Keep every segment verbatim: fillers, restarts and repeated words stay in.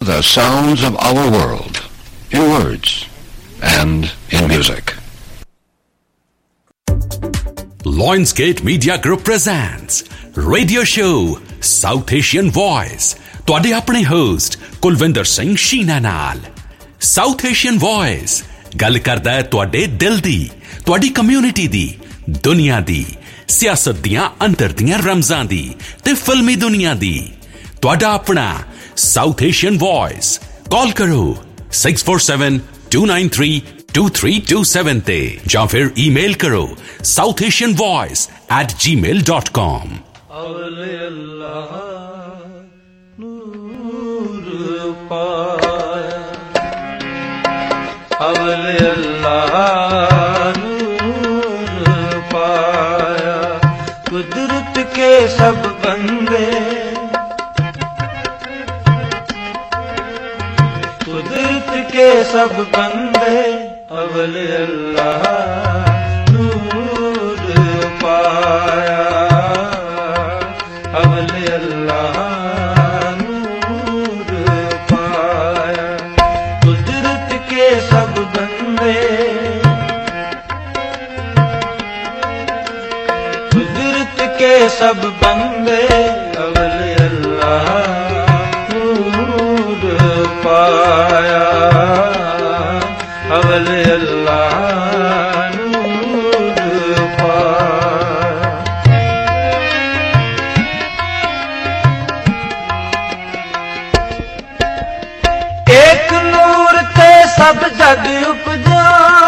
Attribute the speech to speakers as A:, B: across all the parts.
A: the sounds of our world in words and in music.
B: Lionsgate Media Group presents radio show South Asian Voice. ਤੁਹਾਡੇ ਆਪਣੇ host Kulwinder Singh Sheena ਨਾਲ। South Asian Voice ਗੱਲ ਕਰਦਾ ਹੈ ਤੁਹਾਡੇ ਦਿਲ ਦੀ, ਤੁਹਾਡੀ ਕਮਿਊਨਿਟੀ ਦੀ, ਦੁਨੀਆ ਦੀ, ਸਿਆਸਤ ਦੀਆਂ ਅੰਦਰ ਦੀਆਂ ਰਮਜ਼ਾਂ ਦੀ ਤੇ ਫਿਲਮੀ ਦੁਨੀਆ ਦੀ। ਤੁਹਾਡਾ ਆਪਣਾ South Asian Voice। ਕਾਲ ਕਰੋ six four seven two nine three two three two seven ਤੇ ਜਾਂ ਫਿਰ ਈਮੇਲ ਕਰੋ south asian voice at gmail dot com।
C: ਅਵਲੇ ਅੱਲਾਹ ਨੂਰ ਪਾਇਆ, ਅਵਲੇ ਅੱਲਾਹ ਨੂਰ ਪਾਇਆ, ਕੁਦਰਤ ਕੇ ਸਭ ਬੰਦੇ, कुदरत के सब बंदे, अवले अल्लाह नूर पाया, अवले अल्लाह नूर पाया, कुदरत के सब बंदे, कुदरत के सब बंदे, अवले अल्लाह पाया, अवले अल्लाह नूर पाया। एक नूर ते सब जग उपजा,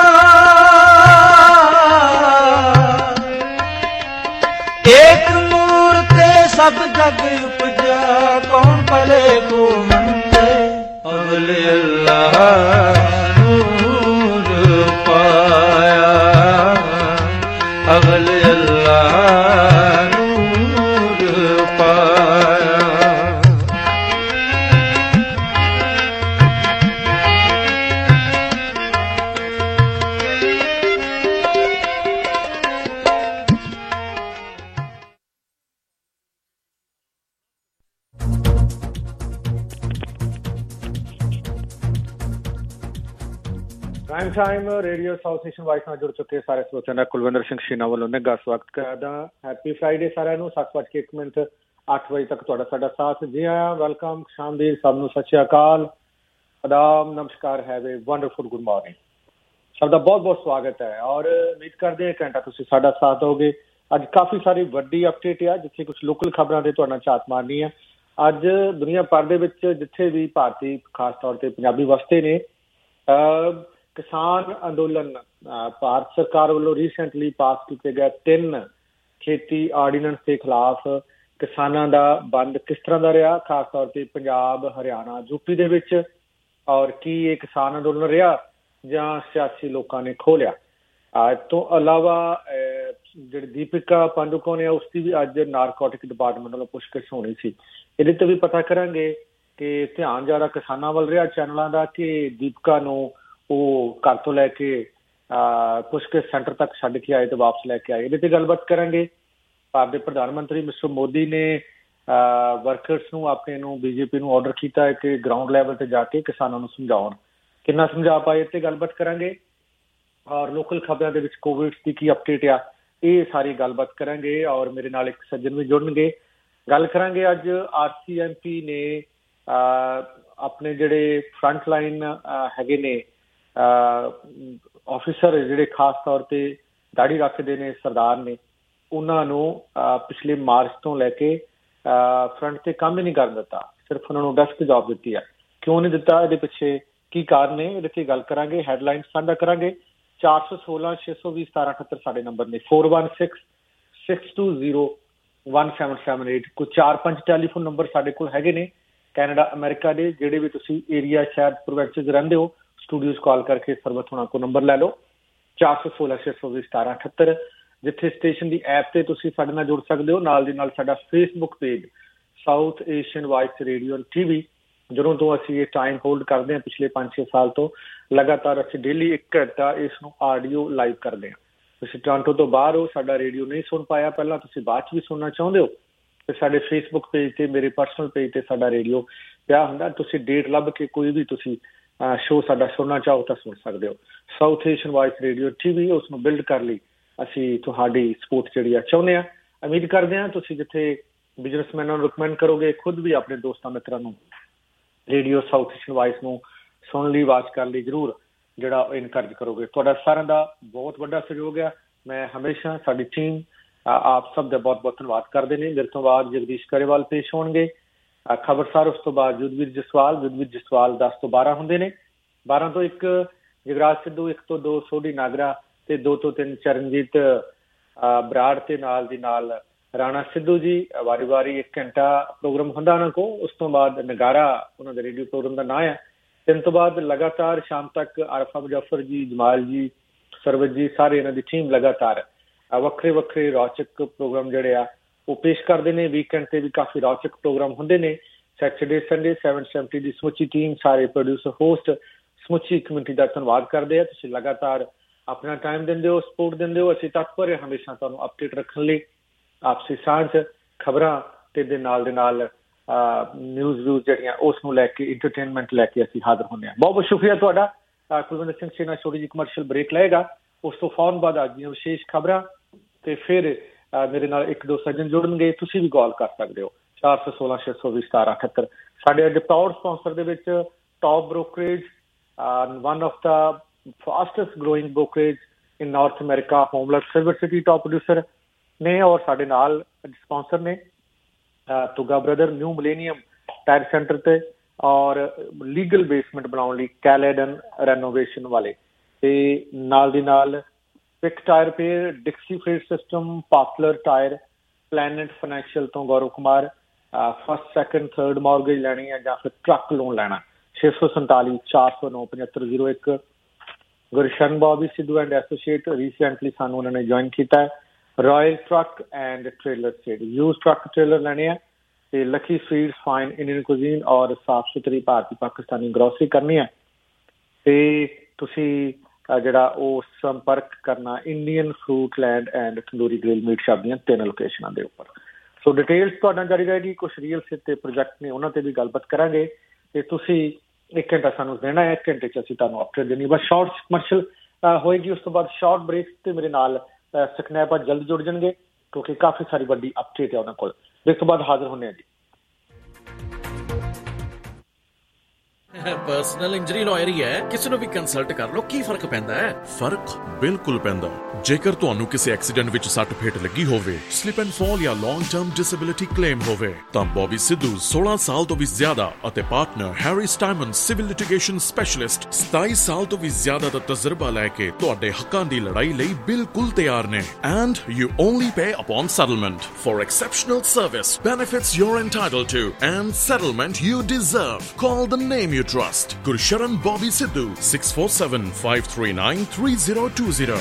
C: एक नूर ते सब जग उपजा, कौन भले को मंदे, अवले अल्लाह नूर पाया, अवले अल्लाह नूर पाया।
D: Prime time radio South Asian voice ਨਾਲ ਜੁੜ ਚੁੱਕੇ ਸਾਰੇ ਸਰੋਤਿਆਂ ਦਾ ਕੁਲਵਿੰਦਰ ਸਿੰਘ ਸ਼ੀਨਾ ਵੱਲੋਂ ਨਿੱਘਾ ਸਵਾਗਤ ਕਰਦਾ। ਹੈਪੀ ਫਰਾਈਡੇ ਸਾਰਿਆਂ ਨੂੰ। ਸੱਤ ਵੱਜ ਕੇ ਇੱਕ ਮਿੰਟ ਅੱਠ ਵਜੇ ਤੱਕ ਤੁਹਾਡਾ ਸਾਡਾ ਸਾਥ। ਜੀ ਆਇਆਂ, ਵੈਲਕਮ, ਸ਼ਾਮਦੀਰ, ਸਭ ਨੂੰ ਸਤਿ ਸ਼੍ਰੀ ਅਕਾਲ, ਆਦਾਬ, ਨਮਸਕਾਰ, have a wonderful good morning. ਸਭ ਦਾ ਬਹੁਤ ਬਹੁਤ ਸਵਾਗਤ ਹੈ ਔਰ ਉਮੀਦ ਕਰਦੇ ਹਾਂ ਘੰਟਾ ਤੁਸੀਂ ਸਾਡਾ ਸਾਥ ਦਿਓਗੇ। ਅੱਜ ਕਾਫੀ ਸਾਰੀ ਵੱਡੀ ਅਪਡੇਟ ਆ, ਜਿੱਥੇ ਕੁਛ ਲੋਕਲ ਖਬਰਾਂ ਦੇ ਤੁਹਾਡੇ ਨਾਲ ਝਾਤ ਮਾਰਨੀ ਆ। ਅੱਜ ਦੁਨੀਆ ਭਰ ਦੇ ਵਿੱਚ ਜਿੱਥੇ ਵੀ ਭਾਰਤੀ ਖਾਸ ਤੌਰ ਤੇ ਪੰਜਾਬੀ ਵਸਦੇ ਨੇ, ਕਿਸਾਨ ਅੰਦੋਲਨ, ਭਾਰਤ ਸਰਕਾਰ ਵੱਲੋਂ ਰੀਸੈਂਟਲੀ ਪਾਸ ਕੀਤੇ ਗਏ ਤਿੰਨ ਖੇਤੀ ਆਰਡੀਨੈਂਸ ਦੇ ਖਿਲਾਫ ਕਿਸਾਨਾਂ ਦਾ ਬੰਦ ਕਿਸ ਤਰ੍ਹਾਂ ਦਾ ਰਿਹਾ, ਖਾਸ ਤੌਰ ਤੇ ਪੰਜਾਬ, ਹਰਿਆਣਾ, ਯੂਪੀ ਦੇ ਵਿੱਚ, ਔਰ ਕੀ ਇਹ ਕਿਸਾਨ ਅੰਦੋਲਨ ਰਿਹਾ ਜਾਂ ਸਿਆਸੀ ਲੋਕਾਂ ਨੇ ਖੋਹ ਲਿਆ। ਇਸ ਤੋਂ ਇਲਾਵਾ ਜਿਹੜੀ ਦੀਪਿਕਾ ਪਾਂਡੂਕੋਨ ਹੈ, ਉਸ ਦੀ ਵੀ ਅੱਜ ਨਾਰਕੋਟਿਕ ਡਿਪਾਰਟਮੈਂਟ ਵੱਲੋਂ ਪੁੱਛਗਿੱਛ ਹੋਣੀ ਸੀ। ਇਹਦੇ ਤੇ ਵੀ ਪਤਾ ਕਰਾਂਗੇ ਕਿ ਧਿਆਨ ਜ਼ਿਆਦਾ ਕਿਸਾਨਾਂ ਵੱਲ ਰਿਹਾ ਚੈਨਲਾਂ ਦਾ ਕਿ ਦੀਪਿਕਾ ਨੂੰ ਉਹ ਘਰ ਤੋਂ ਲੈ ਕੇ ਪੁੱਛਗਿੱਛ ਸੈਂਟਰ ਤੱਕ ਛੱਡ ਕੇ ਆਏ ਤੇ ਵਾਪਸ ਲੈ ਕੇ ਆਏ। ਇਹਦੇ ਤੇ ਗੱਲਬਾਤ ਕਰਾਂਗੇ। ਭਾਰਤ ਦੇ ਪ੍ਰਧਾਨ ਮੰਤਰੀ ਮਿਸਟਰ ਮੋਦੀ ਨੇ ਵਰਕਰਸ ਨੂੰ, ਆਪਣੇ ਨੂੰ, ਬੀਜੇਪੀ ਨੂੰ ਆਰਡਰ ਕੀਤਾ ਹੈ ਕਿ ਗਰਾਊਂਡ ਲੈਵਲ ਤੇ ਜਾ ਕੇ ਕਿਸਾਨਾਂ ਨੂੰ ਸਮਝਾਉਣ। ਕਿੰਨਾ ਸਮਝਾ ਪਾਏ, ਇਹ ਤੇ ਗੱਲਬਾਤ ਕਰਾਂਗੇ। ਔਰ ਲੋਕਲ ਖਬਰਾਂ ਦੇ ਵਿੱਚ ਕੋਵਿਡ ਦੀ ਕੀ ਅਪਡੇਟ ਆ, ਇਹ ਸਾਰੀ ਗੱਲਬਾਤ ਕਰਾਂਗੇ। ਔਰ ਮੇਰੇ ਨਾਲ ਇੱਕ ਸੱਜਣ ਵੀ ਜੁੜਨਗੇ। ਗੱਲ ਕਰਾਂਗੇ ਅੱਜ ਆਰ ਸੀ ਐਮ ਪੀ ਨੇ ਆਪਣੇ ਜਿਹੜੇ ਫਰੰਟ ਲਾਈਨ ਹੈਗੇ ਨੇ ਆਫਿਸਰ, ਜਿਹੜੇ ਖਾਸ ਤੌਰ ਤੇ ਦਾੜੀ ਰੱਖਦੇ ਨੇ, ਸਰਦਾਰ ਨੇ, ਉਹਨਾਂ ਨੂੰ ਪਿਛਲੇ ਮਾਰਚ ਤੋਂ ਲੈ ਕੇ ਫਰੰਟ ਤੇ ਕੰਮ ਹੀ ਨਹੀਂ ਕਰਨ ਦਿੱਤਾ, ਸਿਰਫ ਉਹਨਾਂ ਨੂੰ ਡੈਸਕ ਜੌਬ ਦਿੱਤੀ ਹੈ। ਕਿਉਂ ਨਹੀਂ ਦਿੱਤਾ, ਇਹਦੇ ਪਿੱਛੇ ਕੀ ਕਾਰਨ ਨੇ, ਇਹਦੇ ਤੇ ਗੱਲ ਕਰਾਂਗੇ। ਹੈਡਲਾਈਨ ਸਾਂਝਾ ਕਰਾਂਗੇ। ਚਾਰ ਸੌ ਸੋਲਾਂ ਛੇ ਸੌ ਵੀਹ ਸਤਾਰਾਂ ਅਠੱਤਰ ਸਾਡੇ ਨੰਬਰ ਨੇ। Four one six six two zero one seven seven eight. ਕੋਈ ਚਾਰ ਪੰਜ ਟੈਲੀਫੋਨ ਨੰਬਰ ਸਾਡੇ ਕੋਲ ਹੈਗੇ ਨੇ ਕੈਨੇਡਾ, ਅਮਰੀਕਾ ਦੇ। ਜਿਹੜੇ ਵੀ ਤੁਸੀਂ ਏਰੀਆ, ਸ਼ਹਿਰ, ਪ੍ਰੋਵਿੰਸ ਰਹਿੰਦੇ ਹੋ, ਸਟੂਡੀਓਜ਼ ਕਾਲ ਕਰਕੇ ਸਰਬਤ ਹੋਣਾ ਕੋ ਨੰਬਰ ਲੈ ਲਓ ਚਾਰ ਸੌ ਸੋਲਾਂ ਛੇ ਸੌ ਵੀਹ ਸਤਾਰਾਂ ਅਠੱਤਰ। ਜਿੱਥੇ ਸਟੇਸ਼ਨ ਦੀ ਐਪ ਤੇ ਤੁਸੀਂ ਸਾਡੇ ਨਾਲ ਜੁੜ ਸਕਦੇ ਹੋ। ਨਾਲ ਦੀ ਨਾਲ ਸਾਡਾ Facebook page South Asian voice radio T V, ਜਦੋਂ ਤੋਂ ਅਸੀਂ ਇਹ ਟਾਈਮ ਹੋਲਡ ਕਰਦੇ ਹਾਂ ਪਿਛਲੇ ਪੰਜ ਛੇ ਸਾਲ ਤੋਂ ਲਗਾਤਾਰ ਅਸੀਂ ਡੇਲੀ ਇੱਕ ਘੰਟਾ ਇਸ ਨੂੰ ਆਡੀਓ ਲਾਈਵ ਕਰਦੇ ਹਾਂ। ਤੁਸੀਂ ਟੋਰਾਂਟੋ ਤੋਂ ਬਾਹਰ ਹੋ, ਸਾਡਾ ਰੇਡੀਓ ਨਹੀਂ ਸੁਣ ਪਾਇਆ ਪਹਿਲਾਂ, ਤੁਸੀਂ ਬਾਅਦ 'ਚ ਵੀ ਸੁਣਨਾ ਚਾਹੁੰਦੇ ਹੋ ਤੇ ਸਾਡੇ ਫੇਸਬੁੱਕ ਪੇਜ ਤੇ, ਮੇਰੇ ਪਰਸਨਲ ਪੇਜ ਤੇ ਸਾਡਾ ਰੇਡੀਓ ਪਿਆ ਹੁੰਦਾ। ਤੁਸੀਂ ਡੇਟ ਲੱਭ ਕੇ ਕੋਈ ਵੀ ਤੁਸੀਂ ਸ਼ੋਅ ਸਾਡਾ ਸੁਣਨਾ ਚਾਹੋ ਤਾਂ ਸੁਣ ਸਕਦੇ ਹੋ। South Asian voice radio TV, ਉਸ ਨੂੰ ਬਿਲਡ ਕਰਨ ਲਈ ਅਸੀਂ ਤੁਹਾਡੀ ਸਪੋਰਟ ਜਿਹੜੀ ਆ ਚਾਹੁੰਦੇ ਹਾਂ। ਉਮੀਦ ਕਰਦੇ ਹਾਂ ਤੁਸੀਂ ਜਿੱਥੇ ਬਿਜ਼ਨਸਮੈਨਾਂ ਨੂੰ ਰਿਕਮੈਂਡ ਕਰੋਗੇ, ਖੁਦ ਵੀ ਆਪਣੇ ਦੋਸਤਾਂ ਮਿੱਤਰਾਂ ਨੂੰ ਰੇਡੀਓ ਸਾਊਥ ਏਸ਼ੀਅਨ ਵਾਇਸ ਨੂੰ ਸੁਣਨ ਲਈ, ਆਵਾਜ਼ ਕਰਨ ਲਈ ਜ਼ਰੂਰ ਜਿਹੜਾ ਇਨਕਰੇਜ ਕਰੋਗੇ। ਤੁਹਾਡਾ ਸਾਰਿਆਂ ਦਾ ਬਹੁਤ ਵੱਡਾ ਸਹਿਯੋਗ ਹੈ। ਮੈਂ ਹਮੇਸ਼ਾ ਸਾਡੀ ਟੀਮ ਆਪ ਸਭ ਦਾ ਬਹੁਤ ਬਹੁਤ ਧੰਨਵਾਦ ਕਰਦੇ ਨੇ। ਮੇਰੇ ਤੋਂ ਬਾਅਦ ਜਗਦੀਸ਼ ਕਰੇਵਾਲ ਪੇਸ਼ ਹੋਣਗੇ ਖਬਰਸਾਰ, ਉਸ ਤੋਂ ਬਾਅਦ ਯੁੱਧਵੀਰ ਜਸਵਾਲ। ਯੁੱਧਵੀਰ ਜਸਵਾਲ ਦਸ ਤੋਂ ਬਾਰਾਂ ਹੁੰਦੇ ਨੇ, ਬਾਰਾਂ ਤੋਂ ਇੱਕ ਜਗਰਾਜ ਸਿੱਧੂ, ਇੱਕ ਤੋਂ ਦੋ ਸੋਢੀ ਨਾਗਰਾ ਤੇ ਦੋ ਤੋਂ ਤਿੰਨ ਚਰਨਜੀਤ ਬਰਾੜ ਤੇ ਨਾਲ ਦੀ ਨਾਲ ਰਾਣਾ ਸਿੱਧੂ ਜੀ। ਵਾਰੀ ਵਾਰੀ ਇੱਕ ਘੰਟਾ ਪ੍ਰੋਗਰਾਮ ਹੁੰਦਾ ਉਹਨਾਂ ਕੋਲ। ਉਸ ਤੋਂ ਬਾਅਦ ਨਗਾਰਾ ਉਹਨਾਂ ਦੇ ਰੇਡੀਓ ਪ੍ਰੋਗਰਾਮ ਦਾ ਨਾਂ ਹੈ। ਤਿੰਨ ਤੋਂ ਬਾਅਦ ਲਗਾਤਾਰ ਸ਼ਾਮ ਤੱਕ ਆਰਫਾ ਮੁਜ਼ੱਫਰ ਜੀ, ਜਮਾਲ ਜੀ, ਸਰਵਜ ਜੀ, ਸਾਰੇ ਇਹਨਾਂ ਦੀ ਟੀਮ ਲਗਾਤਾਰ ਵੱਖਰੇ ਵੱਖਰੇ ਰੌਚਕ ਪ੍ਰੋਗਰਾਮ ਜਿਹੜੇ ਆ ਉਹ ਪੇਸ਼ ਕਰਦੇ ਨੇ। ਵੀਕਐਂਡ ਤੇ ਵੀ ਕਾਫੀ ਰੌਚਕ ਪ੍ਰੋਗਰਾਮ ਹੁੰਦੇ ਨੇ। ਸੈਟਰਡੇ ਸੰਡੇ ਸੈਵਨ ਸੈਵਨਟੀ ਦੀ ਸਮੁੱਚੀ ਟੀਮ, ਸਾਰੇ ਪ੍ਰੋਡਿਊਸਰ, ਹੋਸਟ, ਸਮੁੱਚੀ ਕਮਿਊਨਿਟੀ ਦਾ ਧੰਨਵਾਦ ਕਰਦੇ ਆ। ਤੁਸੀਂ ਲਗਾਤਾਰ ਆਪਣਾ ਟਾਈਮ ਦਿੰਦੇ ਹੋ, ਸਪੋਰਟ ਦਿੰਦੇ ਹੋ। ਅਸੀਂ ਤਤਪਰ ਹਮੇਸ਼ਾ ਤੁਹਾਨੂੰ ਅਪਡੇਟ ਰੱਖਣ ਲਈ, ਆਪਸੀ ਸਾਂਝ, ਖਬਰਾਂ ਤੇ ਦੇ ਨਾਲ ਦੇ ਨਾਲ ਨਿਊਜ਼ ਵਿਊਜ਼ ਜਿਹੜੀਆਂ ਉਸ ਨੂੰ ਲੈ ਕੇ, ਇੰਟਰਟੇਨਮੈਂਟ ਲੈ ਕੇ ਅਸੀਂ ਹਾਜ਼ਰ ਹੁੰਦੇ ਹਾਂ। ਬਹੁਤ ਬਹੁਤ ਸ਼ੁਕਰੀਆ ਤੁਹਾਡਾ। ਕੁਲਵਿੰਦਰ ਸਿੰਘ ਸ਼ੀਨਾ ਛੋਟੀ ਜਿਹੀ ਕਮਰਸ਼ੀਅਲ ਬ੍ਰੇਕ ਲਏਗਾ। ਉਸ ਤੋਂ ਫੌਰਨ ਬਾਅਦ ਅੱਜ ਦੀਆਂ ਵਿਸ਼ੇਸ਼ ਖਬਰਾਂ ਤੇ ਫਿਰ ਮੇਰੇ ਨਾਲ ਇੱਕ ਦੋ ਸੱਜਣ ਜੁੜਨਗੇ। ਤੁਸੀਂ ਵੀ ਕਾਲ ਕਰ ਸਕਦੇ ਹੋ ਚਾਰ ਸੌ ਸੋਲਾਂ ਛੇ ਸੌ ਵੀਹ ਸਤਾਰਾਂ ਅਠੱਤਰ। ਸਾਡੇ ਅੱਜ ਪ੍ਰਾਊਡ ਸਪਾਂਸਰ ਦੇ ਵਿੱਚ top brokerage, one of the fastest growing brokerage in North America, Homeland Silver City top producer ਨੇ, ਔਰ ਸਾਡੇ ਨਾਲ ਸਪਾਂਸਰ ਨੇ ਤੁਗਾ brother, New millennium tyre centre ਤੇ, ਔਰ ਲੀਗਲ ਬੇਸਮੈਂਟ ਬਣਾਉਣ ਲਈ ਕੈਲੇਡਨ ਰੈਨੋਵੇਸ਼ਨ ਵਾਲੇ, ਤੇ ਨਾਲ ਦੀ ਨਾਲ pick tyre repair, Dixie freight system, popular tyre, planet financial ਤੋਂ Gaurav Kumar. First second third mortgage ਲੈਣੀ ਹੈ ਜਾਂ ਫਿਰ ਟਰੱਕ ਲੋਨ ਲੈਣਾ, ਛੇ ਸੌ ਸੰਤਾਲੀ ਚਾਰ ਸੌ ਨੌ ਪਝੱਤਰ ਜ਼ੀਰੋ ਇੱਕ। Gurshan Bobby Sidhu and associate, recently ਸਾਨੂੰ ਉਹਨਾਂ ਨੇ ਜੁਆਇਨ ਕੀਤਾ ਹੈ। Royal truck and trailer state, use truck trailer ਲੈਣੇ ਆ ਤੇ lucky sweets, fine Indian cuisine ਔਰ ਸਾਫ ਸੁਥਰੀ ਭਾਰਤੀ ਪਾਕਿਸਤਾਨੀ ਗਰੋਸਰੀ ਕਰਨੀ ਹੈ। ਤੇ ਤੁਸੀਂ ਜਿਹੜਾ ਉਹ ਸੰਪਰਕ ਕਰਨਾ Indian fruit land and tandoori grill meat shop ਦੀਆਂ ਤਿੰਨ ਲੋਕੇਸ਼ਨਾਂ ਦੇ ਉੱਪਰ। ਸੋ ਡਿਟੇਲਸ ਤੁਹਾਡਾ ਜਾਰੀ ਰਹੇਗੀ। ਕੁਛ ਰੀਅਲ ਸਟੇਟ ਤੇ ਪ੍ਰੋਜੈਕਟ ਨੇ, ਉਹਨਾਂ ਤੇ ਵੀ ਗੱਲਬਾਤ ਕਰਾਂਗੇ। ਤੇ ਤੁਸੀਂ ਇੱਕ ਘੰਟਾ ਸਾਨੂੰ ਦੇਣਾ ਹੈ, ਇੱਕ ਘੰਟੇ 'ਚ ਅਸੀਂ ਤੁਹਾਨੂੰ ਅਪਡੇਟ ਦੇਣੀ। ਬਸ ਸ਼ਾਰਟ ਕਮਰਸ਼ੀਅਲ ਹੋਏਗੀ, ਉਸ ਤੋਂ ਬਾਅਦ ਸ਼ਾਰਟ ਬ੍ਰੇਕ ਤੇ ਮੇਰੇ ਨਾਲ ਸਕਨੈਪਾ ਜਲਦ ਜੁੜ ਜਾਣਗੇ ਕਿਉਂਕਿ ਕਾਫੀ ਸਾਰੀ ਵੱਡੀ ਅਪਡੇਟ ਹੈ ਉਹਨਾਂ ਕੋਲ। ਇਸ ਤੋਂ ਬਾਅਦ ਹਾਜ਼ਰ ਹੁੰਦੇ ਹਾਂ ਜੀ।
E: ਪਰਸਨਲ ਇੰਜਰੀ ਲਾਇਰ ਹੀ ਹੈ, ਕਿਸੇ ਨੂੰ ਵੀ ਕੰਸਲਟ ਕਰ ਲਓ। ਕੀ ਫਰਕ ਪੈਂਦਾ ਹੈ?
F: ਫਰਕ ਬਿਲਕੁਲ ਪੈਂਦਾ। ਜੇਕਰ ਤੁਹਾਨੂੰ ਕਿਸੇ ਐਕਸੀਡੈਂਟ ਵਿੱਚ ਸੱਟ ਫੇਟ ਲੱਗੀ ਹੋਵੇ, ਸਲਿਪ ਐਂਡ ਫਾਲ ਜਾਂ ਲੌਂਗ ਟਰਮ ਡਿਸੇਬਿਲਿਟੀ ਕਲੇਮ ਹੋਵੇ, ਤਾਂ ਬੌਬੀ ਸਿੱਧੂ ਸੋਲਾਂ ਸਾਲ ਤੋਂ ਵੀ ਜ਼ਿਆਦਾ ਅਤੇ partner Harry Steiman civil litigation specialist ਸਤਾਈ ਸਾਲ ਤੋਂ ਵੀ ਜ਼ਿਆਦਾ ਦਾ ਤਜਰਬਾ ਲੈ ਕੇ ਤੁਹਾਡੇ ਹੱਕਾਂ ਦੀ ਲੜਾਈ ਲਈ ਬਿਲਕੁਲ ਤਿਆਰ ਨੇ। And you only pay upon settlement for exceptional service, benefits you are entitled to and settlement you deserve. Call the name you trust. Gursharan Bobby Sidhu, six four seven, five three nine, three zero two zero.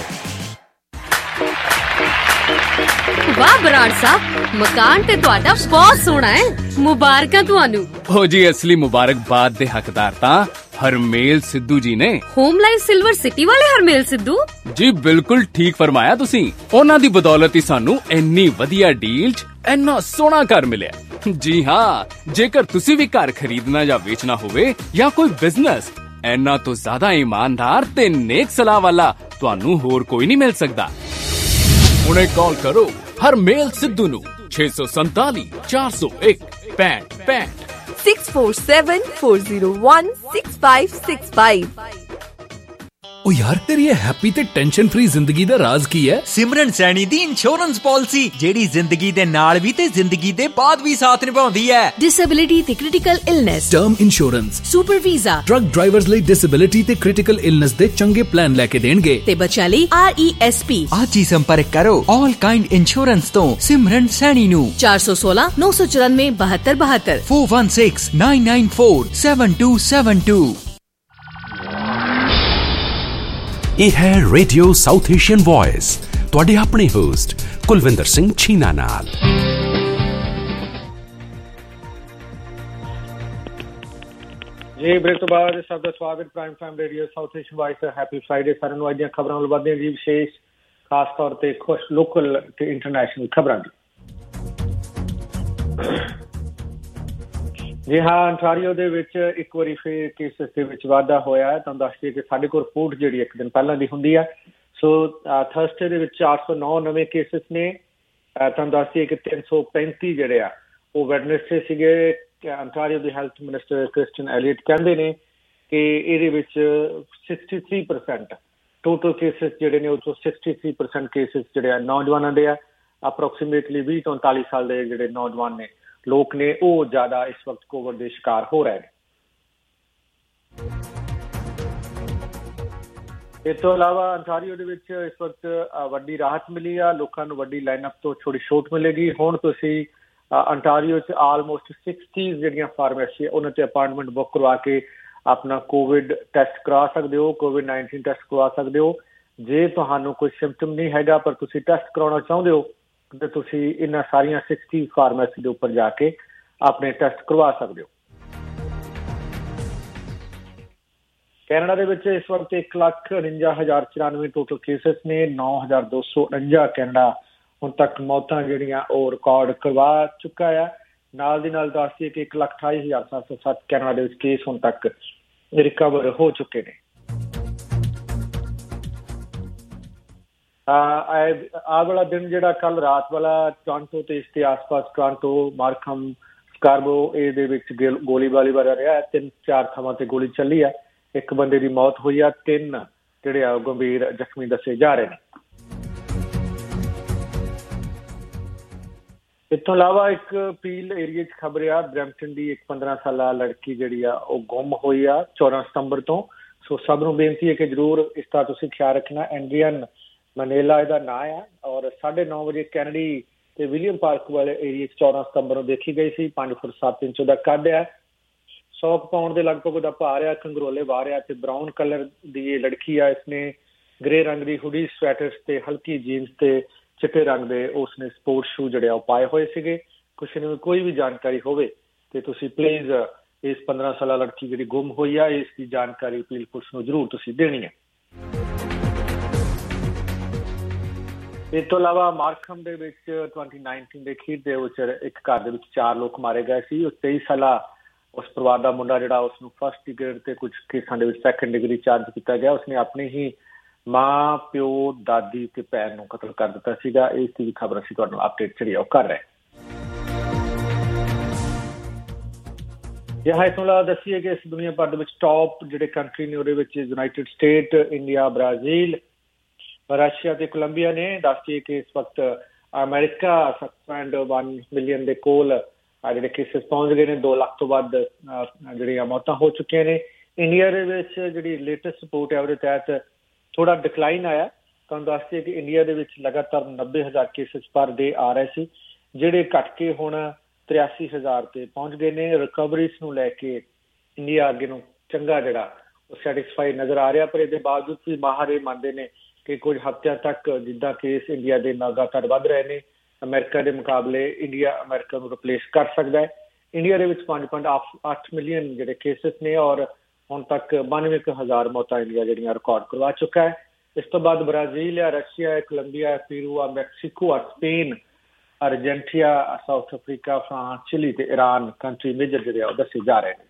G: ਵਾਹ ਬਰਾੜ ਸਾਹਿਬ, ਮਕਾਨ ਤੇ ਤੁਹਾਡਾ ਬਹੁਤ ਸੋਹਣਾ ਹੈ। ਮੁਬਾਰਕਾਂ ਤੁਹਾਨੂੰ।
H: ਹੋ ਜੀ, ਅਸਲੀ ਮੁਬਾਰਕਬਾਦ ਦੇ ਹੱਕਦਾਰ ਤਾਂ ਹਰਮੇਲ ਸਿੱਧੂ ਜੀ ਨੇ।
G: ਹੋਮ ਲਾਈਫ ਸਿਲਵਰ ਸਿਟੀ ਵਾਲੇ ਹਰਮੇਲ ਸਿੱਧੂ
H: ਜੀ, ਬਿਲਕੁਲ ਠੀਕ ਫਰਮਾਇਆ ਤੁਸੀਂ। ਉਹਨਾਂ ਦੀ ਬਦੌਲਤ ਹੀ ਸਾਨੂੰ ਇੰਨੀ ਵਧੀਆ ਡੀਲ 'ਚ ਇੰਨਾ ਸੋਹਣਾ ਘਰ ਮਿਲਿਆ। ਜੀ ਹਾਂ, ਜੇਕਰ ਤੁਸੀਂ ਵੀ ਘਰ ਖਰੀਦਣਾ ਜਾਂ ਵੇਚਣਾ ਹੋਵੇ ਜਾਂ ਕੋਈ ਬਿਜ਼ਨਸ, ਇੰਨਾ ਤੋਂ ਜ਼ਿਆਦਾ ਇਮਾਨਦਾਰ ਤੇ ਨੇਕ ਸਲਾਹ ਵਾਲਾ ਤੁਹਾਨੂੰ ਹੋਰ ਕੋਈ ਨਹੀਂ ਮਿਲ ਸਕਦਾ। ਹੁਣੇ ਕਾਲ ਕਰੋ ਹਰਮੇਲ ਸਿੱਧੂ ਨੂੰ ਛੇ ਸੌ ਸੰਤਾਲੀ ਚਾਰ ਸੌ ਇੱਕ ਪੈਂਟ ਪੈਂਟ
I: six four seven, four zero one, six five six five।
J: ਉਹ ਯਾਰ, ਤੇਰੀ ਇਹ ਹੈਪੀ ਤੇ ਟੈਨਸ਼ਨ ਫ੍ਰੀ ਜ਼ਿੰਦਗੀ ਦਾ ਰਾਜ਼ ਕੀ ਹੈ?
K: ਸਿਮਰਨ ਸੈਣੀ ਦੀ ਇੰਸ਼ੋਰੈਂਸ ਪਾਲਿਸੀ, ਜਿਹੜੀ ਜ਼ਿੰਦਗੀ ਦੇ ਨਾਲ ਵੀ ਤੇ ਜ਼ਿੰਦਗੀ ਦੇ ਬਾਅਦ ਵੀ ਸਾਥ ਨਿਭਾਉਂਦੀ ਹੈ।
I: ਡਿਸੇਬਿਲਿਟੀ ਤੇ critical illness,
J: term insurance,
I: super visa,
J: truck drivers ਲਈ ਡਿਸੇਬਿਲਿਟੀ ਤੇ ਕ੍ਰਿਟੀਕਲ ਇਲਨੈਸ ਦੇ ਚੰਗੇ ਪਲਾਨ ਲੈ ਕੇ ਦੇਣਗੇ
I: ਤੇ ਬੱਚਿਆਂ ਲਈ ਆਰ ਈ ਐਸ ਪੀ।
K: ਅੱਜ ਹੀ ਸੰਪਰਕ ਕਰੋ ਆਲ ਕਾਈਂਡ ਇੰਸ਼ੋਰੈਂਸ ਤੋਂ ਸਿਮਰਨ ਸੈਣੀ ਨੂੰ
I: ਚਾਰ ਸੌ ਸੋਲਾਂ ਨੌ ਸੌ ਚੁਰਾਨਵੇਂ ਬਹੱਤਰ ਬਹੱਤਰ
K: four one six, nine nine four, seven two seven two।
B: ਇਹ ਹੈ ਰੇਡੀਓ ਸਾਊਥ ਏਸ਼ੀਅਨ ਵੌਇਸ, ਤੁਹਾਡੇ ਆਪਣੇ ਹੋਸਟ ਕੁਲਵਿੰਦਰ ਸਿੰਘ ਛੀਨਾ ਨਾਲ।
D: ਜੀ ਬ੍ਰੇਕ ਤੋਂ ਬਾਅਦ ਸਭ ਦਾ ਸਵਾਗਤ prime time radio South Asian voice. Happy Friday ਸਾਰਿਆਂ ਨੂੰ। ਅੱਜ ਦੀਆਂ ਖਬਰਾਂ ਵੱਲ ਵਧਦੇ ਹਾਂ ਜੀ, ਵਿਸ਼ੇਸ਼ ਖਾਸ ਤੌਰ ਤੇ ਖੁਸ਼ ਲੋਕਲ ਤੇ ਇੰਟਰਨੈਸ਼ਨਲ ਖਬਰਾਂ ਦੀ। ਜੀ ਹਾਂ, ਅੰਟਾਰੀਓ ਦੇ ਵਿੱਚ ਇੱਕ ਵਾਰੀ ਫਿਰ ਕੇਸਿਸ ਦੇ ਵਿੱਚ ਵਾਧਾ ਹੋਇਆ ਹੈ। ਤੁਹਾਨੂੰ ਦੱਸ ਦਈਏ ਕਿ ਸਾਡੇ ਕੋਲ ਰਿਪੋਰਟ ਜਿਹੜੀ ਇੱਕ ਦਿਨ ਪਹਿਲਾਂ ਦੀ ਹੁੰਦੀ ਹੈ। ਸੋ ਥਰਸਡੇ ਦੇ ਵਿੱਚ ਚਾਰ ਸੌ ਨੌ ਨਵੇਂ ਕੇਸਿਸ ਨੇ। ਤੁਹਾਨੂੰ ਦੱਸ ਦਈਏ ਕਿ ਤਿੰਨ ਸੌ ਪੈਂਤੀ ਜਿਹੜੇ ਆ ਉਹ ਵੈਡਨਸਡੇ ਸੀਗੇ। ਅੰਟਾਰੀਓ ਦੇ ਹੈਲਥ ਮਿਨਿਸਟਰ ਕ੍ਰਿਸਟੀਅਨ ਐਲੀਅਟ ਕਹਿੰਦੇ ਨੇ ਕਿ ਇਹਦੇ ਵਿੱਚ sixty three percent total cases ਜਿਹੜੇ ਨੇ ਉਹ ਚੋਂ ਸਿਕਸਟੀ ਥ੍ਰੀ ਪਰਸੈਂਟ ਕੇਸਿਸ ਜਿਹੜੇ ਆ ਨੌਜਵਾਨਾਂ ਦੇ ਆ। ਅਪਰੋਕਸੀਮੇਟਲੀ ਵੀਹ ਤੋਂ ਉਨਤਾਲੀ ਸਾਲ ਦੇ ਜਿਹੜੇ ਨੌਜਵਾਨ ਨੇ ਲੋਕ ਨੇ ਉਹ ਜ਼ਿਆਦਾ ਇਸ ਵਕਤ ਕੋਵਿਡ ਦੇ ਸ਼ਿਕਾਰ ਹੋ ਰਹੇ ਨੇ। ਇਸ ਤੋਂ ਇਲਾਵਾ ਅੰਟਾਰੀਓ ਦੇ ਵਿੱਚ ਇਸ ਵਕਤ ਵੱਡੀ ਰਾਹਤ ਮਿਲੀ ਆ। ਲੋਕਾਂ ਨੂੰ ਵੱਡੀ ਲਾਈਨਅਪ ਤੋਂ ਥੋੜੀ ਛੋਟ ਮਿਲੇਗੀ। ਹੁਣ ਤੁਸੀਂ ਅੰਟਾਰੀਓ 'ਚ ਆਲਮੋਸਟ ਸਿਕਸਟੀ ਜਿਹੜੀਆਂ ਫਾਰਮੇਸੀ ਉਹਨਾਂ ਤੇ ਅਪਾਇੰਟਮੈਂਟ ਬੁੱਕ ਕਰਵਾ ਕੇ ਆਪਣਾ ਕੋਵਿਡ ਟੈਸਟ ਕਰਵਾ ਸਕਦੇ ਹੋ, ਕੋਵਿਡ ਨਾਈਨਟੀਨ ਟੈਸਟ ਕਰਵਾ ਸਕਦੇ ਹੋ। ਜੇ ਤੁਹਾਨੂੰ ਕੋਈ ਸਿੰਪਟਮ ਨਹੀਂ ਹੈਗਾ ਪਰ ਤੁਸੀਂ ਟੈਸਟ ਕਰਾਉਣਾ ਚਾਹੁੰਦੇ ਹੋ ਤੇ ਤੁਸੀਂ ਇਹਨਾਂ ਸਾਰੀਆਂ ਸਿਕਸਟੀ ਫਾਰਮੇਸੀ ਦੇ ਉੱਪਰ ਜਾ ਕੇ ਆਪਣੇ ਟੈਸਟ ਕਰਵਾ ਸਕਦੇ ਹੋ। ਕੈਨੇਡਾ ਦੇ ਵਿੱਚ ਇਸ ਵਕਤ ਇੱਕ ਲੱਖ ਉਣੰਜਾ ਹਜ਼ਾਰ ਚੁਰਾਨਵੇਂ ਟੋਟਲ ਕੇਸਿਸ ਨੇ। ਨੌ ਹਜ਼ਾਰ ਦੋ ਸੌ ਉਣੰਜਾ ਕੈਨੇਡਾ ਹੁਣ ਤੱਕ ਮੌਤਾਂ ਜਿਹੜੀਆਂ ਉਹ ਰਿਕਾਰਡ ਕਰਵਾ ਚੁੱਕਾ ਆ। ਨਾਲ ਦੀ ਨਾਲ ਦੱਸ ਦਈਏ ਕਿ ਇੱਕ ਲੱਖ ਅਠਾਈ ਹਜ਼ਾਰ ਸੱਤ ਸੌ ਸੱਤ ਕੈਨੇਡਾ ਦੇ ਵਿੱਚ ਕੇਸ ਹੁਣ ਤੱਕ ਰਿਕਵਰ ਹੋ ਚੁੱਕੇ ਨੇ। ਆਹ ਵਾਲਾ ਦਿਨ ਜਿਹੜਾ ਕੱਲ ਰਾਤ ਵਾਲਾ ਟੋਰਾਂਟੋ ਤੇ ਇਸ ਦੇ ਆਸ ਪਾਸ ਟੋਰਾਂਟੋ, ਮਾਰਖਮ, ਸਕਾਰਬੋ ਇਹਦੇ ਵਿੱਚ ਗੋਲੀਬਾਰੀ ਵਾਲਾ ਰਿਹਾ। ਤਿੰਨ ਚਾਰ ਥਾਵਾਂ ਤੇ ਗੋਲੀ ਚੱਲੀ ਆ। ਇੱਕ ਬੰਦੇ ਦੀ ਮੌਤ ਹੋਈ ਆ। ਤਿੰਨ ਜਿਹੜੇ ਆ ਗੰਭੀਰ ਜ਼ਖਮੀ ਦੱਸੇ ਜਾ ਰਹੇ ਨੇ। ਇਸ ਤੋਂ ਇਲਾਵਾ ਇੱਕ ਪੀਲ ਏਰੀਏ 'ਚ ਖਬਰ ਆ, ਬਰੈਂਪਟਨ ਦੀ ਇੱਕ ਪੰਦਰਾਂ ਸਾਲਾ ਲੜਕੀ ਜਿਹੜੀ ਆ ਉਹ ਗੁੰਮ ਹੋਈ ਆ ਚੌਦਾਂ ਸਤੰਬਰ ਤੋਂ। ਸੋ ਸਭ ਨੂੰ ਬੇਨਤੀ ਹੈ ਕਿ ਜ਼ਰੂਰ ਇਸ ਦਾ ਤੁਸੀਂ ਖਿਆਲ ਰੱਖਣਾ। ਐਂਡਰੀਅਨ ਮਨੇਲਾ ਇਹਦਾ ਨਾਂ ਆ ਔਰ ਸਾਢੇ ਨੌ ਵਜੇ ਕੈਨੇਡੀ ਤੇ ਵਿਲੀਅਮ ਪਾਰਕ ਵਾਲੇ ਏਰੀਏ 'ਚ ਚੌਦਾਂ ਸਤੰਬਰ ਨੂੰ ਦੇਖੀ ਗਈ ਸੀ। ਪੰਜ ਫੁੱਟ ਸੱਤ ਇੰਚ ਦਾ ਕੱਦ ਆ, ਸੌ ਪਾਉਂਡ ਦੇ ਲਗਭਗ ਉਹਦਾ ਭਾਰ ਆ, ਕੰਗਰੋਲੇ ਬਾਹਰ ਆ ਤੇ ਬਰਾਊਨ ਕਲਰ ਦੀ ਇਹ ਲੜਕੀ ਆ। ਇਸਨੇ ਗ੍ਰੇ ਰੰਗ ਦੀ ਹੁਡੀ, ਸਵੈਟਰ ਤੇ ਹਲਕੀ ਜੀਨਸ ਤੇ ਚਿੱਟੇ ਰੰਗ ਦੇ ਉਸਨੇ ਸਪੋਰਟਸ ਸ਼ੂ ਜਿਹੜੇ ਆ ਉਹ ਪਾਏ ਹੋਏ ਸੀਗੇ। ਕਿਸੇ ਨੂੰ ਕੋਈ ਵੀ ਜਾਣਕਾਰੀ ਹੋਵੇ ਤੇ ਤੁਸੀਂ ਪਲੀਜ਼ ਇਸ ਪੰਦਰਾਂ ਸਾਲਾ ਲੜਕੀ ਜਿਹੜੀ ਗੁੰਮ ਹੋਈ ਆ ਇਸ ਦੀ ਜਾਣਕਾਰੀ ਪੀਲ ਪੁਲਿਸ ਨੂੰ ਜ਼ਰੂਰ ਤੁਸੀਂ ਦੇਣੀ ਹੈ। ਇਸ ਤੋਂ ਇਲਾਵਾ ਮਾਰਖਮ ਦੇ ਵਿੱਚ ਟਵੈਂਟੀ ਨਾਈਨਟੀਨ ਦੇ ਅਖੀਰ ਦੇ ਵਿੱਚ ਇੱਕ ਘਰ ਦੇ ਵਿੱਚ ਚਾਰ ਲੋਕ ਮਾਰੇ ਗਏ ਸੀ। ਉਹ ਤੇਈ ਸਾਲਾ ਉਸ ਪਰਿਵਾਰ ਦਾ ਮੁੰਡਾ ਜਿਹੜਾ ਉਸਨੂੰ ਫਸਟ ਡਿਗਰੀ ਤੇ ਕੁਝ ਕੇਸਾਂ ਦੇ ਵਿੱਚ ਸੈਕੰਡ ਡਿਗਰੀ ਚਾਰਜ ਕੀਤਾ ਗਿਆ। ਉਸਨੇ ਆਪਣੀ ਹੀ ਮਾਂ, ਪਿਓ, ਦਾਦੀ ਤੇ ਭੈਣ ਨੂੰ ਕਤਲ ਕਰ ਦਿੱਤਾ ਸੀਗਾ। ਇਸ ਦੀ ਵੀ ਖਬਰ ਅਸੀਂ ਤੁਹਾਡੇ ਨਾਲ ਅਪਡੇਟ ਜਿਹੜੀ ਉਹ ਕਰ ਰਹੇ। ਜਾਂ ਇਸ ਤੋਂ ਇਲਾਵਾ ਦੱਸੀਏ ਕਿ ਇਸ ਦੁਨੀਆ ਭਰ ਦੇ ਵਿੱਚ ਟੌਪ ਜਿਹੜੇ ਕੰਟਰੀ ਨੇ ਉਹਦੇ ਵਿੱਚ United State, India, Brazil, Russia ਤੇ ਕੋਲੰਬੀਆ ਨੇ। ਦੱਸਦੀਏ ਕਿ ਇਸ ਵਕਤ ਅਮਰੀਕਾ ਸੱਤ ਪੁਆਇੰਟ ਵਨ ਮਿਲੀਅਨ ਦੇ ਕੋਲ ਜਿਹੜੇ ਕੇਸਿਸ ਪਹੁੰਚ ਗਏ ਨੇ। ਦੋ ਲੱਖ ਤੋਂ ਵੱਧ ਜਿਹੜੀਆਂ ਮੌਤਾਂ ਹੋ ਚੁੱਕੀਆਂ ਨੇ। ਇੰਡੀਆ ਦੇ ਵਿੱਚ ਜਿਹੜੀ ਲੇਟੈਸਟ ਰਿਪੋਰਟ ਹੈ ਉਹਦੇ ਤਹਿਤ ਥੋੜਾ ਡਿਕਲਾਈਨ ਆਇਆ। ਤੁਹਾਨੂੰ ਦੱਸ ਦਈਏ ਕਿ ਇੰਡੀਆ ਦੇ ਵਿੱਚ ਲਗਾਤਾਰ ਨੱਬੇ ਹਜ਼ਾਰ ਕੇਸਿਸ ਪਰ ਡੇ ਆ ਰਹੇ ਸੀ, ਜਿਹੜੇ ਘੱਟ ਕੇ ਹੁਣ ਤਰਿਆਸੀ ਹਜ਼ਾਰ ਤੇ ਪਹੁੰਚ ਗਏ ਨੇ। ਰਿਕਵਰੀਜ਼ ਨੂੰ ਲੈ ਕੇ ਇੰਡੀਆ ਅੱਗੇ ਨੂੰ ਚੰਗਾ ਜਿਹੜਾ ਉਹ ਸੈਟਿਸਫਾਈ ਨਜ਼ਰ ਆ ਰਿਹਾ। ਪਰ ਇਹਦੇ ਬਾਵਜੂਦ ਵੀ ਮਾਹਰ ਇਹ ਮੰਨਦੇ ਨੇ ਕਿ ਕੁਝ ਹਫ਼ਤਿਆਂ ਤੱਕ ਜਿੱਦਾਂ ਕੇਸ ਇੰਡੀਆ ਦੇ ਲਗਾਤਾਰ ਵੱਧ ਰਹੇ ਨੇ, ਅਮਰੀਕਾ ਦੇ ਮੁਕਾਬਲੇ ਇੰਡੀਆ ਅਮਰੀਕਾ ਨੂੰ ਰਿਪਲੇਸ ਕਰ ਸਕਦਾ ਹੈ। ਇੰਡੀਆ ਦੇ ਵਿੱਚ ਪੰਜ ਪੁਆਇੰਟ ਅੱਠ ਮਿਲੀਅਨ ਜਿਹੜੇ ਕੇਸਿਸ ਨੇ ਔਰ ਹੁਣ ਤੱਕ ਬਾਨਵੇਂ ਕੁ ਹਜ਼ਾਰ ਮੌਤਾਂ ਇੰਡੀਆ ਜਿਹੜੀਆਂ ਰਿਕਾਰਡ ਕਰਵਾ ਚੁੱਕਾ ਹੈ। ਇਸ ਤੋਂ ਬਾਅਦ ਬ੍ਰਾਜ਼ੀਲ ਆ, ਰਸ਼ੀਆ ਹੈ, ਕੋਲੰਬੀਆ, ਪੀਰੂ ਆ, ਮੈਕਸੀਕੋ ਆ, Spain, Argentina, South Africa, France, Chile ਤੇ ਈਰਾਨ ਕੰਟਰੀ ਮੇਜਰ ਜਿਹੜੇ ਆ ਦੱਸੇ ਜਾ ਰਹੇ ਨੇ।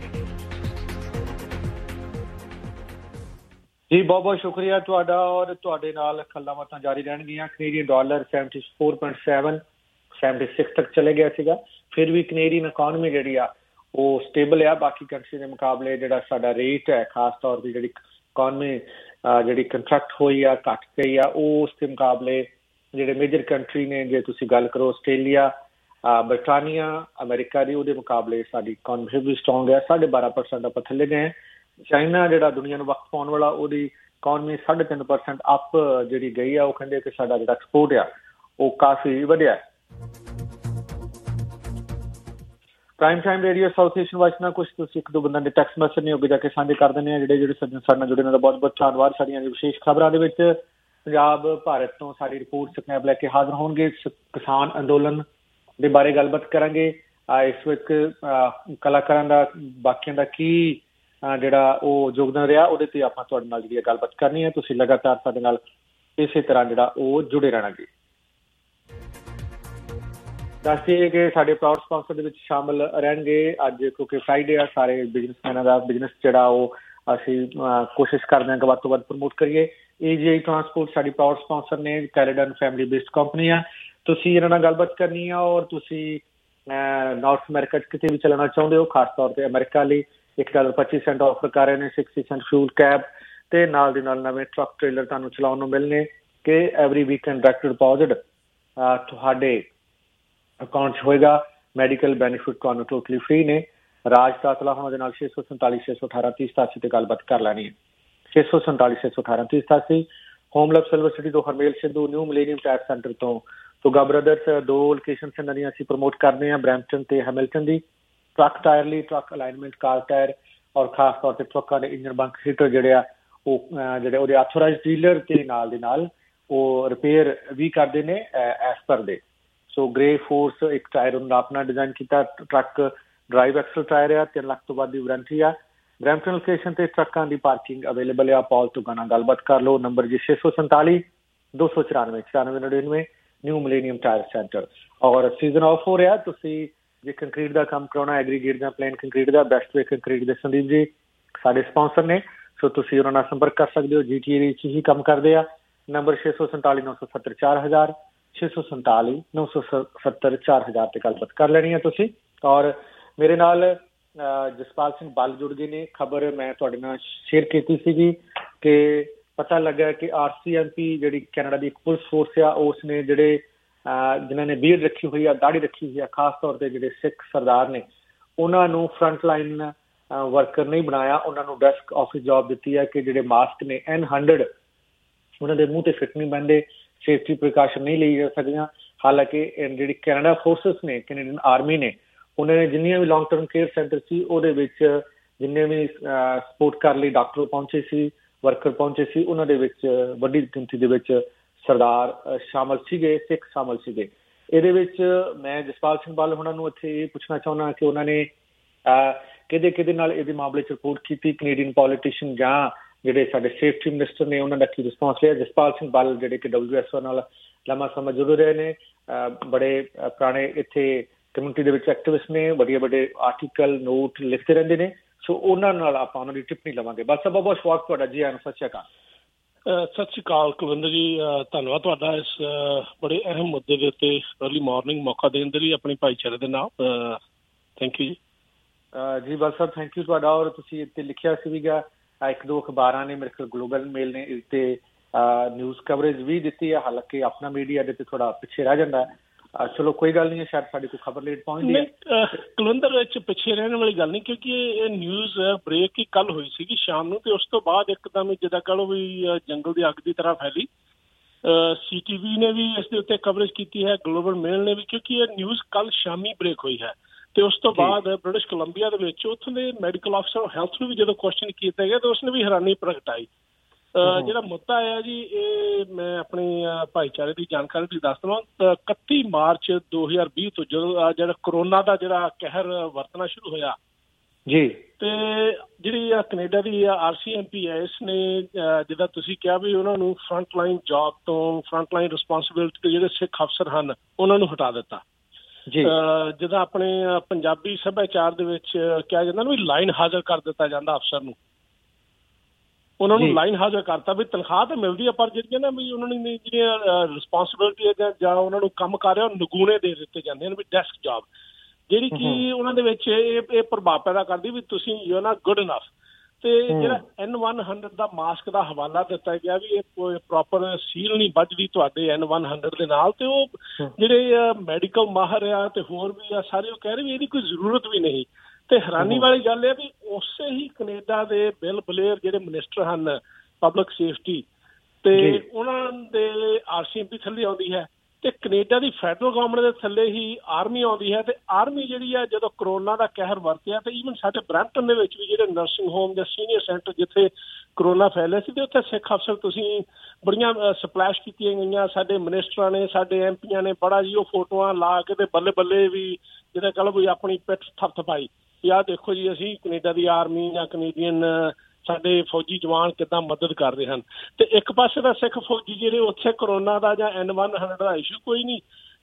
D: ਜੀ ਬਹੁਤ ਬਹੁਤ ਸ਼ੁਕਰੀਆ ਤੁਹਾਡਾ ਔਰ ਤੁਹਾਡੇ ਨਾਲ ਗੱਲਾਂ ਬਾਤਾਂ ਜਾਰੀ ਰਹਿਣਗੀਆਂ। Canadian dollar seventy four point seven seventy six ਤੱਕ ਚਲੇ ਗਿਆ ਸੀਗਾ। ਫਿਰ ਵੀ ਕੈਨੇਡੀਅਨ ਇਕੋਨਮੀ ਜਿਹੜੀ ਆ ਉਹ ਸਟੇਬਲ ਆ। ਬਾਕੀ ਕੰਟਰੀ ਦੇ ਮੁਕਾਬਲੇ ਜਿਹੜਾ ਸਾਡਾ ਰੇਟ ਹੈ ਖਾਸ ਤੌਰ 'ਤੇ ਜਿਹੜੀ ਇਕੋਨਮੀ ਜਿਹੜੀ ਕੰਟਰੈਕਟ ਹੋਈ ਆ ਘੱਟ ਗਈ ਆ, ਉਹ ਉਸ ਦੇ ਮੁਕਾਬਲੇ ਜਿਹੜੇ ਮੇਜਰ ਕੰਟਰੀ ਨੇ, ਜੇ ਤੁਸੀਂ ਗੱਲ ਕਰੋ ਆਸਟ੍ਰੇਲੀਆ, ਬਰਤਾਨੀਆ, ਅਮਰੀਕਾ ਦੀ, ਉਹਦੇ ਮੁਕਾਬਲੇ ਸਾਡੀ ਇਕੋਨਮੀ ਵੀ ਸਟਰੋਂਗ ਹੈ। ਸਾਢੇ ਬਾਰਾਂ ਪਰਸੈਂਟ ਆਪਾਂ ਥੱਲੇ ਗਏ। ਚਾਈਨਾ ਜਿਹੜਾ ਦੁਨੀਆ ਨੂੰ ਵਕਤ ਪਾਉਣ ਵਾਲਾ, ਉਹਦੀ ਇਕੋਨਮੀ ਸਾਢੇ ਤਿੰਨ ਪਰਸੈਂਟ ਅਪ ਜਿਹੜੀ ਗਈ ਆ। ਉਹ ਕਹਿੰਦੇ ਕਿ ਸਾਡਾ ਜਿਹੜਾ ਐਕਸਪੋਰਟ ਆ ਉਹ ਕਾਫੀ ਵਧਿਆ। Prime time radio South Asian watch ਨਾਲ ਕੁਛ ਤੁਸੀਂ ਇੱਕ ਦੋ ਬੰਦਿਆਂ ਦੇ ਟੈਕਸਟ ਮੈਸੇਜ ਨੇ ਅੱਗੇ ਜਾ ਕੇ ਸਾਂਝੇ ਕਰ ਦਿੰਦੇ ਆ। ਜਿਹੜੇ ਜਿਹੜੇ ਸੱਜਣ ਸਾਡੇ ਨਾਲ ਜੁੜੇ ਨੇ ਦਾ ਬਹੁਤ ਬਹੁਤ ਧੰਨਵਾਦ। ਸਾਡੀਆਂ ਵਿਸ਼ੇਸ਼ ਖਬਰਾਂ ਦੇ ਵਿੱਚ ਪੰਜਾਬ ਭਾਰਤ ਤੋਂ ਸਾਡੀ ਰਿਪੋਰਟ ਸਨੈਪ ਲੈ ਕੇ ਹਾਜ਼ਰ ਹੋਣਗੇ। ਕਿਸਾਨ ਅੰਦੋਲਨ ਦੇ ਬਾਰੇ ਗੱਲਬਾਤ ਕਰਾਂਗੇ। ਇਸ ਵਿੱਚ ਕਲਾਕਾਰਾਂ ਦਾ ਬਾਕੀਆਂ ਦਾ ਕੀ ਜਿਹੜਾ ਉਹ ਯੋਗਦਾਨ ਰਿਹਾ ਉਹਦੇ ਤੇ ਆਪਾਂ ਤੁਹਾਡੇ ਨਾਲ ਜਿਹੜੀ ਗੱਲਬਾਤ ਕਰਨੀ ਹੈ। ਤੁਸੀਂ ਲਗਾਤਾਰ ਸਾਡੇ ਨਾਲ ਇਸੇ ਤਰ੍ਹਾਂ ਜਿਹੜਾ ਉਹ ਜੁੜੇ ਰਹਿਣਾ ਜੀ। ਦੱਸ ਦਈਏ ਕਿ ਸਾਡੇ ਪ੍ਰਾਊਡ ਸਪਾਂਸਰ ਦੇ ਵਿੱਚ ਸ਼ਾਮਲ ਰਹਿਣਗੇ ਅੱਜ, ਕਿਉਂਕਿ ਫਰਾਈਡੇ ਆ, ਸਾਰੇ ਬਿਜ਼ਨਸਮੈਨਾਂ ਦਾ ਬਿਜ਼ਨਸ ਜਿਹੜਾ ਉਹ ਅਸੀਂ ਕੋਸ਼ਿਸ਼ ਕਰਦੇ ਹਾਂ ਕਿ ਵੱਧ ਤੋਂ ਵੱਧ ਪ੍ਰਮੋਟ ਕਰੀਏ। ਏ ਜੀ ਆਈ ਟਰਾਂਸਪੋਰਟ ਸਾਡੀ ਪ੍ਰਾਊਡ ਸਪਾਂਸਰ ਨੇ, ਕੈਲੇਡਨ ਫੈਮਿਲੀ ਬੇਸਡ ਕੰਪਨੀ ਆ। ਤੁਸੀਂ ਇਹਨਾਂ ਨਾਲ ਗੱਲਬਾਤ ਕਰਨੀ ਆ ਔਰ ਤੁਸੀਂ ਨਾਰਥ ਅਮਰੀਕਾ 'ਚ ਕਿਤੇ ਵੀ ਚੱਲਣਾ ਚਾਹੁੰਦੇ ਹੋ, ਖਾਸ ਤੌਰ 'ਤੇ ਅਮਰੀਕਾ ਲਈ ਇੱਕ ਡਾਲਰ ਪੱਚੀ ਸੈਂਟ ਆਫਰ ਕਰ ਰਹੇ ਨੇ, ਸਿਕਸਟੀ ਸੈਂਟ ਫਿਊਲ ਕੈਬ ਅਤੇ ਨਾਲ ਦੀ ਨਾਲ ਨਵੇਂ ਟਰੱਕ ਟ੍ਰੇਲਰ ਤੁਹਾਨੂੰ ਚਲਾਉਣ ਨੂੰ ਮਿਲਣੇ ਕਿ ਐਵਰੀ ਵੀਕਐਂਡ ਡਾਇਰੈਕਟ ਡਿਪੋਜ਼ਿਟ ਤੁਹਾਡੇ ਅਕਾਊਂਟ 'ਚ ਹੋਏਗਾ। ਮੈਡੀਕਲ ਬੈਨੀਫਿਟ ਤੁਹਾਨੂੰ ਟੋਟਲੀ ਫ੍ਰੀ ਨੇ। ਰਾਜ ਦਾਤਲਾ ਹੋਣ ਦੇ ਨਾਲ ਛੇ ਸੌ ਸੰਤਾਲੀ ਛੇ ਸੌ ਅਠਾਰਾਂ ਤੀਹ ਸਤਾਸੀ 'ਤੇ ਗੱਲਬਾਤ ਕਰ ਲੈਣੀ ਹੈ। ਛੇ ਸੌ ਸੰਤਾਲੀ ਛੇ ਸੌ ਅਠਾਰਾਂ ਤੀਹ ਸਤਾਸੀ। ਹੋਮ ਲਵ ਸਿਲਵਰ ਸਿਟੀ ਤੋਂ Harmel Sidhu, new millennium tyre centre ਤੋਂ ਤੁਗਾ ਬ੍ਰਦਰਸ, ਦੋ ਲੋਕੇਸ਼ਨ ਇਹਨਾਂ ਦੀਆਂ ਅਸੀਂ ਪ੍ਰਮੋਟ ਕਰਦੇ ਹਾਂ, ਬਰੈਂਪਟਨ ਅਤੇ ਹੈਮਿਲਟਨ ਦੀ। ਟਰੱਕ ਟਾਇਰ ਲਈ ਟਰੱਕ ਅਲਾਈਨਮੈਂਟ, ਕਾਰ ਟਾਇਰ ਔਰ ਖਾਸ ਤੌਰ 'ਤੇ ਟਰੱਕਾਂ ਦੇ ਇੰਜਨ ਬੰਕ ਹੀਟਰ ਜਿਹੜੇ ਆ ਉਹ ਜਿਹੜੇ ਉਹਦੇ ਆਥੋਰਾਈਜ਼ਡ ਡੀਲਰ ਅਤੇ ਨਾਲ ਦੇ ਨਾਲ ਉਹ ਰਿਪੇਅਰ ਵੀ ਕਰਦੇ ਨੇ ਐਸ ਪਰ ਦੇ। ਸੋ ਗ੍ਰੇ ਫੋਰਸ ਇੱਕ ਟਾਇਰ ਉਹਨਾਂ ਦਾ ਆਪਣਾ ਡਿਜ਼ਾਈਨ ਕੀਤਾ ਟਰੱਕ, ਡਰਾਈਵ ਐਕਸਲ ਟਾਇਰ ਆ, ਤਿੰਨ ਲੱਖ ਤੋਂ ਵੱਧ ਦੀ ਵਾਰੰਟੀ ਆ। ਬਰੈਂਪਟਨ ਲੋਕੇਸ਼ਨ 'ਤੇ ਟਰੱਕਾਂ ਦੀ ਪਾਰਕਿੰਗ ਅਵੇਲੇਬਲ ਆ। ਪੌਲ ਤੁਗਾ ਨਾਲ ਗੱਲਬਾਤ ਕਰ ਲਓ। ਨੰਬਰ ਜੀ ਛੇ ਸੌ ਸੰਤਾਲੀ ਦੋ ਸੌ ਚੁਰਾਨਵੇਂ ਚੁਰਾਨਵੇਂ ਨੜਿਨਵੇਂ, ਨਿਊ ਮਿਲੇਨੀਅਮ ਟਾਇਰ ਸੈਂਟਰ। ਔਰ ਸੀਜ਼ਨ ਆਫ ਹੋ ਰਿਹਾ, ਤੁਸੀਂ ਜੇ ਕੰਕਰੀਟ ਦਾ ਕੰਮ ਕਰਾਉਣਾ, ਐਗਰੀਗੇਟ ਜਾਂ ਪਲੇਨ ਕੰਕਰੀਟ ਦਾ, ਬੈਸਟ ਵੇ ਕੰਕਰੀਟ ਦੇ ਸੰਦੀਪ ਜੀ ਸਾਡੇ ਸਪਾਂਸਰ ਨੇ। ਸੋ ਤੁਸੀਂ ਉਹਨਾਂ ਨਾਲ ਸੰਪਰਕ ਕਰ ਸਕਦੇ ਹੋ, ਜੀ ਟੀ ਏ ਵਿੱਚ ਹੀ ਕੰਮ ਕਰਦੇ ਆ। ਨੰਬਰ ਛੇ ਸੌ ਸੰਤਾਲੀ ਨੌ ਸੌ ਸੱਤਰ ਚਾਰ ਹਜ਼ਾਰ, ਛੇ ਸੌ ਸੰਤਾਲੀ ਨੌ ਸੌ ਸੱਤਰ ਚਾਰ ਹਜ਼ਾਰ 'ਤੇ ਗੱਲਬਾਤ ਕਰ ਲੈਣੀ ਹੈ ਤੁਸੀਂ। ਔਰ ਮੇਰੇ ਨਾਲ ਜਸਪਾਲ ਸਿੰਘ ਬੱਲ ਜੁੜ ਗਏ ਨੇ। ਖਬਰ ਮੈਂ ਤੁਹਾਡੇ ਨਾਲ ਸ਼ੇਅਰ ਕੀਤੀ ਸੀਗੀ ਕਿ ਪਤਾ ਲੱਗਾ ਕਿ ਆਰ ਸੀ ਐਮ ਪੀ ਜਿਹੜੀ ਕੈਨੇਡਾ ਦੀ ਇੱਕ ਪੁਲਿਸ ਫੋਰਸ ਆ, ਉਸ ਨੇ ਜਿਹੜੇ ਜਿਨ੍ਹਾਂ ਨੇ ਬੀਅਰਡ ਰੱਖੀ ਹੋਈ ਆ, ਦਾੜੀ ਰੱਖੀ ਹੋਈ ਆ, ਖਾਸ ਤੌਰ 'ਤੇ ਜਿਹੜੇ ਸਿੱਖ ਸਰਦਾਰ ਨੇ, ਉਹਨਾਂ ਨੂੰ ਫਰੰਟ ਲਾਈਨ ਵਰਕਰ ਨਹੀਂ ਬਣਾਇਆ। ਉਹਨਾਂ ਨੂੰ ਡੈਸਕ ਆਫਿਸ ਜੋਬ ਦਿੱਤੀ ਹੈ ਕਿ ਜਿਹੜੇ ਮਾਸਕ ਨੇ ਐਨ ਹੰਡਰਡ ਉਹਨਾਂ ਦੇ ਮੂੰਹ 'ਤੇ ਫਿੱਟ ਨਹੀਂ ਬਹਿੰਦੇ, ਸੇਫਟੀ ਪ੍ਰੀਕਾਸ਼ਨ ਨਹੀਂ ਲਈ ਜਾ ਸਕਦੀਆਂ। ਹਾਲਾਂਕਿ ਜਿਹੜੀ ਕੈਨੇਡਾ ਫੋਰਸਿਸ ਨੇ, ਕੈਨੇਡੀਅਨ ਆਰਮੀ ਨੇ, ਉਹਨਾਂ ਨੇ ਜਿੰਨੀਆਂ ਵੀ ਲੌਂਗ ਟਰਮ ਕੇਅਰ ਸੈਂਟਰ ਸੀ ਉਹਦੇ ਵਿੱਚ ਜਿੰਨੇ ਵੀ ਸਪੋਰਟ ਕਰਨ ਲਈ ਡਾਕਟਰ ਪਹੁੰਚੇ ਸੀ, ਵਰਕਰ ਪਹੁੰਚੇ ਸੀ, ਉਹਨਾਂ ਦੇ ਵਿੱਚ ਵੱਡੀ ਗਿਣਤੀ ਦੇ ਵਿੱਚ ਸਰਦਾਰ ਸ਼ਾਮਲ ਸੀਗੇ, ਸਿੱਖ ਸ਼ਾਮਲ ਸੀਗੇ। ਇਹਦੇ ਵਿੱਚ ਮੈਂ ਜਸਪਾਲ ਸਿੰਘ ਬੱਲ ਉਹਨਾਂ ਨੂੰ ਇੱਥੇ ਇਹ ਪੁੱਛਣਾ ਚਾਹੁੰਦਾ ਕਿ ਉਹਨਾਂ ਨੇ ਕਿਹਦੇ ਕਿਹਦੇ ਨਾਲ ਇਹਦੇ ਮਾਮਲੇ 'ਚ ਰਿਪੋਰਟ ਕੀਤੀ, ਕੈਨੇਡੀਅਨ ਪੋਲੀਟੀਸ਼ੀਅਨ ਜਾਂ ਜਿਹੜੇ ਸਾਡੇ ਸੇਫਟੀ ਮਿਨਿਸਟਰ ਨੇ ਉਹਨਾਂ ਦਾ ਕੀ ਰਿਸਪੌਂਸ ਲਿਆ। ਜਸਪਾਲ ਸਿੰਘ ਬੱਲ ਜਿਹੜੇ ਕਿ ਡਬਲਿਊ ਐਸ ਓ ਨਾਲ ਲੰਮਾ ਸਮਾਂ ਜੁੜੇ ਰਹੇ ਨੇ, ਬੜੇ ਪੁਰਾਣੇ ਇੱਥੇ ਕਮਿਊਨਿਟੀ ਦੇ ਵਿੱਚ ਐਕਟਿਵਿਸਟ ਨੇ, ਵੱਡੇ ਵੱਡੇ ਆਰਟੀਕਲ ਨੋਟ ਲਿਖਦੇ ਰਹਿੰਦੇ ਨੇ। ਸੋ ਉਹਨਾਂ ਨਾਲ ਆਪਾਂ ਉਹਨਾਂ ਦੀ ਟਿੱਪਣੀ ਲਵਾਂਗੇ। ਬਸ ਬਹੁਤ ਬਹੁਤ ਸਵਾਗਤ ਤੁਹਾਡਾ ਜੀ। ਆਇਆਂ ਨੂੰ ਸਤਿ ਸ਼੍ਰੀ ਅਕਾਲ।
L: ਸਤਿ ਸ਼੍ਰੀ ਅਕਾਲ ਕੁਲਵਿੰਦਰ ਜੀ, ਧੰਨਵਾਦ ਤੁਹਾਡਾ ਇਸ ਬੜੇ ਅਹਿਮ ਮੁੱਦੇ ਦੇ ਉੱਤੇ ਅਰਲੀ ਮਾਰਨਿੰਗ ਮੌਕਾ ਦੇਣ ਦੇ ਲਈ ਆਪਣੀ ਭਾਈਚਾਰੇ ਦੇ ਨਾਲ। ਥੈਂਕ ਯੂ ਜੀ।
D: ਜੀ ਬਸ ਸਰ ਥੈਂਕ ਯੂ ਤੁਹਾਡਾ। ਔਰ ਤੁਸੀਂ ਇੱਥੇ ਲਿਖਿਆ ਸੀ ਵੀਗਾ, ਇੱਕ ਦੋ ਅਖਬਾਰਾਂ ਨੇ, ਮੇਰੇ ਕੋਲ ਗਲੋਬਲ ਮੇਲ ਨੇ ਇਸ 'ਤੇ ਨਿਊਜ਼ ਕਵਰੇਜ ਵੀ ਦਿੱਤੀ ਹੈ। ਹਾਲਾਂਕਿ ਆਪਣਾ ਮੀਡੀਆ ਇਹਦੇ 'ਤੇ ਥੋੜ੍ਹਾ ਪਿੱਛੇ ਰਹਿ ਜਾਂਦਾ ਹੈ। ਚਲੋ ਕੋਈ ਗੱਲ ਨਹੀਂ, ਸ਼ਾਇਦ ਸਾਡੀ ਕੋਈ ਖਬਰ ਲੇਟ ਪਹੁੰਚਦੀ ਹੈ।
L: ਕੁਲਵਿੰਦਰ ਵਿੱਚ ਪਿੱਛੇ ਰਹਿਣ ਵਾਲੀ ਗੱਲ ਨਹੀਂ, ਕਿਉਂਕਿ ਇਹ ਨਿਊਜ਼ ਬ੍ਰੇਕ ਹੀ ਕੱਲ ਹੋਈ ਸੀਗੀ ਸ਼ਾਮ ਨੂੰ, ਤੇ ਉਸ ਤੋਂ ਬਾਅਦ ਇੱਕਦਮ ਜਿੱਦਾਂ ਕਹ ਲਓ ਵੀ ਜੰਗਲ ਦੀ ਅੱਗ ਦੀ ਤਰ੍ਹਾਂ ਫੈਲੀ। ਸੀ ਟੀ ਵੀ ਨੇ ਵੀ ਇਸ ਦੇ ਉੱਤੇ ਕਵਰੇਜ ਕੀਤੀ ਹੈ, ਗਲੋਬਲ ਮੇਲ ਨੇ ਵੀ, ਕਿਉਂਕਿ ਇਹ ਨਿਊਜ਼ ਕੱਲ ਸ਼ਾਮੀ ਬ੍ਰੇਕ ਹੋਈ ਹੈ। ਤੇ ਉਸ ਤੋਂ ਬਾਅਦ ਬ੍ਰਿਟਿਸ਼ ਕੋਲੰਬੀਆ ਦੇ ਵਿੱਚ ਉੱਥੋਂ ਦੇ ਮੈਡੀਕਲ ਅਫਸਰ ਹੈਲਥ ਨੂੰ ਵੀ ਜਦੋਂ ਕੁਐਸਚਨ ਕੀਤਾ ਗਿਆ ਤਾਂ ਉਸਨੇ ਵੀ ਹੈਰਾਨੀ ਪ੍ਰਗਟਾਈ। ਜਿਹੜਾ ਮੁੱਦਾ ਹੈ ਜੀ, ਇਹ ਮੈਂ ਆਪਣੀ ਭਾਈਚਾਰੇ ਦੀ ਜਾਣਕਾਰੀ ਲਈ ਦੱਸ ਦੇਵਾਂ। ਇਕੱਤੀ ਮਾਰਚ ਦੋ ਹਜ਼ਾਰ ਵੀਹ ਤੋਂ ਜਦੋਂ ਜਿਹੜਾ ਕਰੋਨਾ ਦਾ ਜਿਹੜਾ ਕਹਿਰ ਵਰਤਣਾ ਸ਼ੁਰੂ ਹੋਇਆ
D: ਜੀ,
L: ਤੇ ਜਿਹੜੀ ਕੈਨੇਡਾ ਦੀ ਆਰ ਸੀ ਐਮ ਪੀ ਹੈ, ਇਸ ਨੇ ਜਿੱਦਾਂ ਤੁਸੀਂ ਕਿਹਾ ਵੀ ਉਹਨਾਂ ਨੂੰ ਫਰੰਟ ਲਾਈਨ ਜੋਬ ਤੋਂ, ਫਰੰਟ ਲਾਈਨ ਰਿਸਪੋਂਸਿਬਿਲਿਟੀ ਤੋਂ ਜਿਹੜੇ ਸਿੱਖ ਅਫਸਰ ਹਨ ਉਹਨਾਂ ਨੂੰ ਹਟਾ ਦਿੱਤਾ। ਜਿੱਦਾਂ ਆਪਣੇ ਪੰਜਾਬੀ ਸੱਭਿਆਚਾਰ ਦੇ ਵਿੱਚ ਕਿਹਾ ਜਾਂਦਾ ਨਾ ਵੀ ਲਾਈਨ ਹਾਜ਼ਰ ਕਰ ਦਿੱਤਾ ਜਾਂਦਾ ਅਫਸਰ ਨੂੰ, ਉਹਨਾਂ ਨੂੰ ਲਾਈਨ ਹਾਜ਼ਰ ਕਰਤਾ ਵੀ ਤਨਖਾਹ ਤਾਂ ਮਿਲਦੀ ਆ, ਪਰ ਜਿਹੜੀਆਂ ਨਾ ਵੀ ਉਹਨਾਂ ਨੇ ਜਿਹੜੀਆਂ ਰਿਸਪੋਂਸਿਬਿਲਿਟੀ ਜਾਂ ਉਹਨਾਂ ਨੂੰ ਕੰਮ ਕਰ ਰਿਹਾ ਉਹ ਨਗੂਣੇ ਦੇ ਦਿੱਤੇ ਜਾਂਦੇ ਹਨ, ਵੀ ਡੈਸਕ ਜੋਬ, ਜਿਹੜੀ ਕਿ ਉਹਨਾਂ ਦੇ ਵਿੱਚ ਇਹ ਇਹ ਪ੍ਰਭਾਵ ਪੈਦਾ ਕਰਦੀ ਵੀ ਤੁਸੀਂ you are not good enough. ਤੇ ਜਿਹੜਾ ਐਨ ਵਨ ਹੰਡਰਡ ਦਾ ਮਾਸਕ ਦਾ ਹਵਾਲਾ ਦਿੱਤਾ ਗਿਆ ਵੀ ਇਹ ਪ੍ਰੋਪਰ ਸੀਲ ਨਹੀਂ ਵੱਜਦੀ ਤੁਹਾਡੇ ਐਨ ਵਨ ਹੰਡਰਡ ਦੇ ਨਾਲ, ਤੇ ਉਹ ਜਿਹੜੇ ਮੈਡੀਕਲ ਮਾਹਰ ਆ ਤੇ ਹੋਰ ਵੀ ਆ ਸਾਰੇ ਉਹ ਕਹਿ ਰਹੇ ਵੀ ਇਹਦੀ ਕੋਈ ਜ਼ਰੂਰਤ ਵੀ ਨਹੀਂ। ਤੇ ਹੈਰਾਨੀ ਵਾਲੀ ਗੱਲ ਇਹ ਵੀ ਉਸੇ ਹੀ ਕੈਨੇਡਾ ਦੇ ਬਿਲ ਬਲੇਅਰ ਜਿਹੜੇ ਮਿਨਿਸਟਰ ਹਨ ਪਬਲਿਕ ਸੇਫਟੀ, ਤੇ ਉਹਨਾਂ ਦੇ ਆਰ ਸੀ ਐਮ ਪੀ ਥੱਲੇ ਆਉਂਦੀ ਹੈ, ਤੇ ਕੈਨੇਡਾ ਦੀ ਫੈਡਰਲ ਗਵਰਨਮੈਂਟ ਦੇ ਥੱਲੇ ਹੀ ਆਰਮੀ ਆਉਂਦੀ ਹੈ। ਤੇ ਆਰਮੀ ਜਿਹੜੀ ਆ ਜਦੋਂ ਕਰੋਨਾ ਦਾ ਕਹਿਰ ਵਰਤਿਆ, ਤੇ ਈਵਨ ਸਾਡੇ ਬਰੈਂਪਟਨ ਦੇ ਵਿੱਚ ਵੀ ਜਿਹੜੇ ਨਰਸਿੰਗ ਹੋਮ ਜਾਂ ਸੀਨੀਅਰ ਸੈਂਟਰ ਜਿੱਥੇ ਕਰੋਨਾ ਫੈਲਿਆ ਸੀ, ਤੇ ਉੱਥੇ ਸਿੱਖ ਅਫਸਰ ਤੁਸੀਂ ਬੜੀਆਂ ਸਪਲੈਸ਼ ਕੀਤੀਆਂ ਗਈਆਂ, ਸਾਡੇ ਮਿਨਿਸਟਰਾਂ ਨੇ, ਸਾਡੇ ਐਮ ਪੀਆਂ ਨੇ ਬੜਾ ਜੀ ਉਹ ਫੋਟੋਆਂ ਲਾ ਕੇ ਤੇ ਬੱਲੇ ਬੱਲੇ ਵੀ ਜਿਹਦਾ ਕਹਿ ਲਓ ਵੀ ਆਪਣੀ ਪਿੱਠ ਥਪਥਪਾਈ ਵੀ ਆਹ ਦੇਖੋ ਜੀ ਅਸੀਂ ਕੈਨੇਡਾ ਦੀ ਆਰਮੀ ਜਾਂ ਕੈਨੇਡੀਅਨ ਸਾਡੇ ਫੌਜੀ ਜਵਾਨ ਕਿੱਦਾਂ ਮਦਦ ਕਰ ਰਹੇ ਹਨ। ਤੇ ਇੱਕ ਪਾਸੇ ਦਾ ਸਿੱਖ ਫੌਜੀ ਜਿਹੜੇ ਉੱਥੇ ਕਰੋਨਾ ਦਾ ਜਾਂ ਐਨ ਵਨ ਹੰਡਰਡ ਦਾ ਇਸ਼ੂ ਕੋਈ ਨਹੀਂ,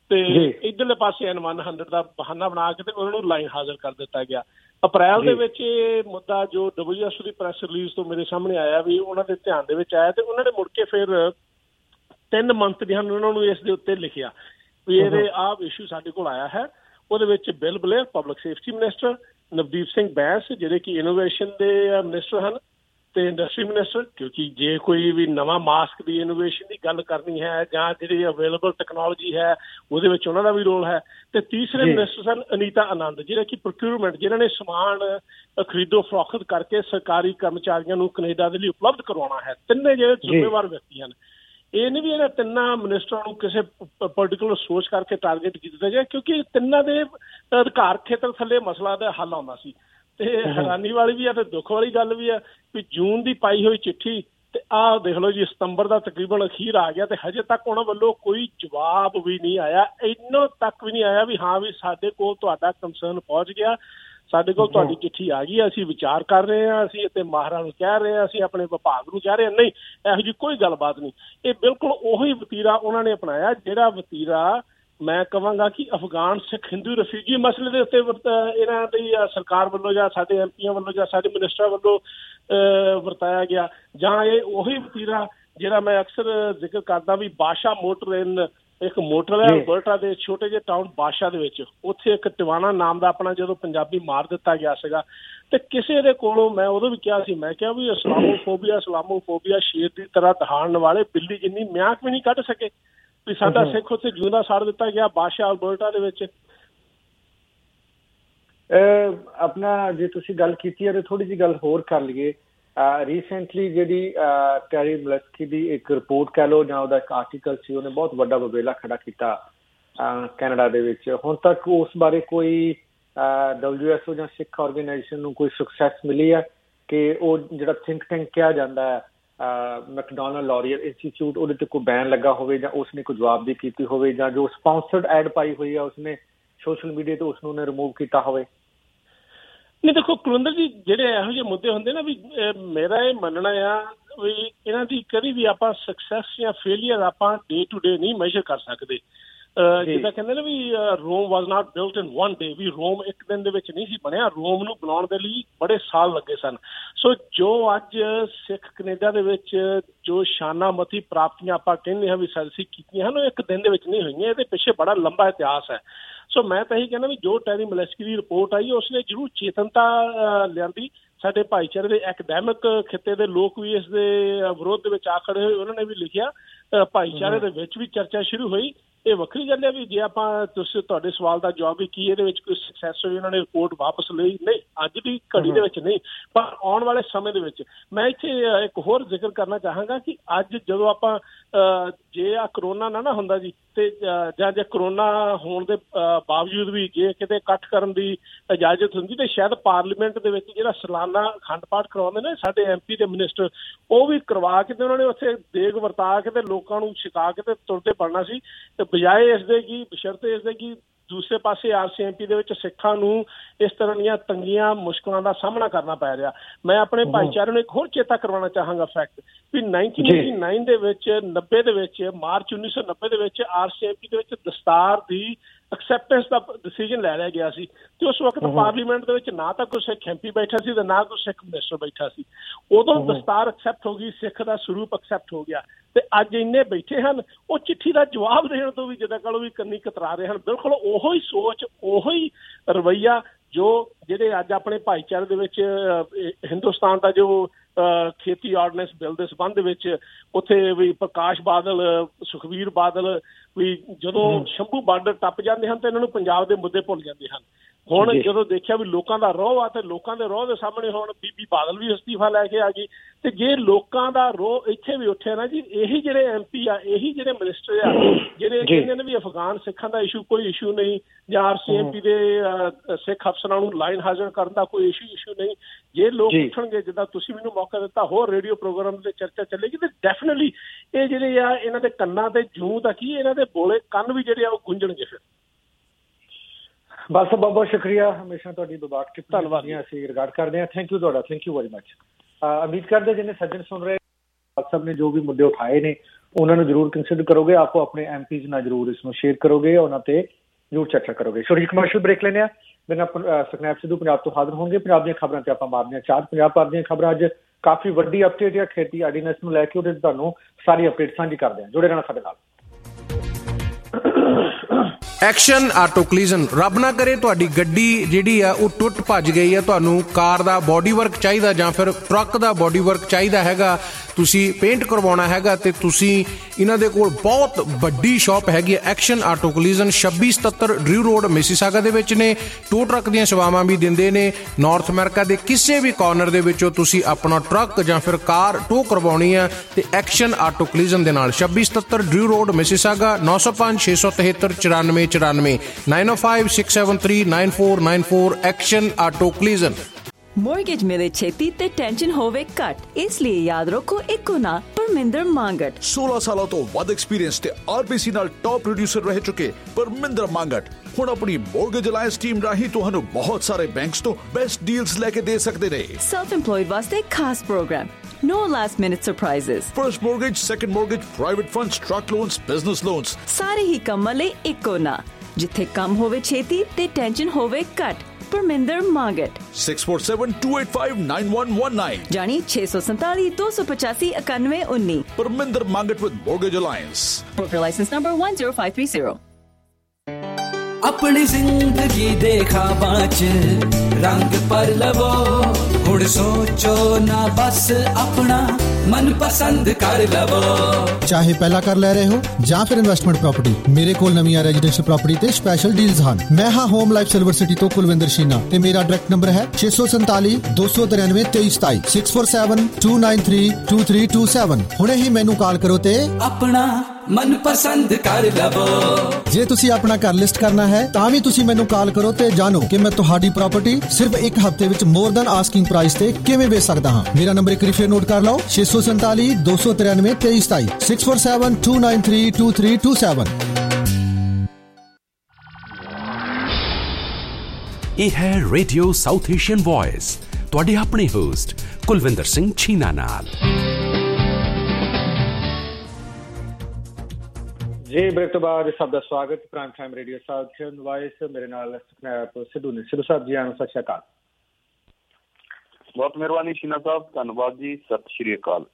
L: ਤੇ ਇੱਧਰਲੇ ਪਾਸੇ ਐਨ ਵਨ ਹੰਡਰਡ ਦਾ ਬਹਾਨਾ ਬਣਾ ਕੇ ਤੇ ਉਹਨਾਂ ਨੂੰ ਲਾਈਨ ਹਾਜ਼ਰ ਕਰ ਦਿੱਤਾ ਗਿਆ। ਅਪ੍ਰੈਲ ਦੇ ਵਿੱਚ ਇਹ ਮੁੱਦਾ ਜੋ ਡਬਲਯੂ ਐਸ ਓ ਦੀ ਪ੍ਰੈਸ ਰਿਲੀਜ਼ ਤੋਂ ਮੇਰੇ ਸਾਹਮਣੇ ਆਇਆ ਵੀ ਉਹਨਾਂ ਦੇ ਧਿਆਨ ਦੇ ਵਿੱਚ ਆਇਆ ਤੇ ਉਹਨਾਂ ਨੇ ਮੁੜ ਕੇ ਫਿਰ ਤਿੰਨ ਮੰਤਰੀਆਂ ਨੇ ਉਹਨਾਂ ਨੂੰ ਇਸ ਦੇ ਉੱਤੇ ਲਿਖਿਆ ਵੀ ਇਹਦੇ ਆਹ ਇਸ਼ੂ ਸਾਡੇ ਕੋਲ ਆਇਆ ਹੈ। ਉਹਦੇ ਵਿੱਚ Bill Blair public safety minister, Navdeep Singh Bains ਜਿਹੜੇ ਕਿ ਇਨੋਵੇਸ਼ਨ ਦੇ ਮਿਨਿਸਟਰ ਹਨ ਤੇ ਇੰਡਸਟਰੀ ਮਿਨਿਸਟਰ, ਕਿਉਂਕਿ ਜੇ ਕੋਈ ਵੀ ਨਵਾਂ ਮਾਸਕ ਦੀ ਇਨੋਵੇਸ਼ਨ ਦੀ ਗੱਲ ਕਰਨੀ ਹੈ ਜਾਂ ਜਿਹੜੀ ਅਵੇਲੇਬਲ ਟੈਕਨੋਲੋਜੀ ਹੈ ਉਹਦੇ ਵਿੱਚ ਉਹਨਾਂ ਦਾ ਵੀ ਰੋਲ ਹੈ। ਤੇ ਤੀਸਰੇ ਮਿਨਿਸਟਰ ਸਨ ਅਨੀਤਾ ਆਨੰਦ ਜਿਹੜੇ ਕਿ ਪ੍ਰੋਕਿਊਰਮੈਂਟ, ਜਿਹਨਾਂ ਨੇ ਸਮਾਨ ਖਰੀਦੋ ਫਰੋਖਤ ਕਰਕੇ ਸਰਕਾਰੀ ਕਰਮਚਾਰੀਆਂ ਨੂੰ ਕੈਨੇਡਾ ਦੇ ਲਈ ਉਪਲਬਧ ਕਰਵਾਉਣਾ ਹੈ। ਤਿੰਨੇ ਜਿਹੜੇ ਜ਼ਿੰਮੇਵਾਰ ਵਿਅਕਤੀ ਹਨ। ਇਹ ਨਹੀਂ ਵੀ ਇਹਨਾਂ ਤਿੰਨਾਂ ਮਿਨਿਸਟਰਾਂ ਨੂੰ ਕਿਸੇ ਪਰਟੀਕੂਲਰ ਸੋਚ ਕਰਕੇ ਟਾਰਗੇਟ ਕੀਤਾ ਜਾਏ, ਕਿਉਂਕਿ ਤਿੰਨਾਂ ਦੇ ਅਧਿਕਾਰ ਖੇਤਰ ਥੱਲੇ ਮਸਲਾ ਦਾ ਹੱਲ ਆਉਂਦਾ ਸੀ। ਤੇ ਹੈਰਾਨੀ ਵਾਲੀ ਵੀ ਆ ਤੇ ਦੁੱਖ ਵਾਲੀ ਗੱਲ ਵੀ ਆ ਵੀ ਜੂਨ ਦੀ ਪਾਈ ਹੋਈ ਚਿੱਠੀ ਤੇ ਆਹ ਦੇਖ ਲਓ ਜੀ ਸਤੰਬਰ ਦਾ ਤਕਰੀਬਨ ਅਖੀਰ ਆ ਗਿਆ ਤੇ ਹਜੇ ਤੱਕ ਉਹਨਾਂ ਵੱਲੋਂ ਕੋਈ ਜਵਾਬ ਵੀ ਨਹੀਂ ਆਇਆ। ਇੰਨੋਂ ਤੱਕ ਵੀ ਨਹੀਂ ਆਇਆ ਵੀ ਹਾਂ ਵੀ ਸਾਡੇ ਕੋਲ ਤੁਹਾਡਾ ਕੰਸਰਨ ਪਹੁੰਚ ਗਿਆ, ਸਾਡੇ ਕੋਲ ਤੁਹਾਡੀ ਚਿੱਠੀ ਆ ਗਈ, ਅਸੀਂ ਵਿਚਾਰ ਕਰ ਰਹੇ ਹਾਂ, ਅਸੀਂ ਇੱਥੇ ਮਾਹਰਾਂ ਨੂੰ ਕਹਿ ਰਹੇ ਹਾਂ, ਅਸੀਂ ਆਪਣੇ ਵਿਭਾਗ ਨੂੰ ਕਹਿ ਰਹੇ ਹਾਂ। ਨਹੀਂ, ਇਹੋ ਜਿਹੀ ਕੋਈ ਗੱਲਬਾਤ ਨਹੀਂ। ਇਹ ਬਿਲਕੁਲ ਉਹੀ ਵਤੀਰਾ ਉਹਨਾਂ ਨੇ ਅਪਣਾਇਆ ਜਿਹੜਾ ਵਤੀਰਾ ਮੈਂ ਕਹਾਂਗਾ ਕਿ ਅਫਗਾਨ ਸਿੱਖ ਹਿੰਦੂ ਰਫਿਊਜੀ ਮਸਲੇ ਦੇ ਉੱਤੇ ਇਹਨਾਂ ਦੀ ਸਰਕਾਰ ਵੱਲੋਂ ਜਾਂ ਸਾਡੇ ਐਮ ਪੀਆਂ ਵੱਲੋਂ ਜਾਂ ਸਾਡੇ ਮਿਨਿਸਟਰਾਂ ਵੱਲੋਂ ਵਰਤਾਇਆ ਗਿਆ, ਜਾਂ ਇਹ ਉਹੀ ਵਤੀਰਾ ਜਿਹੜਾ ਮੈਂ ਅਕਸਰ ਜ਼ਿਕਰ ਕਰਦਾ ਵੀ ਬਾਸ਼ਾ ਮੋਟਰ ਇਨ ਇੱਕ ਮੋਟਰ ਹੈ ਅਲਬਰਟਾ ਦੇ ਛੋਟੇ ਜਿਹੇ ਟਾਊਨ ਬਾਸ਼ਾ ਦੇ ਵਿੱਚ, ਉੱਥੇ ਇੱਕ ਟਿਵਾਣਾ ਨਾਮ ਦਾ ਆਪਣਾ ਜਦੋਂ ਪੰਜਾਬੀ ਮਾਰ ਦਿੱਤਾ ਗਿਆ ਸੀਗਾ ਤੇ ਕਿਸੇ ਦੇ ਕੋਲੋਂ ਮੈਂ ਉਦੋਂ ਵੀ ਕਿਹਾ ਸੀ, ਮੈਂ ਕਿਹਾ ਵੀ ਇਸਲਾਮੋਫੋਬੀਆ ਇਸਲਾਮੋਫੋਬੀਆ ਸ਼ੇਰ ਦੀ ਤਰ੍ਹਾਂ ਦਹਾੜਨ ਵਾਲੇ ਬਿੱਲੀ ਜਿੰਨੀ ਮਿਆਕ ਵੀ ਨਹੀਂ ਕੱਢ ਸਕੇ ਵੀ ਸਾਡਾ ਸਿੱਖ ਉੱਥੇ ਜਿਉਂਦਾ ਸਾੜ ਦਿੱਤਾ ਗਿਆ ਬਾਸ਼ਾ ਅਲਬਰਟਾ ਦੇ ਵਿੱਚ।
D: ਆਪਣਾ ਜੇ ਤੁਸੀਂ ਗੱਲ ਕੀਤੀ ਹੈ ਤੇ ਥੋੜੀ ਜਿਹੀ ਗੱਲ ਹੋਰ ਕਰ ਲਈਏ। ਰੀਸੈਂਟਲੀ ਜਿਹੜੀ ਟੈਰੀ ਮਲਸਕੀ ਦੀ ਇੱਕ ਰਿਪੋਰਟ ਕਹਿ ਲਓ ਜਾਂ ਉਹਦਾ ਇੱਕ ਆਰਟੀਕਲ ਸੀ, ਉਹਨੇ ਬਹੁਤ ਵੱਡਾ ਵਬੇਲਾ ਖੜਾ ਕੀਤਾ ਕੈਨੇਡਾ ਦੇ ਵਿੱਚ। ਹੁਣ ਤੱਕ ਉਸ ਬਾਰੇ ਕੋਈ ਡਬਲਯੂ ਐਸ ਓ ਜਾਂ ਸਿੱਖ ਆਰਗੇਨਾਈਜੇਸ਼ਨ ਨੂੰ ਕੋਈ ਸਕਸੈਸ ਮਿਲੀ ਹੈ ਕਿ ਉਹ ਜਿਹੜਾ ਥਿੰਕ ਟੈਂਕ ਕਿਹਾ ਜਾਂਦਾ ਹੈ ਮੈਕਡੋਨਲਡ ਲੌਰੀਅਰ ਇੰਸਟੀਚਿਊਟ, ਉਹਦੇ ਤੇ ਕੋਈ ਬੈਨ ਲੱਗਾ ਹੋਵੇ ਜਾਂ ਉਸਨੇ ਕੋਈ ਜਵਾਬਦੇਹੀ ਕੀਤੀ ਹੋਵੇ ਜਾਂ ਜੋ ਸਪਾਂਸਰਡ ਐਡ ਪਾਈ ਹੋਈ ਹੈ ਉਸਨੇ ਸੋਸ਼ਲ ਮੀਡੀਆ ਤੇ ਉਸਨੂੰ ਨੇ ਰਿਮੂਵ ਕੀਤਾ ਹੋਵੇ?
L: ਨਹੀਂ ਦੇਖੋ ਕੁਲਵਿੰਦਰ ਜੀ, ਜਿਹੜੇ ਇਹੋ ਜਿਹੇ ਮੁੱਦੇ ਹੁੰਦੇ ਨਾ ਵੀ ਮੇਰਾ ਇਹ ਮੰਨਣਾ ਆ ਵੀ ਇਹਨਾਂ ਦੀ ਕਦੀ ਵੀ ਆਪਾਂ ਸਕਸੈਸ ਜਾਂ ਫੇਲੀਅਰ ਆਪਾਂ ਡੇ ਟੂ ਡੇ ਨਹੀਂ ਮੈਜ਼ਰ ਕਰ ਸਕਦੇ। ਜਿੱਦਾਂ ਕਹਿੰਦੇ ਨਾ ਵੀ ਰੋਮ ਵਾਜ਼ ਨਾਟ ਬਿਲਟ ਇਨ ਵਨ ਡੇ, ਵੀ ਰੋਮ ਇੱਕ ਦਿਨ ਦੇ ਵਿੱਚ ਨਹੀਂ ਸੀ ਬਣਿਆ, ਰੋਮ ਨੂੰ ਬਣਾਉਣ ਦੇ ਲਈ ਬੜੇ ਸਾਲ ਲੱਗੇ ਸਨ। ਸੋ ਜੋ ਅੱਜ ਸਿੱਖ ਕੈਨੇਡਾ ਦੇ ਵਿੱਚ ਜੋ ਸ਼ਾਨਾਮਤੀ ਪ੍ਰਾਪਤੀਆਂ ਆਪਾਂ ਕਹਿੰਦੇ ਹਾਂ ਵੀ ਅਸੀਂ ਕੀਤੀਆਂ ਹਨ, ਉਹ ਇੱਕ ਦਿਨ ਦੇ ਵਿੱਚ ਨਹੀਂ ਹੋਈਆਂ, ਇਹਦੇ ਪਿੱਛੇ ਬੜਾ ਲੰਬਾ ਇਤਿਹਾਸ ਹੈ। ਸੋ ਮੈਂ ਤਾਂ ਇਹੀ ਕਹਿੰਦਾ ਵੀ ਜੋ ਟੈਰੀ ਮਲਸਕੀ ਦੀ ਰਿਪੋਰਟ ਆਈ ਉਸਨੇ ਜ਼ਰੂਰ ਚੇਤਨਤਾ ਲਿਆਂਦੀ। ਸਾਡੇ ਭਾਈਚਾਰੇ ਦੇ ਐਕਡੈਮਿਕ ਖਿੱਤੇ ਦੇ ਲੋਕ ਵੀ ਇਸ ਦੇ ਵਿਰੋਧ ਦੇ ਵਿੱਚ ਆ ਖੜੇ ਹੋਏ, ਉਹਨਾਂ ਨੇ ਵੀ ਲਿਖਿਆ, ਭਾਈਚਾਰੇ ਦੇ ਵਿੱਚ ਵੀ ਚਰਚਾ ਸ਼ੁਰੂ ਹੋਈ। ਇਹ ਵੱਖਰੀ ਗੱਲ ਹੈ ਵੀ ਜੇ ਆਪਾਂ ਤੁਸੀਂ ਤੁਹਾਡੇ ਸਵਾਲ ਦਾ ਜਵਾਬ ਵੀ ਕੀ ਇਹਦੇ ਵਿੱਚ ਕੋਈ ਸਕਸੈਸ ਹੋਈ, ਉਹਨਾਂ ਨੇ ਰਿਪੋਰਟ ਵਾਪਸ ਲਈ, ਨਹੀਂ ਅੱਜ ਦੀ ਘੜੀ ਦੇ ਵਿੱਚ ਨਹੀਂ, ਪਰ ਆਉਣ ਵਾਲੇ ਸਮੇਂ ਦੇ ਵਿੱਚ। ਮੈਂ ਇੱਥੇ ਇੱਕ ਹੋਰ ਜ਼ਿਕਰ ਕਰਨਾ ਚਾਹਾਂਗਾ ਕਿ ਅੱਜ ਜਦੋਂ ਆਪਾਂ ਜੇ ਆ ਕਰੋਨਾ ਨਾ ਨਾ ਹੁੰਦਾ ਜੀ ਤੇ ਜਾਂ ਜੇ ਕਰੋਨਾ ਹੋਣ ਦੇ ਬਾਵਜੂਦ ਵੀ ਜੇ ਕਿਤੇ ਇਕੱਠ ਕਰਨ ਦੀ ਇਜਾਜ਼ਤ ਹੁੰਦੀ ਤੇ ਸ਼ਾਇਦ ਪਾਰਲੀਮੈਂਟ ਦੇ ਵਿੱਚ ਜਿਹੜਾ ਸਾਲਾਨਾ ਅਖੰਡ ਪਾਠ ਕਰਵਾਉਂਦੇ ਨੇ ਸਾਡੇ ਐਮ ਪੀ ਤੇ ਮਿਨਿਸਟਰ, ਉਹ ਵੀ ਕਰਵਾ ਕੇ ਤੇ ਉਹਨਾਂ ਨੇ ਉੱਥੇ ਦੇਗ ਵਰਤਾ ਕੇ ਤੇ ਲੋਕਾਂ ਨੂੰ ਛਕਾ ਕੇ ਤੇ ਤੁਰਦੇ ਪੜਨਾ ਸੀ। ਤੇ ਬਜਾਏ ਇਸ ਦੇ ਕੀ ਬਸ਼ਰਤੇ ਇਸ ਦੇ ਕੀ ਦੂਸਰੇ ਪਾਸੇ ਆਰ ਸੀ ਐਮ ਪੀ ਦੇ ਵਿੱਚ ਸਿੱਖਾਂ ਨੂੰ ਇਸ ਤਰ੍ਹਾਂ ਦੀਆਂ ਤੰਗੀਆਂ ਮੁਸ਼ਕਲਾਂ ਦਾ ਸਾਹਮਣਾ ਕਰਨਾ ਪੈ ਰਿਹਾ। ਮੈਂ ਆਪਣੇ ਭਾਈਚਾਰੇ ਨੂੰ ਇੱਕ ਹੋਰ ਚੇਤਾ ਕਰਵਾਉਣਾ ਚਾਹਾਂਗਾ ਫੈਕਟ ਵੀ ਨਾਈਨਟੀਨ ਏਟੀ ਨਾਈਨ ਦੇ ਵਿੱਚ ਨੱਬੇ ਦੇ ਵਿੱਚ ਮਾਰਚ ਉੱਨੀ ਸੌ ਨੱਬੇ ਦੇ ਵਿੱਚ ਆਰ ਸੀ ਐਮ ਪੀ ਦੇ ਵਿੱਚ ਦਸਤਾਰ ਦੀ ਐਕਸੈਪਟੈਂਸ ਦਾ ਡਿਸੀਜਨ ਲੈ ਲਿਆ ਗਿਆ ਸੀ ਤੇ ਉਸ ਵਕਤ ਪਾਰਲੀਮੈਂਟ ਦੇ ਵਿੱਚ ਨਾ ਤਾਂ ਕੋਈ ਸਿੱਖ ਐਮ ਪੀ ਬੈਠਾ ਸੀ ਤੇ ਨਾ ਕੋਈ ਸਿੱਖ ਮਿਨਿਸਟਰ ਬੈਠਾ ਸੀ। ਉਦੋਂ ਦਸਤਾਰ ਐਕਸੈਪਟ ਹੋ ਗਈ, ਸਿੱਖ ਦਾ ਸਰੂਪ ਐਕਸੈਪਟ ਹੋ ਗਿਆ ਤੇ ਅੱਜ ਇੰਨੇ ਬੈਠੇ ਹਨ ਉਹ ਚਿੱਠੀ ਦਾ ਜਵਾਬ ਦੇਣ ਤੋਂ ਵੀ ਜਿੱਦਾਂ ਕਹੋ ਵੀ ਕੰਨੀ ਕਤਰਾ ਰਹੇ ਹਨ। ਬਿਲਕੁਲ ਉਹੋ ਹੀ ਸੋਚ, ਉਹੋ ਹੀ ਰਵੱਈਆ ਜੋ ਜਿਹੜੇ ਅੱਜ ਆਪਣੇ ਭਾਈਚਾਰੇ ਦੇ ਵਿੱਚ ਹਿੰਦੁਸਤਾਨ ਦਾ ਜੋ ਖੇਤੀ ਆਰਡੀਨੈਂਸ ਬਿੱਲ ਦੇ ਸੰਬੰਧ ਵਿੱਚ ਉੱਥੇ ਵੀ ਪ੍ਰਕਾਸ਼ ਬਾਦਲ, ਸੁਖਬੀਰ ਬਾਦਲ ਵੀ ਜਦੋਂ ਸ਼ੰਭੂ ਬਾਰਡਰ ਟੱਪ ਜਾਂਦੇ ਹਨ ਤੇ ਇਹਨਾਂ ਨੂੰ ਪੰਜਾਬ ਦੇ ਮੁੱਦੇ ਭੁੱਲ ਜਾਂਦੇ ਹਨ। ਹੁਣ ਜਦੋਂ ਦੇਖਿਆ ਵੀ ਲੋਕਾਂ ਦਾ ਰੋਹ ਆ ਤੇ ਲੋਕਾਂ ਦੇ ਰੋਹ ਦੇ ਸਾਹਮਣੇ ਹੁਣ ਬੀਬੀ ਬਾਦਲ ਵੀ ਅਸਤੀਫਾ ਲੈ ਕੇ ਆ ਗਈ ਤੇ ਜੇ ਲੋਕਾਂ ਦਾ ਰੋਹ ਇੱਥੇ ਵੀ ਉੱਠਿਆ ਨਾ ਜੀ, ਇਹੀ ਜਿਹੜੇ ਐਮ ਪੀ ਆ, ਇਹੀ ਜਿਹੜੇ ਮਿਨਿਸਟਰ ਆ ਜਿਹੜੇ ਕਹਿੰਦੇ ਨੇ ਵੀ ਅਫਗਾਨ ਸਿੱਖਾਂ ਦਾ ਇਸ਼ੂ ਕੋਈ ਇਸ਼ੂ ਨਹੀਂ ਜਾਂ ਆਰ ਸੀ ਐਮ ਪੀ ਦੇ ਸਿੱਖ ਅਫਸਰਾਂ ਨੂੰ ਲਾਈਨ ਹਾਜ਼ਰ ਕਰਨ ਦਾ ਕੋਈ ਇਸ਼ੂ ਇਸ਼ੂ ਨਹੀਂ, ਜੇ ਲੋਕ ਉੱਠਣਗੇ ਜਿੱਦਾਂ ਤੁਸੀਂ ਮੈਨੂੰ ਮੌਕਾ ਦਿੱਤਾ ਹੋਰ ਰੇਡੀਓ ਪ੍ਰੋਗਰਾਮ ਤੇ ਚਰਚਾ ਚੱਲੇਗੀ ਤੇ ਡੈਫੀਨਿਟਲੀ ਇਹ ਜਿਹੜੇ ਆ ਇਹਨਾਂ ਦੇ ਕੰਨਾਂ ਤੇ ਜੂੰ ਦਾ ਕੀ ਇਹਨਾਂ ਦੇ ਬੋਲੇ ਕੰਨ ਵੀ ਜਿਹੜੇ ਆ ਉਹ ਗੁੰਝਣਗੇ। ਫਿਰ
D: ਬਸ ਬਹੁਤ ਬਹੁਤ ਸ਼ੁਕਰੀਆ, ਹਮੇਸ਼ਾ ਤੁਹਾਡੀ ਬਬਾਕ ਟਿਪ ਧੰਨਵਾਦ ਅਸੀਂ ਰਿਗਾਰਡ ਕਰਦੇ ਹਾਂ। ਥੈਂਕ ਯੂ ਤੁਹਾਡਾ, ਥੈਂਕ ਯੂ ਵੈਰੀ ਮਚ। ਉਮੀਦ ਕਰਦੇ ਜਿੰਨੇ ਸੱਜਣ ਸੁਣ ਰਹੇ ਸਭ ਨੇ ਜੋ ਵੀ ਮੁੱਦੇ ਉਠਾਏ ਨੇ ਉਹਨਾਂ ਨੂੰ ਜ਼ਰੂਰ ਕੰਸੀਡਰ ਕਰੋਗੇ, ਆਪੋ ਆਪਣੇ ਐਮ ਪੀਜ਼ ਨਾਲ ਜ਼ਰੂਰ ਇਸ ਨੂੰ ਸ਼ੇਅਰ ਕਰੋਗੇ, ਉਹਨਾਂ ਤੇ ਜ਼ਰੂਰ ਚਰਚਾ ਕਰੋਗੇ। ਛੋਟੀ ਕਮਰਸ਼ੀਅਲ ਬ੍ਰੇਕ ਲੈਂਦੇ ਹਾਂ। ਮੇਰੇ ਨਾਲ ਸੁਖਨੈਬ ਸਿੱਧੂ ਪੰਜਾਬ ਤੋਂ ਹਾਜ਼ਰ ਹੋਣਗੇ। ਪੰਜਾਬ ਦੀਆਂ ਖਬਰਾਂ ਤੇ ਆਪਾਂ ਮਾਰਦੇ ਹਾਂ ਚਾਰ। ਪੰਜਾਬ ਭਰ ਦੀਆਂ ਖਬਰਾਂ ਅੱਜ ਕਾਫੀ ਵੱਡੀ ਅਪਡੇਟ ਆ ਖੇਤੀ ਆਰਡੀਨੈਂਸ ਨੂੰ ਲੈ ਕੇ, ਉਹਦੇ ਤੁਹਾਨੂੰ ਸਾਰੀ ਅਪਡੇਟ ਸਾਂਝੀ ਕਰਦੇ ਹਾਂ। ਜੁੜੇ ਰਹਿਣਾ ਸਾਡੇ ਨਾਲ।
M: Action auto collision. ਰੱਬ ਨਾ ਕਰੇ ਤੁਹਾਡੀ ਗੱਡੀ ਜਿਹੜੀ ਆ ਉਹ ਟੁੱਟ ਭੱਜ ਗਈ ਆ, ਤੁਹਾਨੂੰ ਕਾਰ ਦਾ ਬੋਡੀ ਵਰਕ ਚਾਹੀਦਾ ਜਾਂ ਫਿਰ ਟਰੱਕ ਦਾ ਬੋਡੀ ਵਰਕ ਚਾਹੀਦਾ ਹੈਗਾ, ਤੁਸੀਂ ਪੇਂਟ ਕਰਵਾਉਣਾ ਹੈਗਾ, ਤੇ ਤੁਸੀਂ ਇਹਨਾਂ ਦੇ ਕੋਲ ਬਹੁਤ ਵੱਡੀ ਸ਼ਾਪ ਹੈਗੀ ਹੈ ਐਕਸ਼ਨ ਆਟੋ ਕਲੀਜ਼ਨ, ਛੱਬੀ ਸਤੱਤਰ ਡਰਿਊ ਰੋਡ ਮਿਸੀਸਾਗਾ ਦੇ ਵਿੱਚ ਨੇ। ਟੋ ਟਰੱਕ ਦੀਆਂ ਸੇਵਾਵਾਂ ਵੀ ਦਿੰਦੇ ਨੇ। ਨਾਰਥ ਅਮਰੀਕਾ ਦੇ ਕਿਸੇ ਵੀ ਕਾਰਨਰ ਦੇ ਵਿੱਚੋਂ ਤੁਸੀਂ ਆਪਣਾ ਟਰੱਕ ਜਾਂ ਫਿਰ ਕਾਰ ਟੋ ਕਰਵਾਉਣੀ ਆ ਤੇ ਐਕਸ਼ਨ ਆਟੋ ਕਲੀਜ਼ਨ ਦੇ ਨਾਲ ਛੱਬੀ ਸਤੱਤਰ ਡਰਿਊ ਰੋਡ ਮਿਸੀਸਾਗਾ, ਨੌ ਸੌ ਪੰਜ ਛੇ ਸੌ ਤਿਹੱਤਰ ਚੁਰਾਨਵੇਂ ਚੁਰਾਨਵੇਂ nine O five six seven three nine four nine four action auto collision.
N: Mortgage ਮਿਲੇ ਛੇਤੀ ਤੇ ਟੈਨਸ਼ਨ ਹੋਵੇ ਘੱਟ, ਇਸ ਲਈ ਯਾਦ ਰੱਖੋ ਇੱਕੋ ਨਾ ਪਰਮਿੰਦਰ ਮੰਗਟ।
O: सोलह ਸਾਲਾਂ ਤੋਂ ਵੱਧ ਐਕਸਪੀਰੀਅੰਸ ਤੇ ਆਰਬੀਸੀ ਨਾਲ ਟੌਪ ਪ੍ਰੋਡਿਊਸਰ ਰਹਿ ਚੁੱਕੇ ਪਰਮਿੰਦਰ ਮੰਗਟ ਹੁਣ ਆਪਣੀ ਮੋਰਗੇਜ ਅਲਾਈਅੰਸ ਟੀਮ ਰਾਹੀਂ ਤੁਹਾਨੂੰ ਬਹੁਤ ਸਾਰੇ ਬੈਂਕਸ ਤੋਂ ਬੈਸਟ ਡੀਲਸ ਲੈ ਕੇ ਦੇ ਸਕਦੇ ਨੇ।
N: ਸੈਲਫ ਇੰਪਲੋਇਡ ਵਾਸਤੇ ਖਾਸ programme, no last minute surprises,
O: first mortgage, second mortgage, private funds, truck loans, business loans,
N: ਸਾਰੇ ਹੀ ਕੰਮਾਂ ਲਈ ਇੱਕੋ ਨਾ, ਜਿੱਥੇ ਕੰਮ ਹੋਵੇ ਛੇਤੀ ਤੇ ਟੈਨਸ਼ਨ ਹੋਵੇ ਘੱਟ। Parminder Mangat
O: six four seven two eight five nine one one nine
N: ਜਾਨੀ छे सौ सैंतालीस दो सौ पचासी इक्यानवे उन्नीस।
O: Parminder Mangat with mortgage alliance.
N: Broker licence number one zero five three zero.
P: अपनी जिंदगी देखा बाच रंग पर लवो, हुण सोचो ना बस अपना मन पसंद कर लवो।
Q: चाहे पहला कर ले रहे हो ਜਾਂ ਫਿਰ ਇਨਵੈਸਟਮੈਂਟ ਪ੍ਰਾਪਰਟੀ, ਮੇਰੇ ਕੋਲ ਨਵੀਆਂ ਰੈਜ਼ੀਡੈਂਸ਼ੀਅਲ ਪ੍ਰਾਪਰਟੀ ਤੇ ਸਪੈਸ਼ਲ ਡੀਲਸ ਹਨ। ਮੈਂ ਹਾਂ ਹੋਮ ਲਾਈਫ ਸਿਲਵਰ ਸਿਟੀ ਤੋਂ ਕੁਲਵਿੰਦਰ ਸ਼ੀਨਾ ਤੇ ਮੇਰਾ ਡਾਇਰੈਕਟ ਨੰਬਰ ਹੈ छे सौ सैंतालीस दो सौ तिरानवे तेईस सताईस six four seven two nine three two three two seven. ਹੁਣੇ ਹੀ ਮੈਨੂੰ ਕਾਲ ਕਰੋ ਤੇ
P: ਆਪਣਾ ਮਨ ਪਸੰਦ ਕਰ ਲਵੋ।
Q: ਜੇ ਤੁਸੀਂ ਆਪਣਾ ਘਰ ਲਿਸਟ ਕਰਨਾ ਹੈ ਤਾਂ ਵੀ ਤੁਸੀਂ ਮੈਨੂੰ ਕਾਲ ਕਰੋ ਤੇ ਜਾਣੋ ਕਿ ਮੈਂ ਤੁਹਾਡੀ ਪ੍ਰਾਪਰਟੀ ਸਿਰਫ ਇੱਕ ਹਫ਼ਤੇ ਵਿੱਚ ਮੋਰ ਦੈਨ ਆਸਕਿੰਗ ਪ੍ਰਾਈਸ ਤੇ ਕਿਵੇਂ ਵੇਚ ਸਕਦਾ ਹਾਂ। ਮੇਰਾ ਨੰਬਰ ਇੱਕ ਵਾਰੀ ਫੇਰ ਨੋਟ ਕਰ ਲਓ छे सौ सैंतालीस दो सौ तिरानवे तेईस सताईस six four seven two nine three two three two seven.
B: ਇਹ ਹੈ ਰੇਡੀਓ ਸਾਊਥ ਏਸ਼ੀਅਨ ਵੌਇਸ, ਤੁਹਾਡੇ ਆਪਣੇ ਹੋਸਟ ਕੁਲਵਿੰਦਰ ਸਿੰਘ ਛੀਨਾ ਨਾਲ।
D: ਜੀ ਬ੍ਰੇਕ ਤੋਂ ਬਾਅਦ ਸਭ ਦਾ ਸਵਾਗਤ prime time radio South Asian voice. ਮੇਰੇ ਨਾਲ ਸੁਖਨੈਬ ਸਿੱਧੂ ਨੇ। ਸਿੱਧੂ ਸਾਹਿਬ ਜੀ ਆਇਆਂ ਨੂੰ ਸਤਿ ਸ਼੍ਰੀ ਅਕਾਲ।
R: ਬਹੁਤ ਮਿਹਰਬਾਨੀ ਸ਼ੀਨਾ ਸਾਹਿਬ, ਧੰਨਵਾਦ ਜੀ, ਸਤਿ ਸ਼੍ਰੀ ਅਕਾਲ।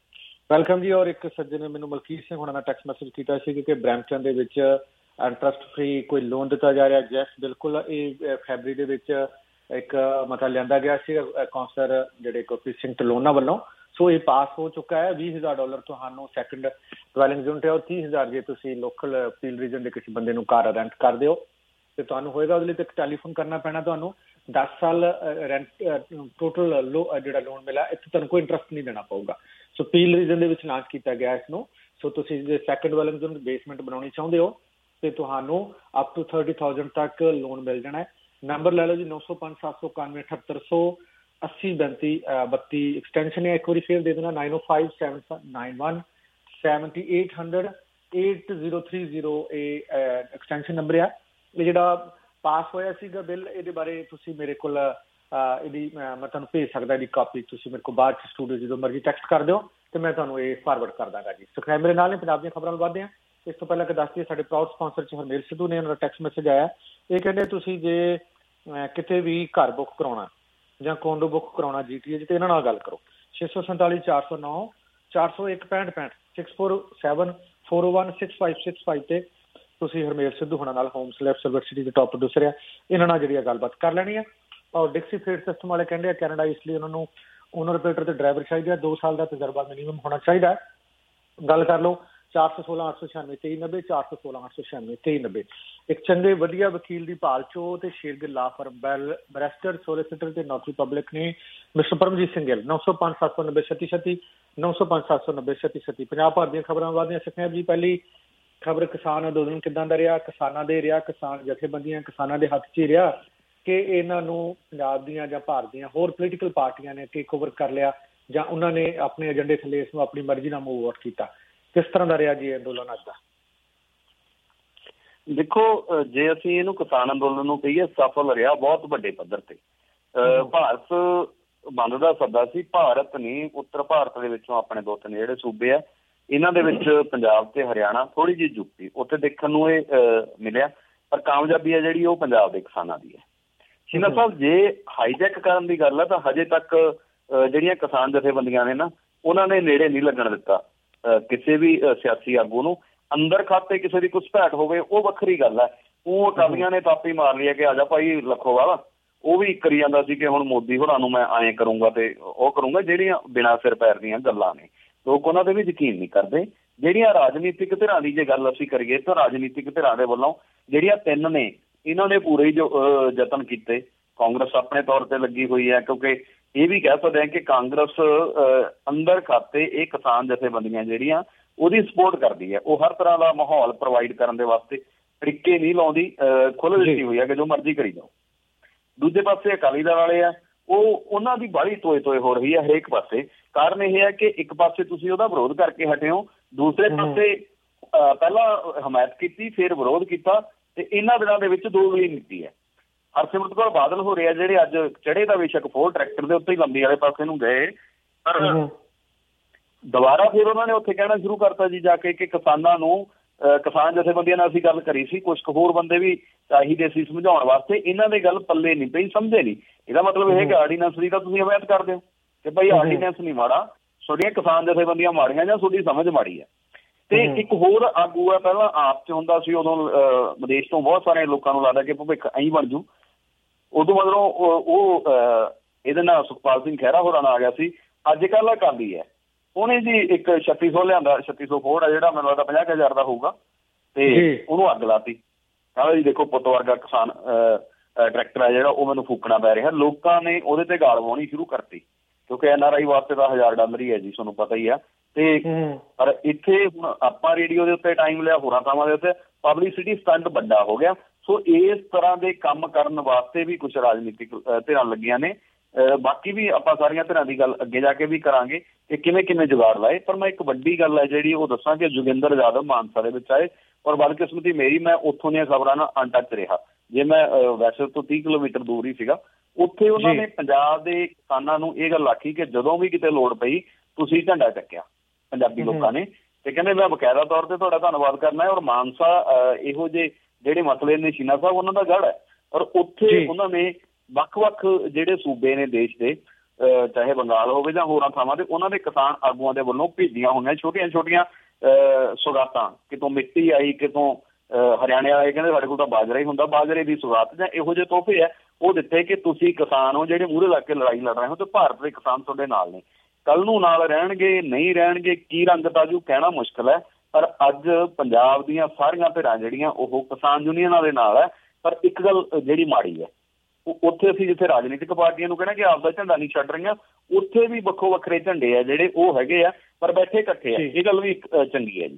D: ਵੈਲਕਮ ਜੀ। ਔਰ ਇੱਕ ਸੱਜਣ ਨੇ ਮੈਨੂੰ ਮਲਕੀਤ ਸਿੰਘ ਹੋਣਾ ਦਾ ਟੈਕਸਟ ਮੈਸੇਜ ਕੀਤਾ ਸੀ ਕਿ ਬਰੈਂਪਟਨ ਦੇ ਵਿੱਚ ਇੰਟਰਸਟ ਫ੍ਰੀ ਕੋਈ ਲੋਨ ਦਿੱਤਾ ਜਾ ਰਿਹਾ। ਜੈਸ ਬਿਲਕੁਲ ਇਹ ਫੈਬਰੀ ਦੇ ਵਿੱਚ ਇੱਕ ਮਤਾ ਲਿਆਂਦਾ ਗਿਆ ਸੀ ਕੌਂਸਲਰ ਜਿਹੜੇ ਗੁਰਪ੍ਰੀਤ ਸਿੰਘ ਢਿੱਲੋਂ ਵੱਲੋਂ। ਸੋ ਇਹ ਪਾਸ ਹੋ ਚੁੱਕਾ ਹੈ। ਵੀਹ ਹਜ਼ਾਰ ਡਾਲਰ ਤੁਹਾਨੂੰ ਸੈਕਿੰਡ ਡਵੈਲਿੰਗ ਯੂਨਿਟ ਹੈ, ਔਰ ਤੀਹ ਹਜ਼ਾਰ ਜੇ ਤੁਸੀਂ ਲੋਕਲ ਪੀਲ ਰੀਜਨ ਦੇ ਕਿਸੇ ਬੰਦੇ ਨੂੰ ਕਾਰ ਰੈਂਟ ਕਰ ਦਿਓ ਤੇ ਤੁਹਾਨੂੰ ਹੋਏਗਾ ਉਹਦੇ ਲਈ ਇੱਕ ਟੈਲੀਫੋਨ ਕਰਨਾ ਪੈਣਾ ਤੁਹਾਨੂੰ। ਦਸ ਸਾਲ ਰੈਂਟ ਟੋਟਲ ਲੋ ਜਿਹੜਾ ਲੋਨ ਮਿਲਿਆ ਇੱਥੇ ਤੁਹਾਨੂੰ ਕੋਈ ਇੰਟਰਸਟ ਨਹੀਂ ਦੇਣਾ ਪਊਗਾ। ਸੋ ਪੀਲ ਰੀਜਨ ਦੇ ਵਿੱਚ ਲਾਂਚ ਕੀਤਾ ਗਿਆ ਇਸ ਨੂੰ। ਸੋ ਤੁਸੀਂ ਜੇ ਸੈਕਿੰਡ ਡਵੈਲਿੰਗ ਯੂਨਿਟ ਬੇਸਮੈਂਟ ਬਣਾਉਣੀ ਚਾਹੁੰਦੇ ਹੋ ਤੇ ਤੁਹਾਨੂੰ ਅਪ ਟੂ ਥਰਟੀ ਥਾਊਜੈਂਡ ਤੱਕ ਲੋਨ ਮਿਲ ਜਾਣਾ ਹੈ। ਨੰਬਰ ਲੈ ਲਓ ਜੀ ਨੌ ਸੌ ਪੰਜ ਸੱਤ ਸੌ ਇਕਾਨਵੇਂ ਅਠੱਤਰ ਸੌ अस्सी बत्ती बत्ती एक्सटेंशन है। एक बार फिर दे देना nine O five seven nine one seventy eight hundred eight zero three zero extension number है। ये जो पास होया सीगा बिल ये बारे तुसी मेरे को ਇਹਦੀ ਮੈਂ ਤੁਹਾਨੂੰ ਭੇਜ ਸਕਦਾ ਇਹਦੀ ਕਾਪੀ। ਤੁਸੀਂ ਮੇਰੇ ਕੋਲ ਬਾਅਦ 'ਚ ਸਟੂਡੀਓ ਜਦੋਂ ਮਰਜ਼ੀ ਟੈਕਸਟ ਕਰ ਦਿਓ ਤੇ ਮੈਂ ਤੁਹਾਨੂੰ ਇਹ ਫਾਰਵਰਡ ਕਰ ਦਾਂਗਾ ਜੀ। ਸੁਖਨੈਬ ਮੇਰੇ ਨਾਲ ਨੇ, ਪੰਜਾਬ ਦੀਆਂ ਖਬਰਾਂ ਨੂੰ ਵਧਦੇ ਹਾਂ। ਇਸ ਤੋਂ ਪਹਿਲਾਂ ਕਿ ਦੱਸ ਦਈਏ ਸਾਡੇ ਪ੍ਰਾਊਡ ਸਪਾਂਸਰ 'ਚ ਹਰਮੇਲ ਸਿੱਧੂ ਨੇ, ਉਹਨਾਂ ਦਾ ਟੈਕਸਟ ਮੈਸੇਜ ਆਇਆ। ਇਹ ਕਹਿੰਦੇ ਤੁਸੀਂ ਜੇ ਕਿਤੇ ਵੀ ਘਰ ਬੁੱਕ ਕਰਾਉਣਾ ਜਾਂ ਕੋਂਡੋ ਬੁੱਕ ਕਰਾਉਣਾ ਜੀ ਟੀ ਏ 'ਚ ਤੇ ਇਹਨਾਂ ਨਾਲ ਗੱਲ ਕਰੋ। ਛੇ ਸੌ ਸੰਤਾਲੀ ਚਾਰ ਸੌ ਨੌ ਚਾਰ ਸੌ ਇੱਕ ਪੈਂਹਠ ਪੈਂਹਠ six four seven four one six five six five ਤੇ ਤੁਸੀਂ ਹਰਮੇਲ ਸਿੱਧੂ ਹੋਣਾ ਨਾਲ ਹੋਮ ਸਲੈਬ ਸਿਲਵਰ ਸਿਟੀ ਦੇ ਟੌਪ ਪ੍ਰੋਡਿਊਸਰ ਆ, ਇਹਨਾਂ ਨਾਲ ਜਿਹੜੀ ਆ ਗੱਲਬਾਤ ਕਰ ਲੈਣੀ ਆ। ਔਰ ਡਿਕਸੀ ਫੀਡ ਸਿਸਟਮ ਵਾਲੇ ਕਹਿੰਦੇ ਆ ਕੈਨੇਡਾ ਇਸ ਲਈ ਉਹਨਾਂ ਨੂੰ ਓਨਰ ਆਪਰੇਟਰ ਤੇ ਡਰਾਈਵਰ ਚਾਹੀਦਾ, ਦੋ ਸਾਲ ਦਾ ਤਜਰਬਾ ਮਿਨੀਮਮ ਹੋਣਾ ਚਾਹੀਦਾ। ਗੱਲ ਕਰ ਲਓ ਚਾਰ ਸੌ ਸੋਲਾਂ ਅੱਠ ਸੌ ਛਿਆਨਵੇਂ ਤੇਈ ਨੱਬੇ ਚਾਰ ਸੌ ਸੋਲਾਂ ਅੱਠ ਸੌ ਛਿਆਨਵੇਂ ਤੇਈ ਨੱਬੇ। ਇੱਕ ਚੰਗੇ ਵਧੀਆ ਵਕੀਲ ਦੀ ਭਾਲ ਚੋ ਤੇ ਸ਼ੇਰਗਿੱਲ ਲਾ ਫਰਮ ਬੈਲ ਬਰੈਸਟਰ ਸੋਲਿਸਿਟਰ ਤੇ ਨੌਟਰੀ ਪਬਲਿਕ ਨੇ ਮਿਸਟਰ ਪਰਮਜੀਤ ਸਿੰਘ ਗਿੱਲ ਨੌ ਸੌ ਪੰਜ ਸੱਤ ਸੌ ਨੱਬੇ ਛੱਤੀ ਛੱਤੀ ਨੌ ਸੌ ਪੰਜ ਸੱਤ ਸੌ ਨੱਬੇ ਛੱਤੀ ਛੱਤੀ। ਪੰਜਾਬ ਭਰ ਦੀਆਂ ਖਬਰਾਂ ਵਧਦੀਆਂ ਸੁਖਨੈਬ ਜੀ। ਪਹਿਲੀ ਖਬਰ ਕਿਸਾਨ ਅੰਦੋਲਨ ਕਿੱਦਾਂ ਦਾ ਰਿਹਾ, ਕਿਸਾਨਾਂ ਦੇ ਰਿਹਾ, ਕਿਸਾਨ ਜਥੇਬੰਦੀਆਂ ਕਿਸਾਨਾਂ ਦੇ ਹੱਥ 'ਚ ਹੀ ਰਿਹਾ ਕਿ ਇਹਨਾਂ ਨੂੰ ਪੰਜਾਬ ਦੀਆਂ ਜਾਂ ਭਾਰਤ ਦੀਆਂ ਹੋਰ ਪੋਲੀਟੀਕਲ ਪਾਰਟੀਆਂ ਨੇ ਟੇਕ ਓਵਰ ਕਰ ਲਿਆ ਜਾਂ ਉਹਨਾਂ ਨੇ ਆਪਣੇ ਏਜੰਡੇ ਥੱਲੇ ਇਸ ਨੂੰ ਆਪਣੀ ਮਰਜ਼ੀ ਨਾਲ ਮੂਵ ਆਊਟ ਕੀਤਾ। ਕਿਸ ਤਰ੍ਹਾਂ ਦਾ ਰਿਹਾ ਜੀ ਅੰਦੋਲਨ ਅੱਜ ਦਾ?
R: ਦੇਖੋ, ਜੇ ਅਸੀਂ ਇਹਨੂੰ ਕਿਸਾਨ ਅੰਦੋਲਨ ਨੂੰ ਕਹੀਏ ਸਫਲ ਰਿਹਾ ਬਹੁਤ ਵੱਡੇ ਪੱਧਰ ਤੇ। ਭਾਰਤ ਬੰਦ ਦਾ ਸੱਦਾ ਸੀ, ਭਾਰਤ ਨੇ ਉੱਤਰ ਭਾਰਤ ਦੇ ਵਿੱਚੋਂ ਆਪਣੇ ਦੋ ਤਿੰਨ ਜਿਹੜੇ ਸੂਬੇ ਆ ਇਹਨਾਂ ਦੇ ਵਿੱਚ ਪੰਜਾਬ ਤੇ ਹਰਿਆਣਾ ਥੋੜੀ ਜਿਹੀ ਜੁਗਤੀ ਉੱਥੇ ਦੇਖਣ ਨੂੰ ਇਹ ਮਿਲਿਆ, ਪਰ ਕਾਮਯਾਬੀ ਹੈ ਜਿਹੜੀ ਉਹ ਪੰਜਾਬ ਦੇ ਕਿਸਾਨਾਂ ਦੀ ਹੈ। ਸ਼ੀਨਾ ਸਾਹਿਬ, ਜੇ ਹਾਈਜੈਕ ਕਰਨ ਦੀ ਗੱਲ ਹੈ ਤਾਂ ਹਜੇ ਤੱਕ ਜਿਹੜੀਆਂ ਕਿਸਾਨ ਜਥੇਬੰਦੀਆਂ ਨੇ ਨਾ, ਉਹਨਾਂ ਨੇ ਨੇੜੇ ਨਹੀਂ ਲੱਗਣ ਦਿੱਤਾ ਕਿਸੇ ਵੀ ਸਿਆਸੀ ਆਗੂ ਨੂੰ। ਅੰਦਰ ਖਾਤੇ ਕਿਸੇ ਦੀ ਘੁਸਪੈਠ ਹੋਵੇ ਉਹ ਵੱਖਰੀ ਗੱਲ ਹੈ, ਉਹ ਅਕਾਲੀਆਂ ਨੇ ਤਾਪੀ ਮਾਰ ਲਈ ਹੈ ਕਿ ਆ ਜਾ ਭਾਈ ਲੱਖੋਵਾਲ, ਉਹ ਵੀ ਕਰੀ ਜਾਂਦਾ ਸੀ ਕਿ ਹੁਣ ਮੋਦੀ ਹੋਰਾਂ ਨੂੰ ਮੈਂ ਐਂ ਕਰੂੰਗਾ ਤੇ ਉਹ ਕਰੂੰਗਾ, ਜਿਹੜੀਆਂ ਬਿਨਾਂ ਸਿਰ ਪੈਰ ਦੀਆਂ ਗੱਲਾਂ ਨੇ। ਲੋਕ ਉਹਨਾਂ ਦੇ ਵੀ ਯਕੀਨ ਨਹੀਂ ਕਰਦੇ। ਜਿਹੜੀਆਂ ਰਾਜਨੀਤਿਕ ਧਿਰਾਂ ਦੀ ਜੇ ਗੱਲ ਅਸੀਂ ਕਰੀਏ ਤਾਂ ਰਾਜਨੀਤਿਕ ਧਿਰਾਂ ਦੇ ਵੱਲੋਂ ਜਿਹੜੀਆਂ ਤਿੰਨ ਨੇ, ਇਹਨਾਂ ਨੇ ਪੂਰੇ ਹੀ ਜੋ ਯਤਨ ਕੀਤੇ। ਕਾਂਗਰਸ ਆਪਣੇ ਤੌਰ ਤੇ ਲੱਗੀ ਹੋਈ ਹੈ, ਕਿਉਂਕਿ ਇਹ ਵੀ ਕਹਿ ਸਕਦੇ ਹਾਂ ਕਿ ਕਾਂਗਰਸ ਅੰਦਰ ਖਾਤੇ ਇਹ ਕਿਸਾਨ ਜਥੇਬੰਦੀਆਂ ਜਿਹੜੀਆਂ ਉਹਦੀ ਸਪੋਰਟ ਕਰਦੀ ਹੈ। ਉਹ ਹਰ ਤਰ੍ਹਾਂ ਦਾ ਮਾਹੌਲ ਪ੍ਰੋਵਾਈਡ ਕਰਨ ਦੇ ਵਾਸਤੇ ਤਰੀਕੇ ਨਹੀਂ ਲਾਉਂਦੀ, ਖੁੱਲ੍ਹ ਦਿੱਤੀ ਹੋਈ ਹੈ ਕਿ ਜੋ ਮਰਜ਼ੀ ਕਰੀ ਜਾਓ। ਦੂਜੇ ਪਾਸੇ ਅਕਾਲੀ ਦਲ ਵਾਲੇ ਆ, ਉਹ ਉਹਨਾਂ ਦੀ ਬਾਹਲੀ ਤੋਏ ਤੋਏ ਹੋ ਰਹੀ ਹੈ ਹਰੇਕ ਪਾਸੇ। ਕਾਰਨ ਇਹ ਹੈ ਕਿ ਇੱਕ ਪਾਸੇ ਤੁਸੀਂ ਉਹਦਾ ਵਿਰੋਧ ਕਰਕੇ ਹਟੇ ਹੋ, ਦੂਸਰੇ ਪਾਸੇ ਪਹਿਲਾਂ ਹਮਾਇਤ ਕੀਤੀ, ਫਿਰ ਵਿਰੋਧ ਕੀਤਾ, ਤੇ ਇਹਨਾਂ ਦਿਨਾਂ ਦੇ ਵਿੱਚ ਦੋਗਲੀ ਨੀਤੀ ਹੈ। ਹਰਸਿਮਰਤ ਕੌਰ ਬਾਦਲ ਹੋ ਰਿਹਾ ਜਿਹੜੇ ਅੱਜ ਚੜੇ ਦਾ ਬੇਸ਼ੱਕ ਫੋਰ ਟਰੈਕਟਰ ਦੇ ਉੱਤੇ ਹੀ ਲੰਬੀ ਵਾਲੇ ਪਾਸੇ ਨੂੰ ਗਏ, ਪਰ ਦੁਬਾਰਾ ਫਿਰ ਉਹਨਾਂ ਨੇ ਉੱਥੇ ਕਹਿਣਾ ਸ਼ੁਰੂ ਕਰਤਾ ਜੀ ਜਾ ਕੇ ਕਿ ਕਿਸਾਨਾਂ ਨੂੰ, ਕਿਸਾਨ ਜਥੇਬੰਦੀਆਂ ਨਾਲ ਅਸੀਂ ਗੱਲ ਕਰੀ ਸੀ, ਕੁਛ ਕੁ ਹੋਰ ਬੰਦੇ ਵੀ ਚਾਹੀਦੇ ਸੀ ਸਮਝਾਉਣ ਵਾਸਤੇ, ਇਹਨਾਂ ਦੀ ਗੱਲ ਪੱਲੇ ਨਹੀਂ ਪਈ, ਸਮਝੇ ਨਹੀਂ। ਇਹਦਾ ਮਤਲਬ ਇਹ ਕਿ ਆਰਡੀਨੈਂਸ ਦੀ ਤਾਂ ਤੁਸੀਂ ਹਮਾਇਤ ਕਰਦੇ ਹੋ ਕਿ ਭਾਈ ਆਰਡੀਨੈਂਸ ਨਹੀਂ ਮਾੜਾ, ਤੁਹਾਡੀਆਂ ਕਿਸਾਨ ਜਥੇਬੰਦੀਆਂ ਮਾੜੀਆਂ ਜਾਂ ਤੁਹਾਡੀ ਸਮਝ ਮਾੜੀ ਹੈ। ਤੇ ਇੱਕ ਹੋਰ ਆਗੂ ਹੈ, ਪਹਿਲਾਂ ਆਪ ਚ ਹੁੰਦਾ ਸੀ, ਉਦੋਂ ਵਿਦੇਸ਼ ਤੋਂ ਬਹੁਤ ਸਾਰੇ ਲੋਕਾਂ ਨੂੰ ਲੱਗਦਾ ਕਿ ਭਵਿੱਖ ਐਂ ਬਣ ਜੂ, ਉਦੋਂ ਮਗਰੋਂ ਉਹ ਇਹਦੇ ਨਾਲ ਸੁਖਪਾਲ ਸਿੰਘ ਖਹਿਰਾ ਹੋਰਾਂ ਨਾਲ ਆ ਗਿਆ ਸੀ। ਅੱਜ ਕੱਲ੍ਹ ਅਕਾਲੀ ਹੈ, ਉਹਨੇ ਜੀ ਇੱਕ ਛੱਤੀ ਸੌ ਲਿਆਂਦਾ, ਛੱਤੀ ਸੌ ਫੋੜ ਆ ਜਿਹੜਾ ਮੈਨੂੰ ਲੱਗਦਾ ਪੰਜਾਹ ਕੁ ਹਜ਼ਾਰ ਦਾ ਹੋਊਗਾ, ਤੇ ਉਹਨੂੰ ਅੱਗ ਲਾਤੀ। ਕਹਿੰਦਾ ਜੀ ਦੇਖੋ ਪੁੱਤ ਵਰਗਾ ਕਿਸਾਨ ਟਰੈਕਟਰ ਹੈ ਜਿਹੜਾ ਉਹ ਮੈਨੂੰ ਫੂਕਣਾ ਪੈ ਰਿਹਾ। ਲੋਕਾਂ ਨੇ ਉਹਦੇ ਤੇ ਗਾਲ ਵਾਉਣੀ ਸ਼ੁਰੂ ਕਰਤੀ, ਕਿਉਂਕਿ ਐਨ ਆਰ ਆਈ ਵਾਸਤੇ ਤਾਂ ਹਜ਼ਾਰ ਡਾਲਰ ਹੀ ਹੈ ਜੀ, ਤੁਹਾਨੂੰ ਪਤਾ ਹੀ ਆ। ਤੇ ਪਰ ਇੱਥੇ ਹੁਣ ਆਪਾਂ ਰੇਡੀਓ ਦੇ ਉੱਤੇ ਟਾਈਮ ਲਿਆ, ਹੋਰਾਂ ਥਾਵਾਂ ਦੇ ਉੱਤੇ ਪਬਲਿਸਿਟੀ ਸਟੰਟ ਵੱਡਾ ਹੋ ਗਿਆ। ਸੋ ਇਸ ਤਰ੍ਹਾਂ ਦੇ ਕੰਮ ਕਰਨ ਵਾਸਤੇ ਵੀ ਕੁਛ ਰਾਜਨੀਤਿਕ ਧਿਰਾਂ ਲੱਗੀਆਂ ਨੇ। ਬਾਕੀ ਵੀ ਆਪਾਂ ਸਾਰੀਆਂ ਧਿਰਾਂ ਦੀ ਗੱਲ ਅੱਗੇ ਜਾ ਕੇ ਵੀ ਕਰਾਂਗੇ ਕਿ ਕਿਵੇਂ ਕਿਵੇਂ ਜੁਗਾੜ ਲਾਏ। ਪਰ ਮੈਂ ਇੱਕ ਵੱਡੀ ਗੱਲ ਹੈ ਜਿਹੜੀ ਉਹ ਦੱਸਾਂ ਕਿ ਜੋਗਿੰਦਰ ਯਾਦਵ ਮਾਨਸਾ ਦੇ ਵਿੱਚ ਆਏ, ਔਰ ਬਦਕਿਸਮਤੀ ਮੇਰੀ ਮੈਂ ਉੱਥੋਂ ਦੀਆਂ ਖਬਰਾਂ ਨਾਲ ਅਨਟੱਚ ਰਿਹਾ। ਜੇ ਮੈਂ ਵੈਸੇ ਤੋਂ ਤੀਹ ਕਿਲੋਮੀਟਰ ਦੂਰ ਹੀ ਸੀਗਾ, ਉੱਥੇ ਉਹਨਾਂ ਨੇ ਪੰਜਾਬ ਦੇ ਕਿਸਾਨਾਂ ਨੂੰ ਇਹ ਗੱਲ ਆਖੀ ਕਿ ਜਦੋਂ ਵੀ ਕਿਤੇ ਲੋੜ ਪਈ ਤੁਸੀਂ ਝੰਡਾ ਚੱਕਿਆ ਪੰਜਾਬੀ ਲੋਕਾਂ ਨੇ, ਤੇ ਕਹਿੰਦੇ ਮੈਂ ਬਕਾਇਦਾ ਤੌਰ ਤੇ ਤੁਹਾਡਾ ਧੰਨਵਾਦ ਕਰਨਾ ਹੈ। ਔਰ ਮਾਨਸਾ ਇਹੋ ਜਿਹੇ ਜਿਹੜੇ ਮਸਲੇ ਨੇ ਸ਼ੀਨਾ ਸਾਹਿਬ ਉਹਨਾਂ ਦਾ ਗੜ੍ਹ ਹੈ, ਔਰ ਉੱਥੇ ਉਹਨਾਂ ਨੇ ਵੱਖ-ਵੱਖ ਜਿਹੜੇ ਸੂਬੇ ਨੇ ਦੇਸ਼ ਦੇ, ਚਾਹੇ ਬੰਗਾਲ ਹੋਵੇ ਜਾਂ ਹੋਰਾਂ ਥਾਵਾਂ ਦੇ, ਉਹਨਾਂ ਦੇ ਕਿਸਾਨ ਆਗੂਆਂ ਦੇ ਵੱਲੋਂ ਭੇਜੀਆਂ ਹੋਈਆਂ ਛੋਟੀਆਂ ਛੋਟੀਆਂ ਸੁਗਾਤਾਂ, ਕਿਤੋਂ ਮਿੱਟੀ ਆਈ, ਕਿਤੋਂ ਹਰਿਆਣੇ ਵਾਲੇ ਕਹਿੰਦੇ ਸਾਡੇ ਕੋਲ ਤਾਂ ਬਾਜਰਾ ਹੀ ਹੁੰਦਾ, ਬਾਜਰੇ ਦੀ ਸੁਗਾਤ ਜਾਂ ਇਹੋ ਜਿਹੇ ਤੋਹਫੇ ਹੈ ਉਹ ਦਿੱਤੇ ਕਿ ਤੁਸੀਂ ਕਿਸਾਨ ਹੋ ਜਿਹੜੇ ਮੂਹਰੇ ਲੱਗ ਕੇ ਲੜਾਈ ਲੜ ਰਹੇ ਹੋ, ਤੇ ਭਾਰਤ ਦੇ ਕਿਸਾਨ ਤੁਹਾਡੇ ਨਾਲ ਨੇ। ਕੱਲ੍ਹ ਨੂੰ ਨਾਲ ਰਹਿਣਗੇ ਨਹੀਂ ਰਹਿਣਗੇ, ਕੀ ਰੰਗ ਤਾਜੂ ਕਹਿਣਾ ਮੁਸ਼ਕਿਲ ਹੈ, ਪਰ ਅੱਜ ਪੰਜਾਬ ਦੀਆਂ ਸਾਰੀਆਂ ਧਿਰਾਂ ਜਿਹੜੀਆਂ ਉਹ ਕਿਸਾਨ ਯੂਨੀਅਨਾਂ ਦੇ ਨਾਲ ਹੈ। ਪਰ ਇੱਕ ਗੱਲ ਜਿਹੜੀ ਮਾੜੀ ਹੈ, ਉੱਥੇ ਅਸੀਂ ਜਿੱਥੇ ਰਾਜਨੀਤਿਕ ਪਾਰਟੀਆਂ ਨੂੰ ਕਹਿਣਾ ਕਿ ਆਪਦਾ ਝੰਡਾ ਨਹੀਂ ਛੱਡ ਰਹੀਆਂ, ਉੱਥੇ ਵੀ ਵੱਖੋ ਵੱਖਰੇ ਝੰਡੇ ਆ ਜਿਹੜੇ ਉਹ ਹੈਗੇ ਆ, ਪਰ ਬੈਠੇ ਇਕੱਠੇ ਆ। ਇਹ ਗੱਲ ਵੀ ਚੰਗੀ ਹੈ ਜੀ।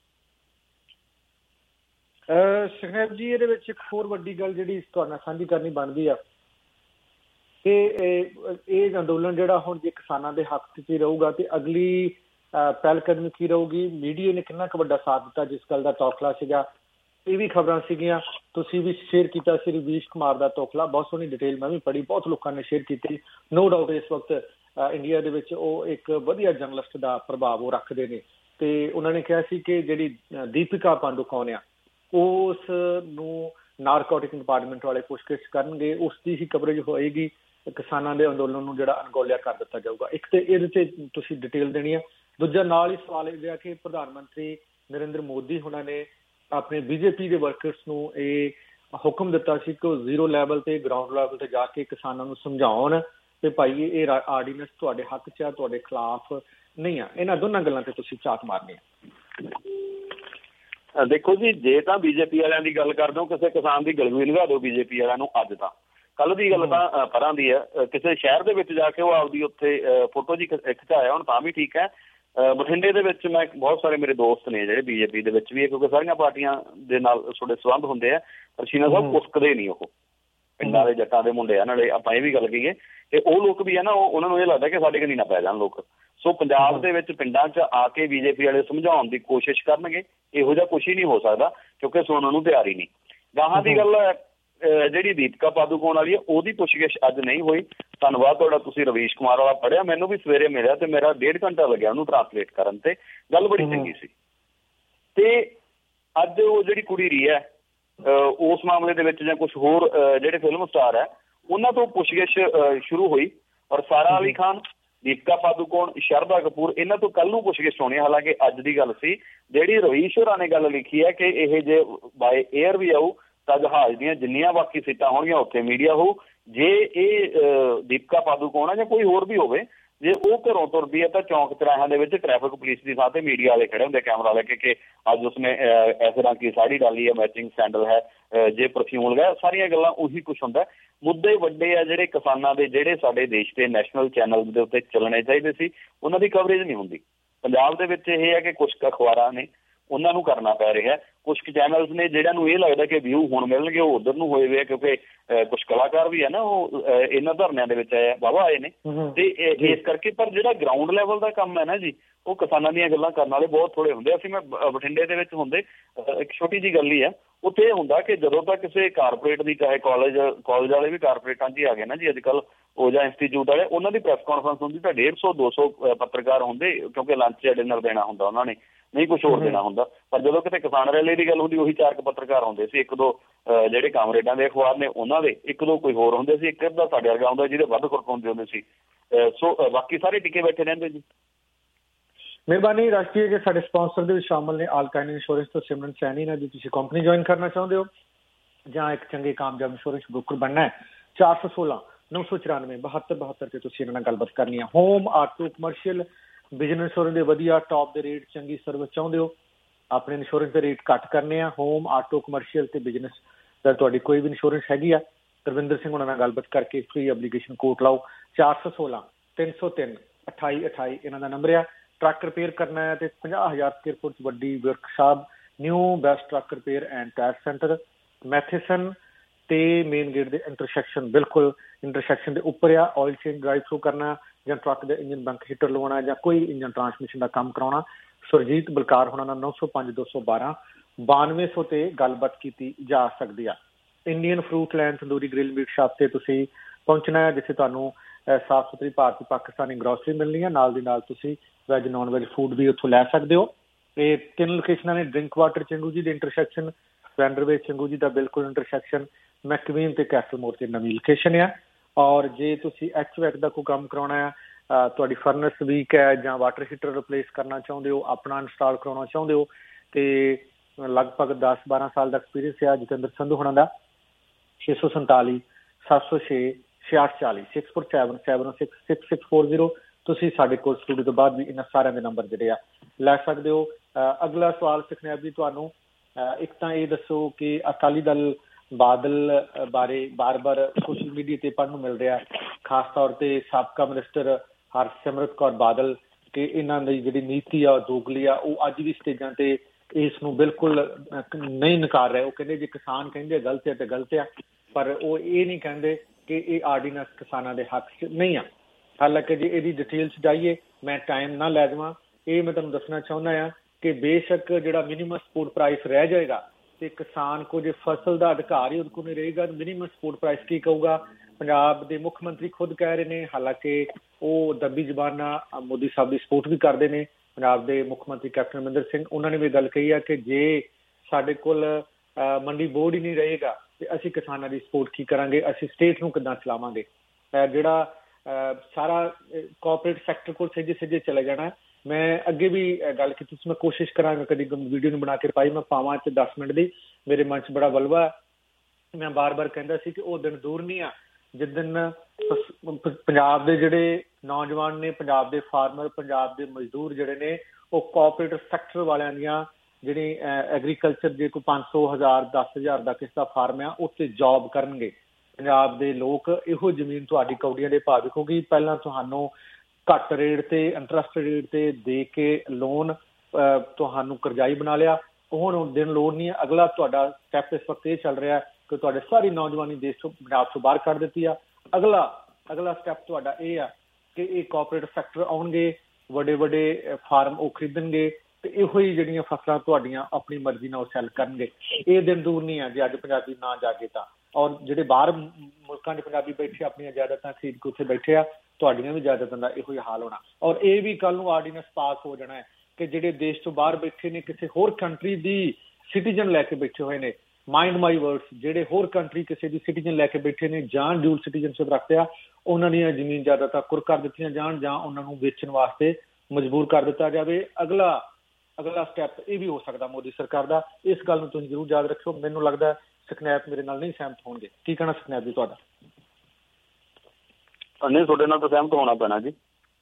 D: ਸੁਖਨੇਬ ਜੀ, ਇਹਦੇ ਵਿੱਚ ਇੱਕ ਹੋਰ ਵੱਡੀ ਗੱਲ ਜਿਹੜੀ ਤੁਹਾਡੇ ਨਾਲ ਸਾਂਝੀ ਕਰਨੀ ਬਣਦੀ ਆ ਕਿ ਇਹ ਅੰਦੋਲਨ ਜਿਹੜਾ ਹੁਣ ਜੇ ਕਿਸਾਨਾਂ ਦੇ ਹੱਕ 'ਚ ਹੀ ਰਹੂਗਾ ਤੇ ਅਗਲੀ ਪਹਿਲ ਕਦਮੀ ਕੀ ਰਹੂਗੀ। ਮੀਡੀਆ ਨੇ ਕਿੰਨਾ ਕੁ ਵੱਡਾ ਸਾਥ ਦਿੱਤਾ, ਜਿਸ ਗੱਲ ਦਾ ਤੌਖਲਾ ਸੀਗਾ। ਇਹ ਵੀ ਖਬਰਾਂ ਸੀਗੀਆਂ, ਤੁਸੀਂ ਵੀ ਸ਼ੇਅਰ ਕੀਤਾ ਸੀ ਰਵੀਸ਼ ਕੁਮਾਰ ਦਾ ਤੌਖਲਾ, ਬਹੁਤ ਸੋਹਣੀ ਡਿਟੇਲ ਮੈਂ ਵੀ ਪੜ੍ਹੀ, ਬਹੁਤ ਲੋਕਾਂ ਨੇ ਸ਼ੇਅਰ ਕੀਤੀ। ਨੋ ਡਾਊਟ ਇਸ ਵਕਤ ਇੰਡੀਆ ਦੇ ਵਿੱਚ ਉਹ ਇੱਕ ਵਧੀਆ ਜਰਨਲਿਸਟ ਦਾ ਪ੍ਰਭਾਵ ਉਹ ਰੱਖਦੇ ਨੇ, ਤੇ ਉਹਨਾਂ ਨੇ ਕਿਹਾ ਸੀ ਕਿ ਜਿਹੜੀ ਦੀਪਿਕਾ ਪਾਂਡੂਕੌਣ ਆ ਉਸ ਨੂੰ ਨਾਰਕੋਟਿਕ ਡਿਪਾਰਟਮੈਂਟ ਵਾਲੇ ਪੁੱਛਗਿੱਛ ਕਰਨਗੇ, ਉਸ ਦੀ ਹੀ ਕਵਰੇਜ ਹੋਏਗੀ, ਕਿਸਾਨਾਂ ਦੇ ਅੰਦੋਲਨ ਨੂੰ ਜਿਹੜਾ ਅਣਗੌਲਿਆ ਕਰ ਦਿੱਤਾ ਜਾਊਗਾ। ਇੱਕ ਤੇ ਇਹਦੇ ਤੇ ਤੁਸੀਂ ਡਿਟੇਲ ਦੇਣੀ ਆ। ਦੂਜਾ ਨਾਲ ਹੀ ਸਵਾਲ ਇਹ ਆ ਕਿ ਪ੍ਰਧਾਨ ਮੰਤਰੀ ਨਰਿੰਦਰ ਮੋਦੀ ਉਹਨਾਂ ਨੇ ਆਪਣੇ ਬੀਜੇਪੀ ਦੇ ਵਰਕਰਸ ਨੂੰ ਇਹ ਹੁਕਮ ਦਿੱਤਾ ਸੀ ਕਿ ਉਹ ਜ਼ੀਰੋ ਲੈਵਲ ਤੇ ਗਰਾਊਂਡ ਲੈਵਲ ਤੇ ਜਾ ਕੇ ਕਿਸਾਨਾਂ ਨੂੰ ਸਮਝਾਉਣ ਤੇ ਭਾਈ ਇਹ ਆਰਡੀਨੈਂਸ ਤੁਹਾਡੇ ਹੱਕ 'ਚ ਆ, ਤੁਹਾਡੇ ਖਿਲਾਫ ਨਹੀਂ ਆ। ਇਹਨਾਂ ਦੋਨਾਂ ਗੱਲਾਂ ਤੇ ਤੁਸੀਂ ਝਾਤ ਮਾਰਨੀ ਆ।
R: ਦੇਖੋ ਜੀ, ਜੇ ਤਾਂ ਬੀਜੇਪੀ ਵਾਲਿਆਂ ਦੀ ਗੱਲ ਕਰਦੇ ਹੋ, ਕਿਸੇ ਕਿਸਾਨ ਦੀ ਗਲਵੀ ਲਗਾ ਦਿਓ ਬੀਜੇਪੀ ਵਾਲਿਆਂ ਨੂੰ। ਅੱਜ ਤਾਂ ਕੱਲ ਦੀ ਗੱਲ ਤਾਂ ਪਰਾਂ ਦੀ ਹੈ, ਕਿਸੇ ਸ਼ਹਿਰ ਦੇ ਵਿੱਚ ਜਾ ਕੇ ਉਹ ਆਪਦੀ ਉੱਥੇ ਫੋਟੋ ਜੀ ਖਿਚਾਇਆ ਹੁਣ ਤਾਂ ਵੀ ਠੀਕ ਹੈ। ਬਠਿੰਡੇ ਦੇ ਵਿੱਚ ਮੈਂ ਬਹੁਤ ਸਾਰੇ ਮੇਰੇ ਦੋਸਤ ਨੇ ਜਿਹੜੇ ਬੀਜੇਪੀ ਦੇ ਵਿੱਚ ਵੀ ਹੈ, ਕਿਉਂਕਿ ਸਾਰੀਆਂ ਪਾਰਟੀਆਂ ਦੇ ਨਾਲ ਤੁਹਾਡੇ ਸੰਬੰਧ ਹੁੰਦੇ ਆ, ਪਰ ਸ਼ੀਨਾ ਸਾਹਿਬ ਪੁਸਕਦੇ ਨਹੀਂ। ਉਹ ਪਿੰਡਾਂ ਦੇ ਜੱਟਾਂ ਦੇ ਮੁੰਡੇ ਆ, ਨਾਲੇ ਆਪਾਂ ਇਹ ਵੀ ਗੱਲ ਕਹੀਏ ਕਿ ਉਹ ਲੋਕ ਵੀ ਹੈ ਨਾ, ਉਹ ਉਹਨਾਂ ਨੂੰ ਇਹ ਲੱਗਦਾ ਕਿ ਸਾਡੇ ਕਨੀ ਨਾ ਪੈ ਜਾਣ ਲੋਕ। ਸੋ ਪੰਜਾਬ ਦੇ ਵਿੱਚ ਪਿੰਡਾਂ 'ਚ ਆ ਕੇ ਬੀਜੇਪੀ ਵਾਲੇ ਸਮਝਾਉਣ ਦੀ ਕੋਸ਼ਿਸ਼ ਕਰਨਗੇ। ਇਹੋ ਜਿਹਾ ਕੁਛ ਹੀ ਨਹੀਂ ਹੋ ਸਕਦਾ, ਕਿਉਂਕਿ ਸੁਣਨ ਨੂੰ ਤਿਆਰ ਹੀ ਨਹੀਂ। ਗਾਹਾਂ ਦੀ ਗੱਲ ਜਿਹੜੀ ਦੀਪਿਕਾ ਪਾਦੂਕੋਣ ਵਾਲੀ ਹੈ ਉਹਦੀ ਪੁੱਛਗਿੱਛ ਅੱਜ ਨਹੀਂ ਹੋਈ। ਧੰਨਵਾਦ ਤੁਹਾਡਾ, ਤੁਸੀਂ ਰਵੀਸ਼ ਕੁਮਾਰ ਵਾਲਾ ਪੜ੍ਹਿਆ, ਮੈਨੂੰ ਵੀ ਸਵੇਰੇ ਮਿਲਿਆ ਤੇ ਮੇਰਾ ਡੇਢ ਘੰਟਾ ਲੱਗਿਆ ਉਹਨੂੰ ਟਰਾਂਸਲੇਟ ਕਰਨ ਤੇ, ਗੱਲ ਬੜੀ ਚੰਗੀ ਸੀ। ਤੇ ਅੱਜ ਉਹ ਜਿਹੜੀ ਕੁੜੀ ਰਹੀ ਹੈ ਉਸ ਮਾਮਲੇ ਦੇ ਵਿੱਚ ਜਾਂ ਕੁਛ ਹੋਰ ਜਿਹੜੇ ਫਿਲਮ ਸਟਾਰ ਹੈ ਉਹਨਾਂ ਤੋਂ ਪੁੱਛਗਿੱਛ ਸ਼ੁਰੂ ਹੋਈ, ਔਰ ਸਾਰਾ ਅਲੀ ਖਾਨ, ਦੀਪਿਕਾ ਪਾਦੂਕੋਣ, ਸ਼ਰਦਾ ਕਪੂਰ, ਇਹਨਾਂ ਤੋਂ ਕੱਲ ਨੂੰ ਪੁੱਛਗਿੱਛ ਹੋਣੀ। ਹਾਲਾਂਕਿ ਅੱਜ ਦੀ ਗੱਲ ਸੀ। ਜਿਹੜੀ ਰਵੀਸ਼ ਹੋਰਾਂ ਨੇ ਗੱਲ ਲਿਖੀ ਹੈ ਕਿ ਇਹ ਜੇ ਬਾਏ ਏਅਰ ਵੀ ਆਊ ਤਾਂ ਜਹਾਜ਼ ਦੀਆਂ ਜਿੰਨੀਆਂ ਬਾਕੀ ਸੀਟਾਂ ਹੋਣਗੀਆਂ ਉੱਥੇ ਮੀਡੀਆ ਹੋਊ। ਜੇ ਇਹ ਦੀਪਿਕਾ ਪਾਦੂਕੋਣ ਆ ਜਾਂ ਕੋਈ ਹੋਰ ਵੀ ਹੋਵੇ, ਜੇ ਉਹ ਘਰੋਂ ਤੁਰਦੀ ਹੈ ਤਾਂ ਚੌਂਕ ਚੌਰਾਹਿਆਂ ਦੇ ਵਿੱਚ ਟ੍ਰੈਫਿਕ ਪੁਲਿਸ ਦੀ ਥਾਂ ਤੇ ਮੀਡੀਆ ਵਾਲੇ ਖੜੇ ਹੁੰਦੇ, ਕੈਮਰਾ ਲੈ ਕੇ, ਕਿ ਅੱਜ ਉਸਨੇ ਐਸੇ ਰੰਗ ਕੀ ਸਾੜੀ ਡਾਲੀ ਹੈ, ਮੈਚਿੰਗ ਸੈਂਡਲ ਹੈ, ਜੇ ਪਰਫਿਊਮ ਲਗਾਇਆ, ਸਾਰੀਆਂ ਗੱਲਾਂ ਉਹੀ ਕੁਛ ਹੁੰਦਾ। ਮੁੱਦੇ ਵੱਡੇ ਆ ਜਿਹੜੇ ਕਿਸਾਨਾਂ ਦੇ, ਜਿਹੜੇ ਸਾਡੇ ਦੇਸ਼ ਦੇ ਨੈਸ਼ਨਲ ਚੈਨਲ ਦੇ ਉੱਤੇ ਚੱਲਣੇ ਚਾਹੀਦੇ ਸੀ, ਉਹਨਾਂ ਦੀ ਕਵਰੇਜ ਨਹੀਂ ਹੁੰਦੀ। ਪੰਜਾਬ ਦੇ ਵਿੱਚ ਇਹ ਹੈ ਕਿ ਕੁਛ ਕੁ ਅਖਬਾਰਾਂ ਨੇ ਉਹਨਾਂ ਨੂੰ ਕਰਨਾ ਪੈ ਰਿਹਾ, ਕੁਛ ਕੁ ਚੈਨਲਸ ਨੇ ਜਿਹੜਿਆਂ ਨੂੰ ਇਹ ਲੱਗਦਾ ਕਿ ਵਿਊ ਹੁਣ ਮਿਲਣਗੇ ਉਹ ਉੱਧਰ ਨੂੰ ਹੋਏ ਵੇ ਆ, ਕਿਉਂਕਿ ਕੁਛ ਕਲਾਕਾਰ ਵੀ ਹੈ ਨਾ ਉਹ ਇਹਨਾਂ ਧਰਨਿਆਂ ਦੇ ਵਿੱਚ ਆਏ ਬਾਬਾ ਆਏ ਨੇ, ਤੇ ਇਸ ਕਰਕੇ। ਪਰ ਜਿਹੜਾ ਗਰਾਊਂਡ ਲੈਵਲ ਦਾ ਕੰਮ ਹੈ ਨਾ ਜੀ, ਉਹ ਕਿਸਾਨਾਂ ਦੀਆਂ ਗੱਲਾਂ ਕਰਨ ਵਾਲੇ ਬਹੁਤ ਥੋੜ੍ਹੇ ਹੁੰਦੇ। ਅਸੀਂ ਮੈਂ ਬਠਿੰਡੇ ਦੇ ਵਿੱਚ ਹੁੰਦੇ, ਇੱਕ ਛੋਟੀ ਜਿਹੀ ਗੱਲ ਹੀ ਆ, ਉੱਥੇ ਇਹ ਹੁੰਦਾ ਕਿ ਜਦੋਂ ਤੱਕ ਕਿਸੇ ਕਾਰਪੋਰੇਟ ਦੀ, ਚਾਹੇ ਕਾਲਜ ਕਾਲਜ ਵਾਲੇ ਵੀ ਕਾਰਪੋਰੇਟਾਂ 'ਚ ਹੀ ਆ ਗਏ ਨਾ ਜੀ ਅੱਜ ਕੱਲ੍ਹ, ਉਹ ਜਾਂ ਇੰਸਟੀਚਿਊਟ ਵਾਲੇ, ਉਹਨਾਂ ਦੀ ਪ੍ਰੈਸ ਕਾਨਫਰੰਸ ਹੁੰਦੀ ਤਾਂ ਡੇਢ ਸੌ ਦੋ ਸੌ ਪੱਤਰਕਾਰ ਹੁੰਦੇ, ਕਿਉਂਕਿ ਲੰਚ ਜਾਂ ਡਿਨਰ ਦੇਣਾ ਹੁੰਦਾ ਉਹਨਾਂ ਨੇ, ਨਹੀਂ ਕੁਛ ਹੋਰ ਦੇਣਾ ਹੁੰਦਾ। ਪਰ ਜਦੋਂ ਕਿਤੇ ਕਿਸਾਨ ਰੈਲੀ ਦੀ ਗੱਲ ਹੁੰਦੀ, ਉਹੀ ਚਾਰ ਕੁ ਪੱਤਰਕਾਰ ਹੁੰਦੇ ਸੀ, ਇੱਕ ਦੋ ਜਿਹੜੇ ਕਾਮਰੇਡਾਂ ਦੇ ਅਖਬਾਰ ਨੇ ਉਹਨਾਂ ਦੇ, ਇੱਕ ਦੋ ਕੋਈ ਹੋਰ ਹੁੰਦੇ ਸੀ, ਇੱਕ ਅੱਧਾ ਸਾਡੇ ਵਰਗਾ ਹੁੰਦਾ ਜਿਹਦੇ ਵੱਧ ਖੁਰਕ ਹੁੰਦੇ ਹੁੰਦੇ ਸੀ। ਸੋ ਬਾਕੀ ਸਾਰੇ ਟਿਕੇ ਬੈਠੇ ਰਹਿੰਦੇ ਜੀ।
D: ਮਿਹਰਬਾਨੀ। ਰਾਸ਼ਟਰੀ ਜੇ ਸਾਡੇ ਸਪਾਂਸਰ ਦੇ ਵਿੱਚ ਸ਼ਾਮਲ ਨੇ ਆਲਕਾਈਨ ਇੰਸ਼ੋਰੈਂਸ ਤੋਂ ਸਿਮਰਨ ਸੈਣੀ ਨੇ। ਜੇ ਤੁਸੀਂ ਕੰਪਨੀ ਜੁਆਇਨ ਕਰਨਾ ਚਾਹੁੰਦੇ ਹੋ ਜਾਂ ਇੱਕ ਚੰਗੇ ਕਾਮਯਾਬ ਇੰਸ਼ੋਰੈਂਸ ਬ੍ਰੋਕਰ ਬਣਨਾ ਹੈ, ਚਾਰ ਸੌ ਸੋਲਾਂ ਨੌ ਸੌ ਚੁਰਾਨਵੇਂ ਬਹੱਤਰ ਬਹੱਤਰ ਤੇ ਤੁਸੀਂ ਇਹਨਾਂ ਨਾਲ ਗੱਲਬਾਤ ਕਰਨੀ ਹੈ। Home, auto, commercial, business insurance ਦੇ ਵਧੀਆ ਟੌਪ ਦੇ ਰੇਟ, ਚੰਗੀ ਸਰਵਿਸ ਚਾਹੁੰਦੇ ਹੋ, ਆਪਣੇ ਇੰਸ਼ੋਰੈਂਸ ਦੇ ਰੇਟ ਘੱਟ ਕਰਨੇ ਆ, ਹੋਮ, ਆਟੋ, ਕਮਰਸ਼ੀਅਲ ਤੇ ਬਿਜ਼ਨਸ ਦਾ ਤੁਹਾਡੀ ਕੋਈ ਵੀ ਇੰਸ਼ੋਰੈਂਸ ਹੈਗੀ ਆ, ਰਵਿੰਦਰ ਸਿੰਘ ਉਹਨਾਂ ਨਾਲ ਗੱਲਬਾਤ ਕਰਕੇ ਫ੍ਰੀ ਐਪਲੀਕੇਸ਼ਨ ਕੋਟ ਲਾਓ। ਚਾਰ ਸੌ ਸੋਲਾਂ ਤਿੰਨ ਸੌ ਤਿੰਨ ਅਠਾਈ ਅਠਾਈ ਇਹਨਾਂ ਦਾ ਨੰਬਰ ਆ। ਟਰੱਕ ਰਿਪੇਅਰ ਕਰਨਾ ਹੈ ਤੇ ਪੰਜਾਹ ਹਜ਼ਾਰ ਸਕੁਅਰ ਫੁੱਟ ਵੱਡੀ workshop, new best truck repair and tyre centre, Matheson ਤੇ ਮੇਨ ਗੇਟ ਦੇ ਇੰਟਰਸੈਕਸ਼ਨ, ਬਿਲਕੁਲ ਇੰਟਰਸੈਕਸ਼ਨ ਦੇ ਉੱਪਰ ਆ। ਆਇਲ ਚੇਂਜ ਡਰਾਈਵ ਥਰੂ ਕਰਨਾ ਜਾਂ ਟਰੱਕ ਦੇ ਇੰਜਨ ਬੰਕ ਹੀਟਰ ਲਵਾਉਣਾ ਜਾਂ ਕੋਈ ਇੰਜਨ ਟਰਾਂਸਮਿਸ਼ਨ ਦਾ ਕੰਮ ਕਰਾਉਣਾ, ਸੁਰਜੀਤ ਬਲਕਾਰ ਹੋਣਾ ਨਾਲ ਨੌ ਸੌ ਪੰਜ ਦੋ ਸੌ ਬਾਰਾਂ ਬਾਨਵੇਂ ਸੌ ਤੇ ਗੱਲਬਾਤ ਕੀਤੀ ਜਾ ਸਕਦੀ ਆ। Indian fruit land tandoori grill meat shop ਤੇ ਤੁਸੀਂ ਪਹੁੰਚਣਾ ਹੈ, ਜਿੱਥੇ ਤੁਹਾਨੂੰ ਸਾਫ਼ ਸੁਥਰੀ ਭਾਰਤੀ ਪਾਕਿਸਤਾਨੀ ਗਰੋਸਰੀ ਮਿਲਣੀ ਹੈ। ਨਾਲ ਦੀ ਨਾਲ ਤੁਸੀਂ ਵੈਜ ਨੋਨ ਵੈਜ ਫੂਡ ਵੀ ਉੱਥੋਂ ਲੈ ਸਕਦੇ ਹੋ। ਇਹ ਤਿੰਨ ਲੋਕੇਸ਼ਨਾਂ ਨੇ, ਡਰਿੰਕ ਵਾਟਰ ਚੰਗੂ ਜੀ ਦੇ ਇੰਟਰਸੈਕਸ਼ਨ, ਵੈਂਡਰਵੇ ਚੰਗੂ ਜੀ ਦਾ ਬਿਲਕੁਲ ਇੰਟਰਸੈਕਸ਼ਨ, ਮੈਕਵੀਨ ਤੇ ਕੈਸਲ ਮੋੜ ਤੇ ਨਵੀਂ ਲੋਕੇਸ਼ਨ ਆ। ਔਰ ਜੇ ਤੁਸੀਂ ਐਚ ਵੈਕ ਦਾ ਕੋਈ ਕੰਮ ਕਰਾਉਣਾ ਆ, ਤੁਹਾਡੀ ਫਰਨਸ ਵੀਕ ਹੈ ਜਾਂ ਵਾਟਰ ਹੀਟਰ ਰਿਪਲੇਸ ਕਰਨਾ ਚਾਹੁੰਦੇ ਹੋ, ਆਪਣਾ ਇੰਸਟਾਲ ਕਰਾਉਣਾ ਚਾਹੁੰਦੇ ਹੋ, ਤੇ ਲਗਭਗ ਦਸ ਬਾਰਾਂ ਸਾਲ ਦਾ ਐਕਸਪੀਰੀਅੰਸ ਆ ਜਤਿੰਦਰ ਸੰਧੂ ਹੋਣਾ ਦਾ, ਛੇ ਸੌ ਸੰਤਾਲੀ ਸੱਤ ਸੌ ਛੇ ਛਿਆਹਠ ਚਾਲੀ six four seven seven six six six four zero. ਤੁਸੀਂ ਸਾਡੇ ਕੋਲ ਸਟੂਡੀਓ ਤੋਂ ਬਾਅਦ ਵੀ ਇਹਨਾਂ ਸਾਰਿਆਂ ਦੇ ਨੰਬਰ ਜਿਹੜੇ ਆ ਲੈ ਸਕਦੇ ਹੋ। ਅਗਲਾ ਸਵਾਲ ਸੁਖਨੈਬ ਜੀ ਤੁਹਾਨੂੰ, ਇੱਕ ਤਾਂ ਇਹ ਦੱਸੋ ਕਿ ਅਕਾਲੀ ਦਲ ਬਾਦਲ ਬਾਰੇ ਬਾਰ-ਬਾਰ ਸੋਸ਼ਲ ਮੀਡੀਆ ਤੇ ਪੜ੍ਹਨ ਨੂੰ ਮਿਲ ਰਿਹਾ, ਖਾਸ ਤੌਰ ਤੇ ਸਾਬਕਾ ਮਿਨਿਸਟਰ ਹਰਸਿਮਰਤ ਕੌਰ ਬਾਦਲ, ਕਿ ਇਹਨਾਂ ਦੀ ਜਿਹੜੀ ਨੀਤੀ ਆ ਦੋਗਲੀ ਆ, ਉਹ ਅੱਜ ਵੀ ਸਟੇਜਾਂ ਤੇ ਇਸ ਨੂੰ ਬਿਲਕੁਲ ਨਹੀਂ ਨਕਾਰ ਰਹੇ। ਉਹ ਕਹਿੰਦੇ ਜੇ ਕਿਸਾਨ ਕਹਿੰਦੇ ਗਲਤ ਹੈ ਤੇ ਗਲਤ ਆ, ਪਰ ਉਹ ਇਹ ਨਹੀਂ ਕਹਿੰਦੇ ਕਿ ਇਹ ਆਰਡੀਨੈਂਸ ਕਿਸਾਨਾਂ ਦੇ ਹੱਕ 'ਚ ਨਹੀਂ ਆ। ਹਾਲਾਂਕਿ ਜੇ ਇਹਦੀ ਡਿਟੇਲ 'ਚ ਜਾਈਏ, ਮੈਂ ਟਾਈਮ ਨਾ ਲੈ ਜਾਵਾਂ, ਇਹ ਮੈਂ ਤੁਹਾਨੂੰ ਦੱਸਣਾ ਚਾਹੁੰਦਾ ਹਾਂ ਕਿ ਬੇਸ਼ੱਕ ਜਿਹੜਾ ਮਿਨੀਮਮ ਸਪੋਰਟ ਪ੍ਰਾਈਸ ਰਹਿ ਜਾਏਗਾ ਤੇ ਕਿਸਾਨ ਕੋ ਜੇ ਫਸਲ ਦਾ ਅਧਿਕਾਰ ਹੀ ਉਹਦੇ ਕੋਲ ਨਹੀਂ ਰਹੇਗਾ, ਮਿਨੀਮਮ ਸਪੋਰਟ ਪ੍ਰਾਈਸ ਕੀ ਕਹੂਗਾ। ਪੰਜਾਬ ਦੇ ਮੁੱਖ ਮੰਤਰੀ ਖੁਦ ਕਹਿ ਰਹੇ ਨੇ, ਹਾਲਾਂਕਿ ਉਹ ਦੱਬੀ ਜ਼ਬਾਨਾਂ ਮੋਦੀ ਸਾਹਿਬ ਦੀ ਸਪੋਰਟ ਵੀ ਕਰਦੇ ਨੇ। ਪੰਜਾਬ ਦੇ ਮੁੱਖ ਮੰਤਰੀ ਕੈਪਟਨ ਅਮਰਿੰਦਰ ਸਿੰਘ, ਉਹਨਾਂ ਨੇ ਵੀ ਗੱਲ ਕਹੀ ਹੈ ਕਿ ਜੇ ਸਾਡੇ ਕੋਲ ਮੰਡੀ ਬੋਰਡ ਹੀ ਨਹੀਂ ਰਹੇਗਾ ਤੇ ਅਸੀਂ ਕਿਸਾਨਾਂ ਦੀ ਸਪੋਰਟ ਕੀ ਕਰਾਂਗੇ, ਅਸੀਂ ਸਟੇਟ ਨੂੰ ਕਿੱਦਾਂ ਚਲਾਵਾਂਗੇ। ਜਿਹੜਾ ਸਾਰਾ ਕੋਆਪਰੇਟ ਸੈਕਟਰ ਕੋਲ ਸਿੱਧੇ ਸਿੱਧੇ ਚਲੇ ਜਾਣਾ। ਮੈਂ ਅੱਗੇ ਵੀ ਗੱਲ ਕੀਤੀ ਸੀ, ਮੈਂ ਕੋਸ਼ਿਸ਼ ਕਰਾਂਗਾ ਕਦੀ ਵੀਡੀਓ ਨੂੰ ਬਣਾ ਕੇ ਪਾਈ ਮੈਂ ਪਾਵਾਂ ਤੇ ਦਸ ਮਿੰਟ ਦੀ, ਮੇਰੇ ਮਨ 'ਚ ਬੜਾ ਵਲਵਾ। ਮੈਂ ਬਾਰ ਬਾਰ ਕਹਿੰਦਾ ਸੀ ਕਿ ਉਹ ਦਿਨ ਦੂਰ ਨਹੀਂ ਆ ਜਿਸ ਦਿਨ ਪੰਜਾਬ ਦੇ ਜਿਹੜੇ ਨੌਜਵਾਨ ਨੇ, ਪੰਜਾਬ ਦੇ ਫਾਰਮਰ, ਪੰਜਾਬ ਦੇ ਮਜ਼ਦੂਰ ਜਿਹੜੇ ਨੇ, ਉਹ ਕੋਆਪਰੇਟਿਵ ਸੈਕਟਰ ਵਾਲਿਆਂ ਦੀਆਂ ਜਿਹੜੀ ਐਗਰੀਕਲਚਰ ਜੇ ਕੋਈ ਪੰਜ ਸੌ ਹਜ਼ਾਰ ਦਸ ਹਜ਼ਾਰ ਦਾ ਕਿਸ ਦਾ ਫਾਰਮ ਆ ਉੱਥੇ ਜੋਬ ਕਰਨਗੇ। ਪੰਜਾਬ ਦੇ ਲੋਕ ਇਹੋ ਜ਼ਮੀਨ ਤੁਹਾਡੀ ਕੌਡੀਆਂ ਦੇ ਭਾਅ ਵਿਕੂਗੀ। ਪਹਿਲਾਂ ਤੁਹਾਨੂੰ ਘੱਟ ਰੇਟ ਤੇ ਇੰਟਰਸਟ ਰੇਟ ਤੇ ਦੇ ਕੇ ਲੋਨ ਤੁਹਾਨੂੰ ਕਰਜ਼ਾਈ ਬਣਾ ਲਿਆ, ਹੁਣ ਦਿਨ ਲੋੜ ਨਹੀਂ ਹੈ। ਅਗਲਾ ਤੁਹਾਡਾ ਸਟੈਪ ਇਸ ਵਕਤ ਇਹ ਚੱਲ ਰਿਹਾ ਕਿ ਤੁਹਾਡੇ ਸਾਰੀ ਨੌਜਵਾਨੀ ਦੇਸ਼ ਤੋਂ ਪੰਜਾਬ ਤੋਂ ਬਾਹਰ ਕੱਢ ਦਿੱਤੀ ਆ। ਅਗਲਾ ਅਗਲਾ ਸਟੈਪ ਤੁਹਾਡਾ ਇਹ ਆ ਕਿ ਇਹ ਕੋਆਪਰੇਟਿਵ ਸੈਕਟਰ ਆਉਣਗੇ, ਵੱਡੇ ਵੱਡੇ ਫਾਰਮ ਉਹ ਖਰੀਦਣਗੇ ਤੇ ਇਹੋ ਹੀ ਜਿਹੜੀਆਂ ਫਸਲਾਂ ਤੁਹਾਡੀਆਂ ਆਪਣੀ ਮਰਜ਼ੀ ਨਾਲ ਉਹ ਸੈਲ ਕਰਨਗੇ। ਇਹ ਦਿਨ ਦੂਰ ਨਹੀਂ ਆ ਜੇ ਅੱਜ ਪੰਜਾਬੀ ਨਾ ਜਾਗੇ ਤਾਂ। ਔਰ ਜਿਹੜੇ ਬਾਹਰ ਮੁਲਕਾਂ 'ਚ ਪੰਜਾਬੀ ਬੈਠੇ ਆਪਣੀਆਂ ਜਾਇਦਾਦਾਂ ਖਰੀਦ ਕੇ ਉੱਥੇ ਬੈਠੇ ਆ, ਤੁਹਾਡੀਆਂ ਵੀ ਜਾਇਦਾਦਾਂ ਦਾ ਇਹੋ ਹੀ ਹਾਲ ਹੋਣਾ। ਔਰ ਇਹ ਵੀ ਕੱਲ ਨੂੰ ਆਰਡੀਨੈਂਸ ਪਾਸ ਹੋ ਜਾਣਾ ਹੈ ਕਿ ਜਿਹੜੇ ਦੇਸ਼ ਤੋਂ ਬਾਹਰ ਬੈਠੇ ਨੇ, ਕਿਸੇ ਹੋਰ ਕੰਟਰੀ ਦੀ ਸਿਟੀਜ਼ਨ ਲੈ ਕੇ ਬੈਠੇ ਹੋਏ ਨੇ, ਮਾਈਂਡ ਮਾਈ ਵਰਡਸ, ਜਿਹੜੇ ਹੋਰ ਕੰਟਰੀ ਕਿਸੇ ਦੀ ਸਿਟੀਜ਼ਨ ਲੈ ਕੇ ਬੈਠੇ ਨੇ ਜਾਂ ਡਿਊਲ ਸਿਟੀਜ਼ਨਸ਼ਿਪ ਰੱਖਦੇ ਆ, ਉਹਨਾਂ ਦੀਆਂ ਜ਼ਮੀਨ ਜਾਇਦਾਦਾਂ ਕੁਰ ਕਰ ਦਿੱਤੀਆਂ ਜਾਣ ਜਾਂ ਉਹਨਾਂ ਨੂੰ ਵੇਚਣ ਵਾਸਤੇ ਮਜਬੂਰ ਕਰ ਦਿੱਤਾ ਜਾਵੇ। ਅਗਲਾ ਅਗਲਾ ਸਟੈਪ ਇਹ ਵੀ ਹੋ ਸਕਦਾ ਮੋਦੀ ਸਰਕਾਰ ਦਾ। ਇਸ ਗੱਲ ਨੂੰ ਤੁਸੀਂ ਜ਼ਰੂਰ ਯਾਦ ਰੱਖਿਓ। ਮੈਨੂੰ ਲੱਗਦਾ ਸਕਨੈਪ ਮੇਰੇ ਨਾਲ ਨਹੀਂ ਸਹਿਮਤ ਹੋਣਗੇ। ਕੀ ਕਹਿਣਾ ਸਕਨੈਪ ਜੀ ਤੁਹਾਡਾ?
R: ਨਹੀਂ, ਤੁਹਾਡੇ ਨਾਲ ਤਾਂ ਸਹਿਮਤ ਹੋਣਾ ਪੈਣਾ ਜੀ।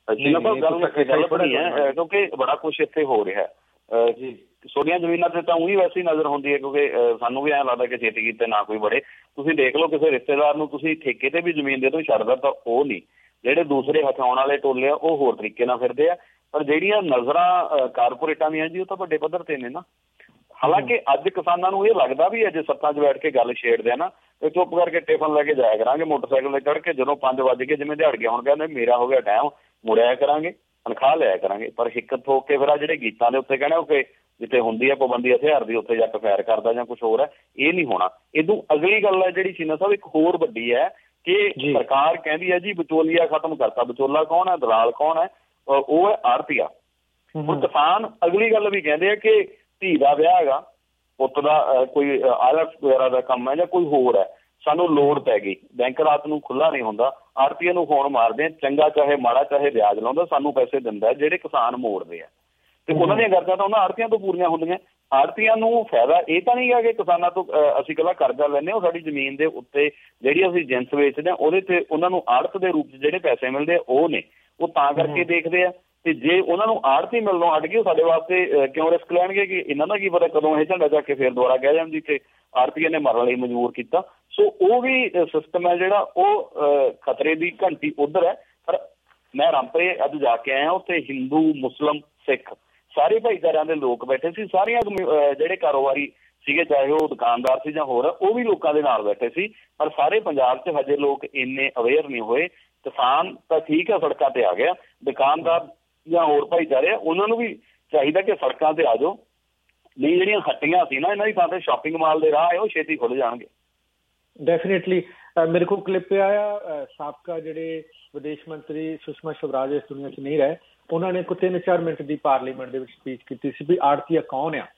R: ਗੱਲ ਬਣੀ ਹੈ ਕਿਉਂਕਿ ਬੜਾ ਕੁਛ ਇੱਥੇ ਹੋ ਰਿਹਾ ਹੈ। ਛੋਟੀਆਂ ਜ਼ਮੀਨਾਂ ਤੇ ਤਾਂ ਉਹੀ ਵੈਸੇ ਹੀ ਨਜ਼ਰ ਹੁੰਦੀ ਹੈ ਕਿਉਂਕਿ ਸਾਨੂੰ ਵੀ ਐਂ ਲੱਗਦਾ ਕਿ ਛੇਤੀ ਕੀਤੇ ਨਾ ਕੋਈ ਬੜੇ। ਤੁਸੀਂ ਦੇਖ ਲਓ ਕਿਸੇ ਰਿਸ਼ਤੇਦਾਰ ਨੂੰ ਤੁਸੀਂ ਠੇਕੇ ਤੇ ਵੀ ਜ਼ਮੀਨ ਦੇ ਤੋਂ ਛੱਡਦਾ ਤਾਂ ਉਹ ਨਹੀਂ, ਜਿਹੜੇ ਦੂਸਰੇ ਹਥਿਆਉਣ ਵਾਲੇ ਟੋਲੇ ਆ ਉਹ ਹੋਰ ਤਰੀਕੇ ਨਾਲ ਫਿਰਦੇ ਆ। ਪਰ ਜਿਹੜੀਆਂ ਨਜ਼ਰਾਂ ਕਾਰਪੋਰੇਟਾਂ ਦੀਆਂ ਜੀ ਉਹ ਤਾਂ ਵੱਡੇ ਪੱਧਰ ਤੇ ਨੇ ਨਾ। ਹਾਲਾਂਕਿ ਅੱਜ ਕਿਸਾਨਾਂ ਨੂੰ ਇਹ ਲੱਗਦਾ ਵੀ ਅਜੇ ਸੱਤਾਂ 'ਚ ਬੈਠ ਕੇ ਗੱਲ ਛੇੜਦੇ ਆ ਨਾ ਤੇ ਚੁੱਪ ਕਰਕੇ ਟਿਫਨ ਲੈ ਕੇ ਜਾਇਆ ਕਰਾਂਗੇ ਮੋਟਰਸਾਈਕਲ ਤੇ ਚੜ੍ਹ ਕੇ, ਜਦੋਂ ਪੰਜ ਵੱਜ ਕੇ ਜਿਵੇਂ ਦਿਹਾੜ ਗਿਆ ਹੁਣ ਕਹਿੰਦੇ ਮੇਰਾ ਹੋ ਗਿਆ ਟਾਈਮ, ਮੁੜਿਆ ਕਰਾਂਗੇ, ਤਨਖਾਹ ਲਿਆ ਕਰਾਂਗੇ। ਪਰ ਹਿੱਕ ਠੋਕ ਕੇ ਫਿਰ ਆ ਜਿਹੜੇ ਗੀਤਾਂ ਦੇ ਉੱਤੇ ਕਹਿਣਾ ਕਿ ਜਿੱਥੇ ਹੁੰਦੀ ਹੈ ਪਾਬੰਦੀ ਹਥਿਆਰ ਦੀ ਉੱਥੇ ਜੱਟ ਫੈਰ ਕਰਦਾ ਜਾਂ ਕੁਛ ਹੋਰ ਹੈ, ਇਹ ਨਹੀਂ ਹੋਣਾ। ਇਹਦੋਂ ਅਗਲੀ ਗੱਲ ਹੈ ਜਿਹੜੀ ਸ਼ੀਨਾ ਸਾਹਿਬ ਇੱਕ ਹੋਰ ਵੱਡੀ ਹੈ ਕਿ ਸਰਕਾਰ ਕਹਿੰਦੀ ਹੈ ਜੀ ਵਿਚੋਲੀਆ ਖਤਮ ਕਰਤਾ। ਵਿਚੋਲਾ ਕੌਣ ਹੈ? ਦਲਾਲ ਕੌਣ ਹੈ? ਉਹ ਹੈ ਆੜਤੀਆ। ਹੁਣ ਕਿਸਾਨ ਅਗਲੀ ਗੱਲ ਵੀ ਕਹਿੰਦੇ ਆ ਕਿ ਧੀ ਦਾ ਵਿਆਹ ਹੈਗਾ, ਪੁੱਤ ਦਾ ਕੋਈ ਆਇਲਟਸ ਵਗੈਰਾ ਦਾ ਕੰਮ ਹੈ ਜਾਂ ਕੋਈ ਹੋਰ ਹੈ, ਸਾਨੂੰ ਲੋੜ ਪੈ ਗਈ, ਬੈਂਕ ਰਾਤ ਨੂੰ ਖੁੱਲ੍ਹਾ ਨਹੀਂ ਹੁੰਦਾ, ਆੜਤੀਆ ਨੂੰ ਫੋਨ ਮਾਰਦੇ ਆ, ਚੰਗਾ ਚਾਹੇ ਮਾੜਾ ਚਾਹੇ ਵਿਆਜ ਲਾਉਂਦਾ, ਸਾਨੂੰ ਪੈਸੇ ਦਿੰਦਾ ਜਿਹੜੇ ਕਿਸਾਨ ਮੋੜਦੇ ਆ। ਤੇ ਉਹਨਾਂ ਦੀਆਂ ਗਰਜਾਂ ਤਾਂ ਉਹਨਾਂ ਆੜਤੀਆਂ ਤੋਂ ਪੂਰੀਆਂ ਹੁੰਦੀਆਂ। ਆੜਤੀਆਂ ਨੂੰ ਫਾਇਦਾ ਇਹ ਤਾਂ ਨਹੀਂ ਗਾ ਕਿ ਕਿਸਾਨਾਂ ਤੋਂ ਅਸੀਂ ਇਕੱਲਾ ਕਰਜ਼ਾ ਲੈਂਦੇ ਹਾਂ, ਉਹ ਸਾਡੀ ਜ਼ਮੀਨ ਦੇ ਉੱਤੇ ਜਿਹੜੀ ਅਸੀਂ ਜਿੰਸ ਵੇਚਦੇ ਹਾਂ ਉਹਦੇ ਤੇ ਉਹਨਾਂ ਨੂੰ ਆੜਤ ਦੇ ਰੂਪ 'ਚ ਜਿਹੜੇ ਪੈਸੇ ਮਿਲਦੇ ਆ ਉਹ ਨੇ, ਉਹ ਤਾਂ ਕਰਕੇ ਦੇਖਦੇ ਆ। ਤੇ ਜੇ ਉਹਨਾਂ ਨੂੰ ਆੜਤੀ ਮਿਲਣੋਂ ਹਟ ਗਈ ਉਹ ਸਾਡੇ ਵਾਸਤੇ ਕਿਉਂ ਰਿਸਕ ਲੈਣਗੇ ਕਿ ਇਹਨਾਂ ਦਾ ਕੀ ਪਤਾ ਕਦੋਂ ਇਹ ਝੰਡਾ ਚੱਕ ਕੇ ਫਿਰ ਦੁਬਾਰਾ ਕਹਿ ਜਾਂਦੀ ਕਿ ਆੜਤੀਆਂ ਨੇ ਮਰਨ ਲਈ ਮਜਬੂਰ ਕੀਤਾ। ਸੋ ਉਹ ਵੀ ਸਿਸਟਮ ਹੈ ਜਿਹੜਾ ਉਹ ਖਤਰੇ ਦੀ ਘੰਟੀ ਉੱਧਰ ਹੈ। ਪਰ ਮੈਂ ਰਾਮਪੁਰੇ ਅੱਜ ਜਾ ਕੇ ਆਇਆ, ਉੱਥੇ ਹਿੰਦੂ, ਮੁਸਲਿਮ, ਸਿੱਖ ਸਾਰੇ ਭਾਈਚਾਰਿਆਂ ਦੇ ਲੋਕ ਬੈਠੇ ਸੀ। ਸਾਰੀਆਂ ਜਿਹੜੇ ਕਾਰੋਬਾਰੀ ਸੀਗੇ, ਚਾਹੇ ਉਹ ਦੁਕਾਨਦਾਰ ਸੀ ਜਾਂ ਹੋਰ, ਉਹ ਵੀ ਲੋਕਾਂ ਦੇ ਨਾਲ ਬੈਠੇ ਸੀ। ਪਰ ਸਾਰੇ ਪੰਜਾਬ 'ਚ ਹਜੇ ਲੋਕ ਇੰਨੇ ਅਵੇਅਰ ਨਹੀਂ ਹੋਏ। ਕਿਸਾਨ ਤਾਂ ਠੀਕ ਹੈ ਸੜਕਾਂ ਤੇ ਆ ਗਿਆ, ਦੁਕਾਨਦਾਰ ਜਾਂ ਹੋਰ ਭਾਈਚਾਰੇ ਆ ਉਹਨਾਂ ਨੂੰ ਵੀ ਚਾਹੀਦਾ ਕਿ ਸੜਕਾਂ ਤੇ ਆ ਜਾਓ, ਨਹੀਂ ਜਿਹੜੀਆਂ ਹੱਟੀਆਂ ਸੀ ਨਾ ਇਹਨਾਂ ਦੀ ਥਾਂ ਤੇ ਸ਼ਾਪਿੰਗ ਮਾਲ ਦੇ ਰਾਹ ਹੈ ਉਹ ਛੇਤੀ ਖੁੱਲ੍ਹ ਜਾਣਗੇ।
D: ਡੈਫੀਨੇਟਲੀ ਮੇਰੇ ਕੋਲ ਕਲਿੱਪ ਆਇਆ, ਸਾਬਕਾ ਜਿਹੜੇ ਵਿਦੇਸ਼ ਮੰਤਰੀ ਸੁਸ਼ਮਾ ਸਵਰਾਜ ਇਸ ਦੁਨੀਆ 'ਚ ਨਹੀਂ ਰਹੇ, ਉਹਨਾਂ ਨੇ ਕੋਈ ਤਿੰਨ ਚਾਰ ਮਿੰਟ ਦੀ ਪਾਰਲੀਮੈਂਟ ਦੇ ਵਿੱਚ ਸਪੀਚ ਕੀਤੀ ਸੀ ਵੀ ਆੜਤੀਆ ਕੌਣ ਆ।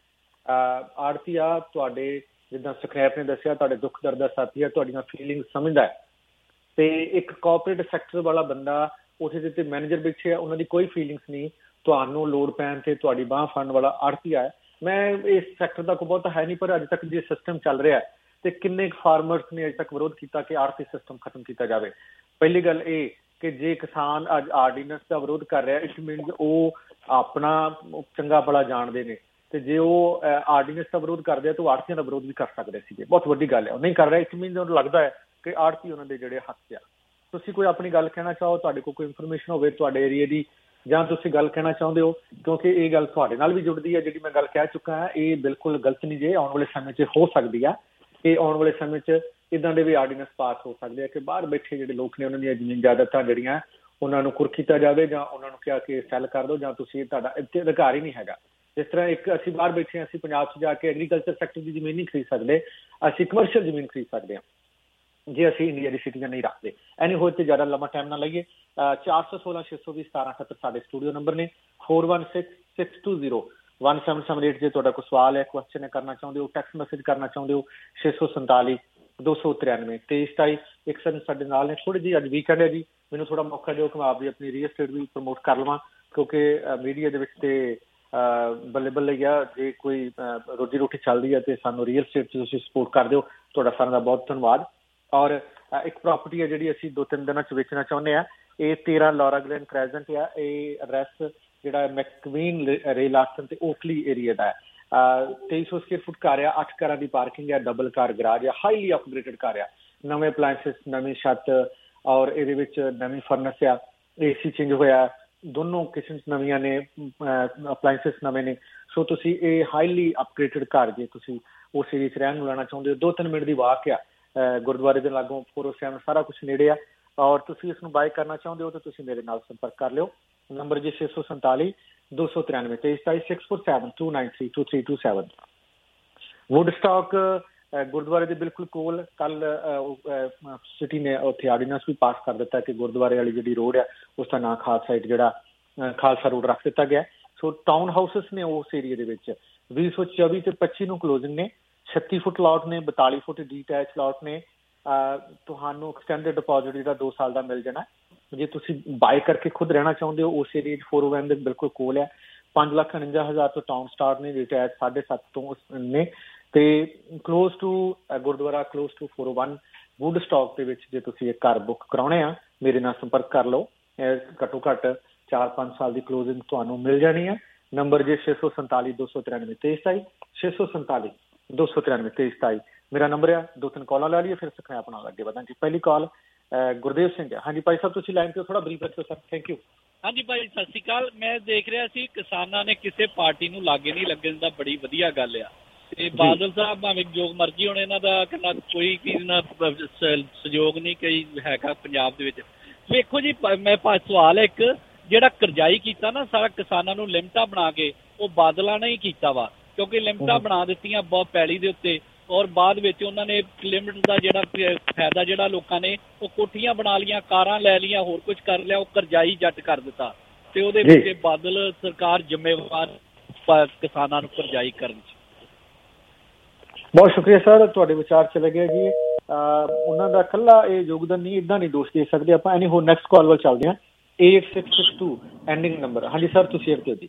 D: ਆੜਤੀਆ ਤੁਹਾਡੇ ਜਿੱਦਾਂ ਸਕ੍ਰੈਪ ਨੇ ਦੱਸਿਆ ਤੁਹਾਡੇ ਦੁੱਖ ਦਰਦ ਦਾ ਸਾਥੀ ਹੈ, ਤੁਹਾਡੀਆਂ ਫੀਲਿੰਗ ਸਮਝਦਾ ਹੈ। ਤੇ ਇੱਕ ਕੋਆਪਰੇਟ ਸੈਕਟਰ ਵਾਲਾ ਬੰਦਾ ਉੱਥੇ ਜਿੱਥੇ ਮੈਨੇਜਰ ਬੈਠੇ ਆ ਉਹਨਾਂ ਦੀ ਕੋਈ ਫੀਲਿੰਗਸ ਨਹੀਂ, ਤੁਹਾਨੂੰ ਲੋੜ ਪੈਣ ਤੇ ਤੁਹਾਡੀ ਬਾਂਹ ਫੜਨ ਵਾਲਾ ਆੜਤੀਆ ਹੈ। ਮੈਂ ਇਸ ਸੈਕਟਰ ਦਾ ਕੋਈ ਬਹੁਤ ਹੈ ਨਹੀਂ, ਪਰ ਅੱਜ ਤੱਕ ਜੇ ਸਿਸਟਮ ਚੱਲ ਰਿਹਾ ਤੇ ਕਿੰਨੇ ਫਾਰਮਰਸ ਨੇ ਅੱਜ ਤੱਕ ਵਿਰੋਧ ਕੀਤਾ ਕਿ ਆੜਤੀ ਸਿਸਟਮ ਖਤਮ ਕੀਤਾ ਜਾਵੇ। ਪਹਿਲੀ ਗੱਲ ਇਹ ਕਿ ਜੇ ਕਿਸਾਨ ਅੱਜ ਆਰਡੀਨੈਂਸ ਦਾ ਵਿਰੋਧ ਕਰ ਰਿਹਾ ਇਟ ਮੀਨਸ ਉਹ ਆਪਣਾ ਚੰਗਾ ਭਲਾ ਜਾਣਦੇ ਨੇ, ਤੇ ਜੇ ਉਹ ਆਰਡੀਨੈਂਸ ਦਾ ਵਿਰੋਧ ਕਰਦੇ ਆ ਤਾਂ ਉਹ ਆੜਤੀਆਂ ਦਾ ਵਿਰੋਧ ਵੀ ਕਰ ਸਕਦੇ ਸੀਗੇ। ਬਹੁਤ ਵੱਡੀ ਗੱਲ ਹੈ, ਉਹ ਨਹੀਂ ਕਰ ਰਿਹਾ, ਇਟ ਮੀਨਸ ਉਹਨੂੰ ਲੱਗਦਾ ਹੈ ਕਿ ਆੜਤੀ ਉਹਨਾਂ ਦੇ ਜਿਹੜੇ ਹੱਕ ਆ। ਤੁਸੀਂ ਕੋਈ ਆਪਣੀ ਗੱਲ ਕਹਿਣਾ ਚਾਹੋ, ਤੁਹਾਡੇ ਕੋਲ ਕੋਈ ਇਨਫੋਰਮੇਸ਼ਨ ਹੋਵੇ ਤੁਹਾਡੇ ਏਰੀਏ ਦੀ, ਜਾਂ ਤੁਸੀਂ ਗੱਲ ਕਹਿਣਾ ਚਾਹੁੰਦੇ ਹੋ, ਕਿਉਂਕਿ ਇਹ ਗੱਲ ਤੁਹਾਡੇ ਨਾਲ ਵੀ ਜੁੜਦੀ ਹੈ। ਜਿਹੜੀ ਮੈਂ ਗੱਲ ਕਹਿ ਚੁੱਕਾ ਹਾਂ ਇਹ ਬਿਲਕੁਲ ਗਲਤ ਨਹੀਂ ਜੇ, ਆਉਣ ਵਾਲੇ ਸਮੇਂ 'ਚ ਹੋ ਸਕਦੀ ਆ। ਇਹ ਆਉਣ ਵਾਲੇ ਸਮੇਂ 'ਚ ਇੱਦਾਂ ਦੇ ਵੀ ਆਰਡੀਨੈਂਸ ਪਾਸ ਹੋ ਸਕਦੇ ਆ ਕਿ ਬਾਹਰ ਬੈਠੇ ਜਿਹੜੇ ਲੋਕ ਨੇ ਉਹਨਾਂ ਦੀਆਂ ਜ਼ਮੀਨ ਜਾਇਦਾਦਾਂ ਜਿਹੜੀਆਂ ਉਹਨਾਂ ਨੂੰ ਕੁਰਕ ਕੀਤਾ ਜਾਵੇ, ਜਾਂ ਉਹਨਾਂ ਨੂੰ ਕਿਹਾ ਕਿ ਸੈੱਲ ਕਰ ਦਿਓ, ਜਾਂ ਤੁਸੀਂ ਤੁਹਾਡਾ ਇੱਥੇ ਅਧਿਕਾਰ ਹੀ ਨਹੀਂ ਹੈਗਾ। ਜਿਸ ਤਰ੍ਹਾਂ ਇੱਕ ਅਸੀਂ ਬਾਹਰ ਬੈਠੇ ਹਾਂ, ਅਸੀਂ ਪੰਜਾਬ 'ਚ ਜਾ ਕੇ ਐਗਰੀਕਲਚਰ ਸੈਕਟਰ ਦੀ ਜ਼ਮੀਨ ਨਹੀਂ ਖਰੀਦ ਸਕਦੇ, ਅਸੀਂ ਕਮਰਸ਼ੀਅਲ ਜ਼ਮੀਨ ਖਰੀਦ ਸਕਦੇ ਹਾਂ ਜੇ ਅਸੀਂ ਇੰਡੀਆ ਦੀ ਸਿਟੀਜ਼ਨ ਨਹੀਂ ਰੱਖਦੇ। ਐਨੀ ਹੋਏ ਤੇ ਜ਼ਿਆਦਾ ਲੰਮਾ ਟਾਈਮ ਨਾ ਲਈਏ। ਚਾਰ ਸੌ ਸੋਲਾਂ ਛੇ ਸੌ ਵੀਹ ਸਤਾਰਾਂ ਅਠੱਤਰ ਸਾਡੇ ਸਟੂਡੀਓ ਨੰਬਰ ਨੇ, four one six six two zero one seven seven eight. ਜੇ ਤੁਹਾਡਾ ਕੋਈ ਸਵਾਲ ਹੈ, ਕੁਐਸਚਨ ਹੈ ਕਰਨਾ ਚਾਹੁੰਦੇ ਹੋ, ਟੈਕਸਟ ਮੈਸੇਜ ਕਰਨਾ ਚਾਹੁੰਦੇ ਹੋ, ਛੇ ਸੌ ਸੰਤਾਲੀ ਦੋ ਸੌ ਤਰਿਆਨਵੇਂ ਤੇਈ ਸਤਾਈ ਇੱਕ ਸੈਵਨ ਸਾਡੇ ਨਾਲ ਨੇ। ਥੋੜ੍ਹੀ ਜਿਹੀ ਅੱਜ ਵੀਕਐਂਡ ਹੈ ਜੀ, ਮੈਨੂੰ ਥੋੜ੍ਹਾ ਮੌਕਾ ਦਿਓ ਕਿ ਮੈਂ ਆਪਦੀ ਆਪਣੀ ਰੀਅਲ ਸਟੇਟ ਵੀ ਪ੍ਰਮੋਟ ਕਰ ਲਵਾਂ, ਕਿਉਂਕਿ ਮੀਡੀਆ ਦੇ ਵਿੱਚ ਤੇ ਬੱਲੇ ਬੱਲੇ ਆ, ਜੇ ਕੋਈ ਰੋਜੀ ਰੋਟੀ ਚੱਲਦੀ ਹੈ ਤੇ ਸਾਨੂੰ ਰੀਅਲ ਸਟੇਟ 'ਚ ਤੁਸੀਂ ਸਪੋਰਟ ਕਰ ਦਿਓ, ਤੁਹਾਡਾ ਸਾਰਿਆਂ ਦਾ ਬਹੁਤ ਧੰਨਵਾਦ। ਔਰ ਇੱਕ ਪ੍ਰੋਪਰਟੀ ਹੈ ਜਿਹੜੀ ਅਸੀਂ ਦੋ ਤਿੰਨ ਦਿਨਾਂ 'ਚ ਵੇਚਣਾ ਚਾਹੁੰਦੇ ਹਾਂ, ਇਹ ਤੇਰਾਂ ਲੌਰਾ ਗਲੇਨ ਕ੍ਰੈਜ਼ੈਂਟ ਆ। ਇਹ ਐਡਰੈਸ ਜਿਹੜਾ ਮੈਕਵੀਨ ਰੇਲਾਸਟਨ ਤੇ ਓਕਲੀ ਏਰੀਆ ਦਾ ਹੈ। ਤੇਈ ਸੌ ਸਕੁਅਰ ਫੁੱਟ ਘਰ ਆ, ਅੱਠ ਕਾਰਾਂ ਦੀ ਪਾਰਕਿੰਗ ਹੈ, ਡਬਲ ਕਾਰ ਗਰਾਜ ਆ, ਹਾਈਲੀ ਅਪਗ੍ਰੇਡਡ ਘਰ ਆ, ਨਵੇਂ ਅਪਲਾਇੰਸਿਸ, ਨਵੀਂ ਛੱਤ, ਔਰ ਇਹਦੇ ਵਿੱਚ ਨਵੀਂ ਫਰਨਸ ਆ, ਏ ਸੀ ਚੇਂਜ ਹੋਇਆ, ਦੋਨੋਂ ਕਿਚਨਸ ਨਵੀਆਂ ਨੇ, ਅਪਲਾਇੰਸਿਸ ਨਵੇਂ ਨੇ। ਸੋ ਤੁਸੀਂ ਇਹ ਹਾਈਲੀ ਅਪਗ੍ਰੇਡਡ ਘਰ ਜੇ ਤੁਸੀਂ ਉਸ ਏਰੀਏ 'ਚ ਰਹਿਣ ਨੂੰ ਲੈਣਾ ਚਾਹੁੰਦੇ ਹੋ, ਦੋ ਤਿੰਨ ਮਿੰਟ ਦੀ ਵਾਕ ਆ, ਗੁਰਦੁਆਰੇ ਦੇ ਲਾਗੋਂ ਫੋਰ ਓ ਸੈਵਨ ਸਾਰਾ ਕੁਛ ਨੇੜੇ ਆ, ਔਰ ਤੁਸੀਂ ਇਸ ਨੂੰ ਬਾਏ ਕਰਨਾ ਚਾਹੁੰਦੇ ਹੋ ਤਾਂ ਤੁਸੀਂ ਮੇਰੇ ਨਾਲ ਸੰਪਰਕ ਕਰ ਲਿਓ। ਨੰਬਰ ਜੀ ਛੇ ਸੌ ਸੰਤਾਲੀ ਦੋ ਸੌ ਤਰਿਆਨਵੇਂ ਤੇਈ ਸਤਾਈ six four seven two nine three two three two seven. Woodstock ਗੁਰਦੁਆਰੇ ਦੇ ਬਿਲਕੁਲ ਕੋਲ ਕੱਲ ਸਿਟੀ ਨੇ ਉੱਥੇ ਆਰਡੀਨੈਂਸ ਵੀ ਪਾਸ ਕਰ ਦਿੱਤਾ ਕਿ ਗੁਰਦੁਆਰੇ ਵਾਲੀ ਜਿਹੜੀ ਰੋਡ ਆ ਉਸ ਦਾ ਨਾਂ ਖਾਲਸਾ ਸਾਈਡ ਜਿਹੜਾ ਖਾਲਸਾ ਰੋਡ ਰੱਖ ਦਿੱਤਾ ਗਿਆ। ਸੋ ਟਾਊਨ ਹਾਊਸਿਸ ਨੇ ਉਸ ਏਰੀਏ ਦੇ ਵਿੱਚ ਵੀਹ ਸੌ ਚੌਵੀ ਤੇ ਪੱਚੀ ਨੂੰ ਕਲੋਜ਼ਿੰਗ ਨੇ, ਛੱਤੀ ਫੁੱਟ ਲਾਟ ਨੇ, ਬਤਾਲੀ ਫੁੱਟ ਡੀਟੈਚ ਲਾਟ ਨੇ। ਤੁਹਾਨੂੰ ਐਕਸਟੈਂਡਡ ਡਿਪੋਜ਼ਿਟ ਜਿਹੜਾ ਦੋ ਸਾਲ ਦਾ ਮਿਲ ਜਾਣਾ। ਜੇ ਤੁਸੀਂ ਬਾਏ ਕਰਕੇ ਖੁਦ ਰਹਿਣਾ ਚਾਹੁੰਦੇ ਹੋ ਉਸ ਏਰੀਏ 'ਚ ਫੋਰ ਓ ਵਨ ਦੇ ਬਿਲਕੁਲ ਕੋਲ ਹੈ। ਪੰਜ ਲੱਖ ਉਣੰਜਾ ਹਜ਼ਾਰ ਤੋਂ ਟਾਊਨ ਸਟਾਰ ਨੇ, ਡੀਟੈਚ ਸਾਢੇ ਸੱਤ ਤੋਂ ਨੇ ਤੇ close to gurdwara close to four O one Woodstock ਦੇ ਵਿੱਚ ਜੇ ਤੁਸੀਂ ਇੱਕ ਘਰ ਬੁੱਕ ਕਰਾਉਣੇ ਆ ਮੇਰੇ ਨਾਲ ਸੰਪਰਕ ਕਰ ਲਓ। ਘੱਟੋ ਘੱਟ ਚਾਰ ਪੰਜ ਸਾਲ ਦੀ ਕਲੋਜ਼ਿੰਗ ਤੁਹਾਨੂੰ ਮਿਲ ਜਾਣੀ ਹੈ। ਨੰਬਰ ਜੇ ਛੇ ਸੌ ਸੰਤਾਲੀ ਦੋ ਸੌ ਤਰਾਨਵੇਂ ਤੇਈ ਸਤਾਈ ਛੇ ਸੌ ਸੰਤਾਲੀ ਦੋ ਸੌ ਤਰਾਨਵੇਂ ਤੇਈ ਸਤਾਈ ਮੇਰਾ ਨੰਬਰ ਆ। ਦੋ ਤਿੰਨ ਕਾਲਾਂ ਲੈ ਲਈਏ ਫਿਰ ਸਿੱਖਣਾ ਆਪਣਾ ਅੱਗੇ ਵਧਾਂਗੇ। ਪਹਿਲੀ ਕਾਲ ਗੁਰਦੇਵ ਸਿੰਘ ਹੈ। ਹਾਂਜੀ ਭਾਈ ਸਾਹਿਬ ਤੁਸੀਂ ਲਾਈਨ ਤੇ ਥੋੜਾ ਬਰੀਫ ਰੱਖਿਓ ਸਰ। Thank you.
S: ਹਾਂਜੀ ਭਾਈ ਸਤਿ ਸ਼੍ਰੀ ਅਕਾਲ। ਮੈਂ ਦੇਖ ਰਿਹਾ ਸੀ ਕਿਸਾਨਾਂ ਨੇ ਕਿਸੇ ਪਾਰਟੀ ਨੂੰ ਲਾਗੇ ਨਹੀਂ ਲੱਗਣ ਦਾ ਬੜੀ ਵਧੀਆ ਗੱਲ ਆ। ਤੇ ਬਾਦਲ ਸਾਹਿਬ ਭਾਵੇਂ ਜੋ ਮਰਜ਼ੀ ਹੁਣ ਇਹਨਾਂ ਦਾ ਕਹਿੰਦਾ ਕੋਈ ਕਿਸੇ ਨਾਲ ਸਹਿਯੋਗ ਨਹੀਂ ਕਈ ਹੈਗਾ ਪੰਜਾਬ ਦੇ ਵਿੱਚ। ਵੇਖੋ ਜੀ ਮੈਂ ਸਵਾਲ ਹੈ ਇੱਕ, ਜਿਹੜਾ ਕਰਜ਼ਾਈ ਕੀਤਾ ਨਾ ਸਾਰਾ ਕਿਸਾਨਾਂ ਨੂੰ ਲਿਮਟਾਂ ਬਣਾ ਕੇ, ਉਹ ਬਾਦਲਾਂ ਨੇ ਹੀ ਕੀਤਾ ਵਾ ਕਿਉਂਕਿ ਲਿਮਟਾਂ ਬਣਾ ਦਿੱਤੀਆਂ ਬਹੁਤ ਪੈਲੀ ਦੇ ਉੱਤੇ ਔਰ ਬਾਅਦ ਵਿੱਚ ਉਹਨਾਂ ਨੇ ਲਿਮਟ ਦਾ ਜਿਹੜਾ ਫਾਇਦਾ ਜਿਹੜਾ ਲੋਕਾਂ ਨੇ ਉਹ ਕੋਠੀਆਂ ਬਣਾ ਲਈਆਂ, ਕਾਰਾਂ ਲੈ ਲਈਆਂ, ਹੋਰ ਕੁਝ ਕਰ ਲਿਆ, ਉਹ ਕਰਜ਼ਾਈ ਜੱਟ ਕਰ ਦਿੱਤਾ ਤੇ ਉਹਦੇ ਵਿੱਚ ਬਾਦਲ ਸਰਕਾਰ ਜ਼ਿੰਮੇਵਾਰ ਕਿਸਾਨਾਂ ਨੂੰ ਕਰਜ਼ਾਈ ਕਰਨ 'ਚ।
D: ਬਹੁਤ ਸ਼ੁਕਰੀਆ ਸਰ, ਤੁਹਾਡੇ ਵਿਚਾਰ ਚਲੇ ਗਏ ਜੀ। ਉਹਨਾਂ ਦਾ ਇਕੱਲਾ ਇਹ ਯੋਗਦਾਨ ਨਹੀਂ, ਇੱਦਾਂ ਨਹੀਂ ਦੋਸ਼ ਦੇ ਸਕਦੇ ਆਪਾਂ। ਐਨੀ ਹੋਰ ਨੈਕਸਟ ਕਾਲ ਵੱਲ ਚੱਲਦੇ ਹਾਂ। Eight six six two ending number. ਹਾਂਜੀ ਸਰ ਤੁਸੀਂ ਏਅਰ ਤੇ ਹੋ ਜੀ।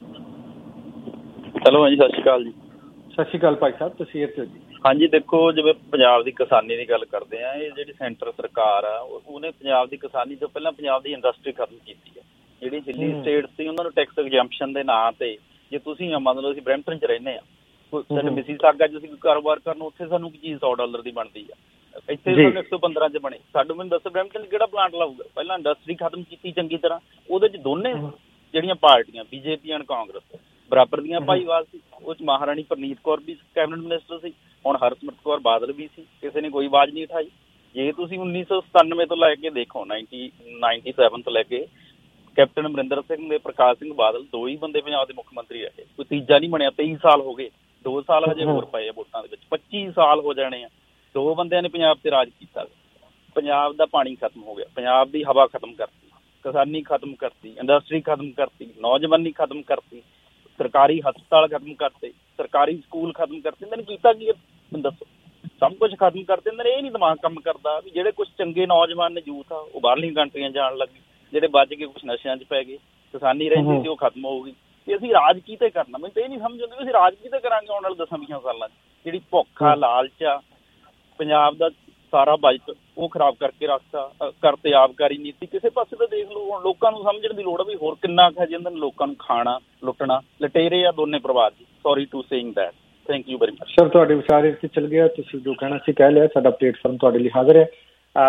T: ਹੈਲੋ ਹਾਂਜੀ ਸਤਿ ਸ਼੍ਰੀ ਅਕਾਲ ਜੀ।
D: ਸਤਿ ਸ਼੍ਰੀ ਅਕਾਲ ਭਾਈ ਸਾਹਿਬ ਤੁਸੀਂ ਏਅਰ ਤੇ ਹੋ ਜੀ।
T: ਹਾਂਜੀ ਦੇਖੋ ਜਿਵੇਂ ਪੰਜਾਬ ਦੀ ਕਿਸਾਨੀ ਦੀ ਗੱਲ ਕਰਦੇ ਆ, ਇਹ ਜਿਹੜੀ ਸੈਂਟਰ ਸਰਕਾਰ ਆ ਉਹਨੇ ਪੰਜਾਬ ਦੀ ਕਿਸਾਨੀ ਤੋਂ ਪਹਿਲਾਂ ਪੰਜਾਬ ਦੀ ਇੰਡਸਟਰੀ ਖਤਮ ਕੀਤੀ ਹੈ। ਜਿਹੜੀ ਹਿੱਲੀ ਸਟੇਟ ਸੀ ਉਹਨਾਂ ਨੂੰ ਟੈਕਸ ਐਗਜ਼ੈਂਪਸ਼ਨ ਦੇ ਨਾਂ ਤੇ, ਜੇ ਤੁਸੀਂ ਮੰਨ ਲਓ ਅਸੀਂ ਬਰੈਂਪਟਨ 'ਚ ਰਹਿੰਦੇ ਹਾਂ, ਸਾਡੇ ਮਿਸੀਸਾਗਾ 'ਚ ਅਸੀਂ ਕੋਈ ਕਾਰੋਬਾਰ ਕਰਨ, ਉੱਥੇ ਸਾਨੂੰ ਕੀ ਚੀਜ਼ ਸੌ ਡਾਲਰ ਦੀ ਬਣਦੀ ਆ, ਇੱਥੇ ਸਾਨੂੰ ਇੱਕ ਸੌ ਪੰਦਰਾਂ 'ਚ ਬਣੇ। ਸਾਨੂੰ ਮੈਨੂੰ ਦੱਸੋ ਬਰੈਂਪਟਨ 'ਚ ਕਿਹੜਾ ਪਲਾਂਟ ਲਾਊਗਾ? ਪਹਿਲਾਂ ਇੰਡਸਟਰੀ ਖਤਮ ਕੀਤੀ ਚੰਗੀ ਤਰ੍ਹਾਂ। ਉਹਦੇ 'ਚ ਦੋਨੇ ਜਿਹੜੀਆਂ ਪਾਰਟੀਆਂ ਬੀਜੇਪੀ ਐਂਡ ਕਾਂਗਰਸ ਬਰਾਬਰ ਦੀਆਂ ਭਾਈਵਾਲ ਸੀ। ਉਹ 'ਚ ਮਹਾਰਾਣੀ ਪ੍ਰਨੀਤ ਕੌਰ ਵੀ ਕੈਬਨਿਟ ਮਿਨਿਸਟਰ ਸੀ, ਹੁਣ ਹਰਸਿਮਰਤ ਕੌਰ ਬਾਦਲ ਵੀ ਸੀ, ਕਿਸੇ ਨੇ ਕੋਈ ਆਵਾਜ਼ ਨਹੀਂ ਉਠਾਈ। ਜੇ ਤੁਸੀਂ ਉੱਨੀ ਸੌ ਸਤਾਨਵੇਂ ਤੋਂ ਲੈ ਕੇ ਦੇਖੋ ਨਾਈਨਟੀ ਨਾਈਨਟੀ ਸੈਵਨ ਤੋਂ ਲੈ ਕੇ ਕੈਪਟਨ ਅਮਰਿੰਦਰ ਸਿੰਘ ਤੇ ਪ੍ਰਕਾਸ਼ ਸਿੰਘ ਬਾਦਲ ਦੋ ਹੀ ਬੰਦੇ ਪੰਜਾਬ ਦੇ ਮੁੱਖ ਮੰਤਰੀ ਰਹੇ, ਕੋਈ ਤੀਜਾ ਨਹੀਂ ਬਣਿਆ। ਤੇਈ ਸਾਲ ਹੋ ਗਏ, ਦੋ ਸਾਲ ਹਜੇ ਹੋਰ ਪਏ ਆ ਵੋਟਾਂ ਦੇ ਵਿੱਚ, ਪੱਚੀ ਸਾਲ ਹੋ ਜਾਣੇ ਆ। ਦੋ ਬੰਦਿਆਂ ਨੇ ਪੰਜਾਬ ਤੇ ਰਾਜ ਕੀਤਾ। ਪੰਜਾਬ ਦਾ ਪਾਣੀ ਖਤਮ ਹੋ ਗਿਆ, ਪੰਜਾਬ ਦੀ ਹਵਾ ਖਤਮ ਕਰਤੀ, ਕਿਸਾਨੀ ਖਤਮ ਕਰਤੀ, ਇੰਡਸਟਰੀ ਖਤਮ ਕਰਤੀ, ਨੌਜਵਾਨੀ ਖਤਮ ਕਰਤੀ, ਸਰਕਾਰੀ ਹਸਪਤਾਲ ਖਤਮ ਕਰਤੇ, ਸਰਕਾਰੀ ਸਕੂਲ ਖਤਮ ਕਰਤੇ। ਇਹਨਾਂ ਨੇ ਕੀਤਾ ਕੀ ਦੱਸੋ? ਸਭ ਕੁਝ ਖਤਮ ਕਰਤੇ। ਇਹਨਾਂ ਨੇ ਇਹ ਨਹੀਂ ਦਿਮਾਗ ਕੰਮ ਕਰਦਾ ਵੀ ਜਿਹੜੇ ਕੁਛ ਚੰਗੇ ਨੌਜਵਾਨ ਨੇ, ਯੂਥ ਆ, ਉਹ ਬਾਹਰਲੀਆਂ ਕੰਟਰੀਆਂ ਜਾਣ ਲੱਗੇ, ਜਿਹੜੇ ਬਚ ਕੇ ਕੁਛ ਨਸ਼ਿਆਂ 'ਚ ਪੈ ਗਏ, ਕਿਸਾਨੀ ਰਹਿੰਦੀ ਸੀ ਉਹ ਖਤਮ ਹੋ ਗਈ। ਤੇ ਅਸੀਂ ਰਾਜ ਕੀਤੇ ਕਰਨਾ? ਮੈਨੂੰ ਤਾਂ ਇਹ ਨਹੀਂ ਸਮਝ ਆਉਂਦੀ ਵੀ ਅਸੀਂ ਰਾਜ ਕੀਤੇ ਕਰਾਂਗੇ ਆਉਣ ਵਾਲੇ ਦਸਾਂ ਵੀਹਾਂ ਸਾਲਾਂ 'ਚ। ਜਿਹੜੀ ਭੁੱਖ ਆ, ਲਾਲਚ ਆ, ਪੰਜਾਬ ਦਾ ਸਾਰਾ ਬਜਟ ਉਹ ਖਰਾਬ ਕਰਕੇ ਰੱਖਤਾ। ਕਰਤੇ ਆਬਕਾਰੀ ਨੀਤੀ, ਕਿਸੇ ਪਾਸੇ ਤਾਂ ਦੇਖ ਲਓ। ਹੁਣ ਲੋਕਾਂ ਨੂੰ ਸਮਝਣ ਦੀ ਲੋੜ ਆ ਵੀ ਹੋਰ ਕਿੰਨਾ ਕੁ ਹੈ ਜਿਹਨਾਂ ਨੇ ਲੋਕਾਂ ਨੂੰ ਖਾਣਾ ਲੁੱਟਣਾ। ਲਟੇਰੇ ਆ ਦੋਨੇ ਪਰਿਵਾਰ ਜੀ। Sorry to saying that. Thank you very much
D: sir. ਤੁਹਾਡੇ ਵਿਚਾਰ ਇੱਥੇ ਚੱਲ ਗਿਆ, ਤੁਸੀਂ ਜੋ ਕਹਿਣਾ ਸੀ ਕਹਿ ਲਿਆ। ਸਾਡਾ ਪਲੇਟਫਾਰਮ ਤੁਹਾਡੇ ਲਈ ਹਾਜ਼ਰ ਹੈ।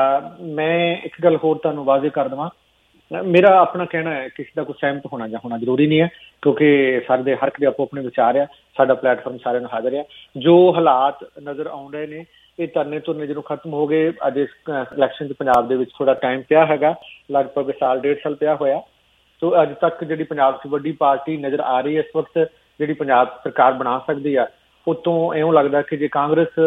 D: ਮੈਂ ਇੱਕ ਗੱਲ ਹੋਰ ਤੁਹਾਨੂੰ ਵਾਜ਼ੇ ਕਰ ਦੇਵਾਂ। ਮੇਰਾ ਆਪਣਾ ਕਹਿਣਾ ਹੈ, ਕਿਸੇ ਦਾ ਕੋਈ ਸਹਿਮਤ ਹੋਣਾ ਜਾਂ ਹੋਣਾ ਜ਼ਰੂਰੀ ਨਹੀਂ ਹੈ ਕਿਉਂਕਿ ਸਾਰੇ ਦੇ ਹਰ ਇੱਕ ਦੇ ਆਪੋ ਆਪਣੇ ਵਿਚਾਰ ਆ। ਸਾਡਾ ਪਲੇਟਫਾਰਮ ਸਾਰਿਆਂ ਨੂੰ ਹਾਜ਼ਰ ਆ। ਜੋ ਹਾਲਾਤ ਨਜ਼ਰ ਆਉਣ ਰਹੇ ਨੇ, ਇਹ ਧਰਨੇ ਧੁਰਨੇ ਜਦੋਂ ਖਤਮ ਹੋ ਗਏ, ਅੱਜ ਇਸ ਇਲੈਕਸ਼ਨ 'ਚ ਪੰਜਾਬ ਦੇ ਵਿੱਚ ਥੋੜਾ ਟਾਈਮ ਪਿਆ ਹੈਗਾ, ਲਗਭਗ ਸਾਲ ਡੇਢ ਸਾਲ ਪਿਆ ਹੋਇਆ। ਸੋ ਅੱਜ ਤੱਕ ਜਿਹੜੀ ਪੰਜਾਬ 'ਚ ਵੱਡੀ ਪਾਰਟੀ ਨਜ਼ਰ ਆ ਰਹੀ ਹੈ ਇਸ ਵਕਤ, ਜਿਹੜੀ ਪੰਜਾਬ ਸਰਕਾਰ ਬਣਾ ਸਕਦੀ ਆ, ਉਤੋਂ ਇਉਂ ਲੱਗਦਾ ਕਿ ਜੇ ਕਾਂਗਰਸ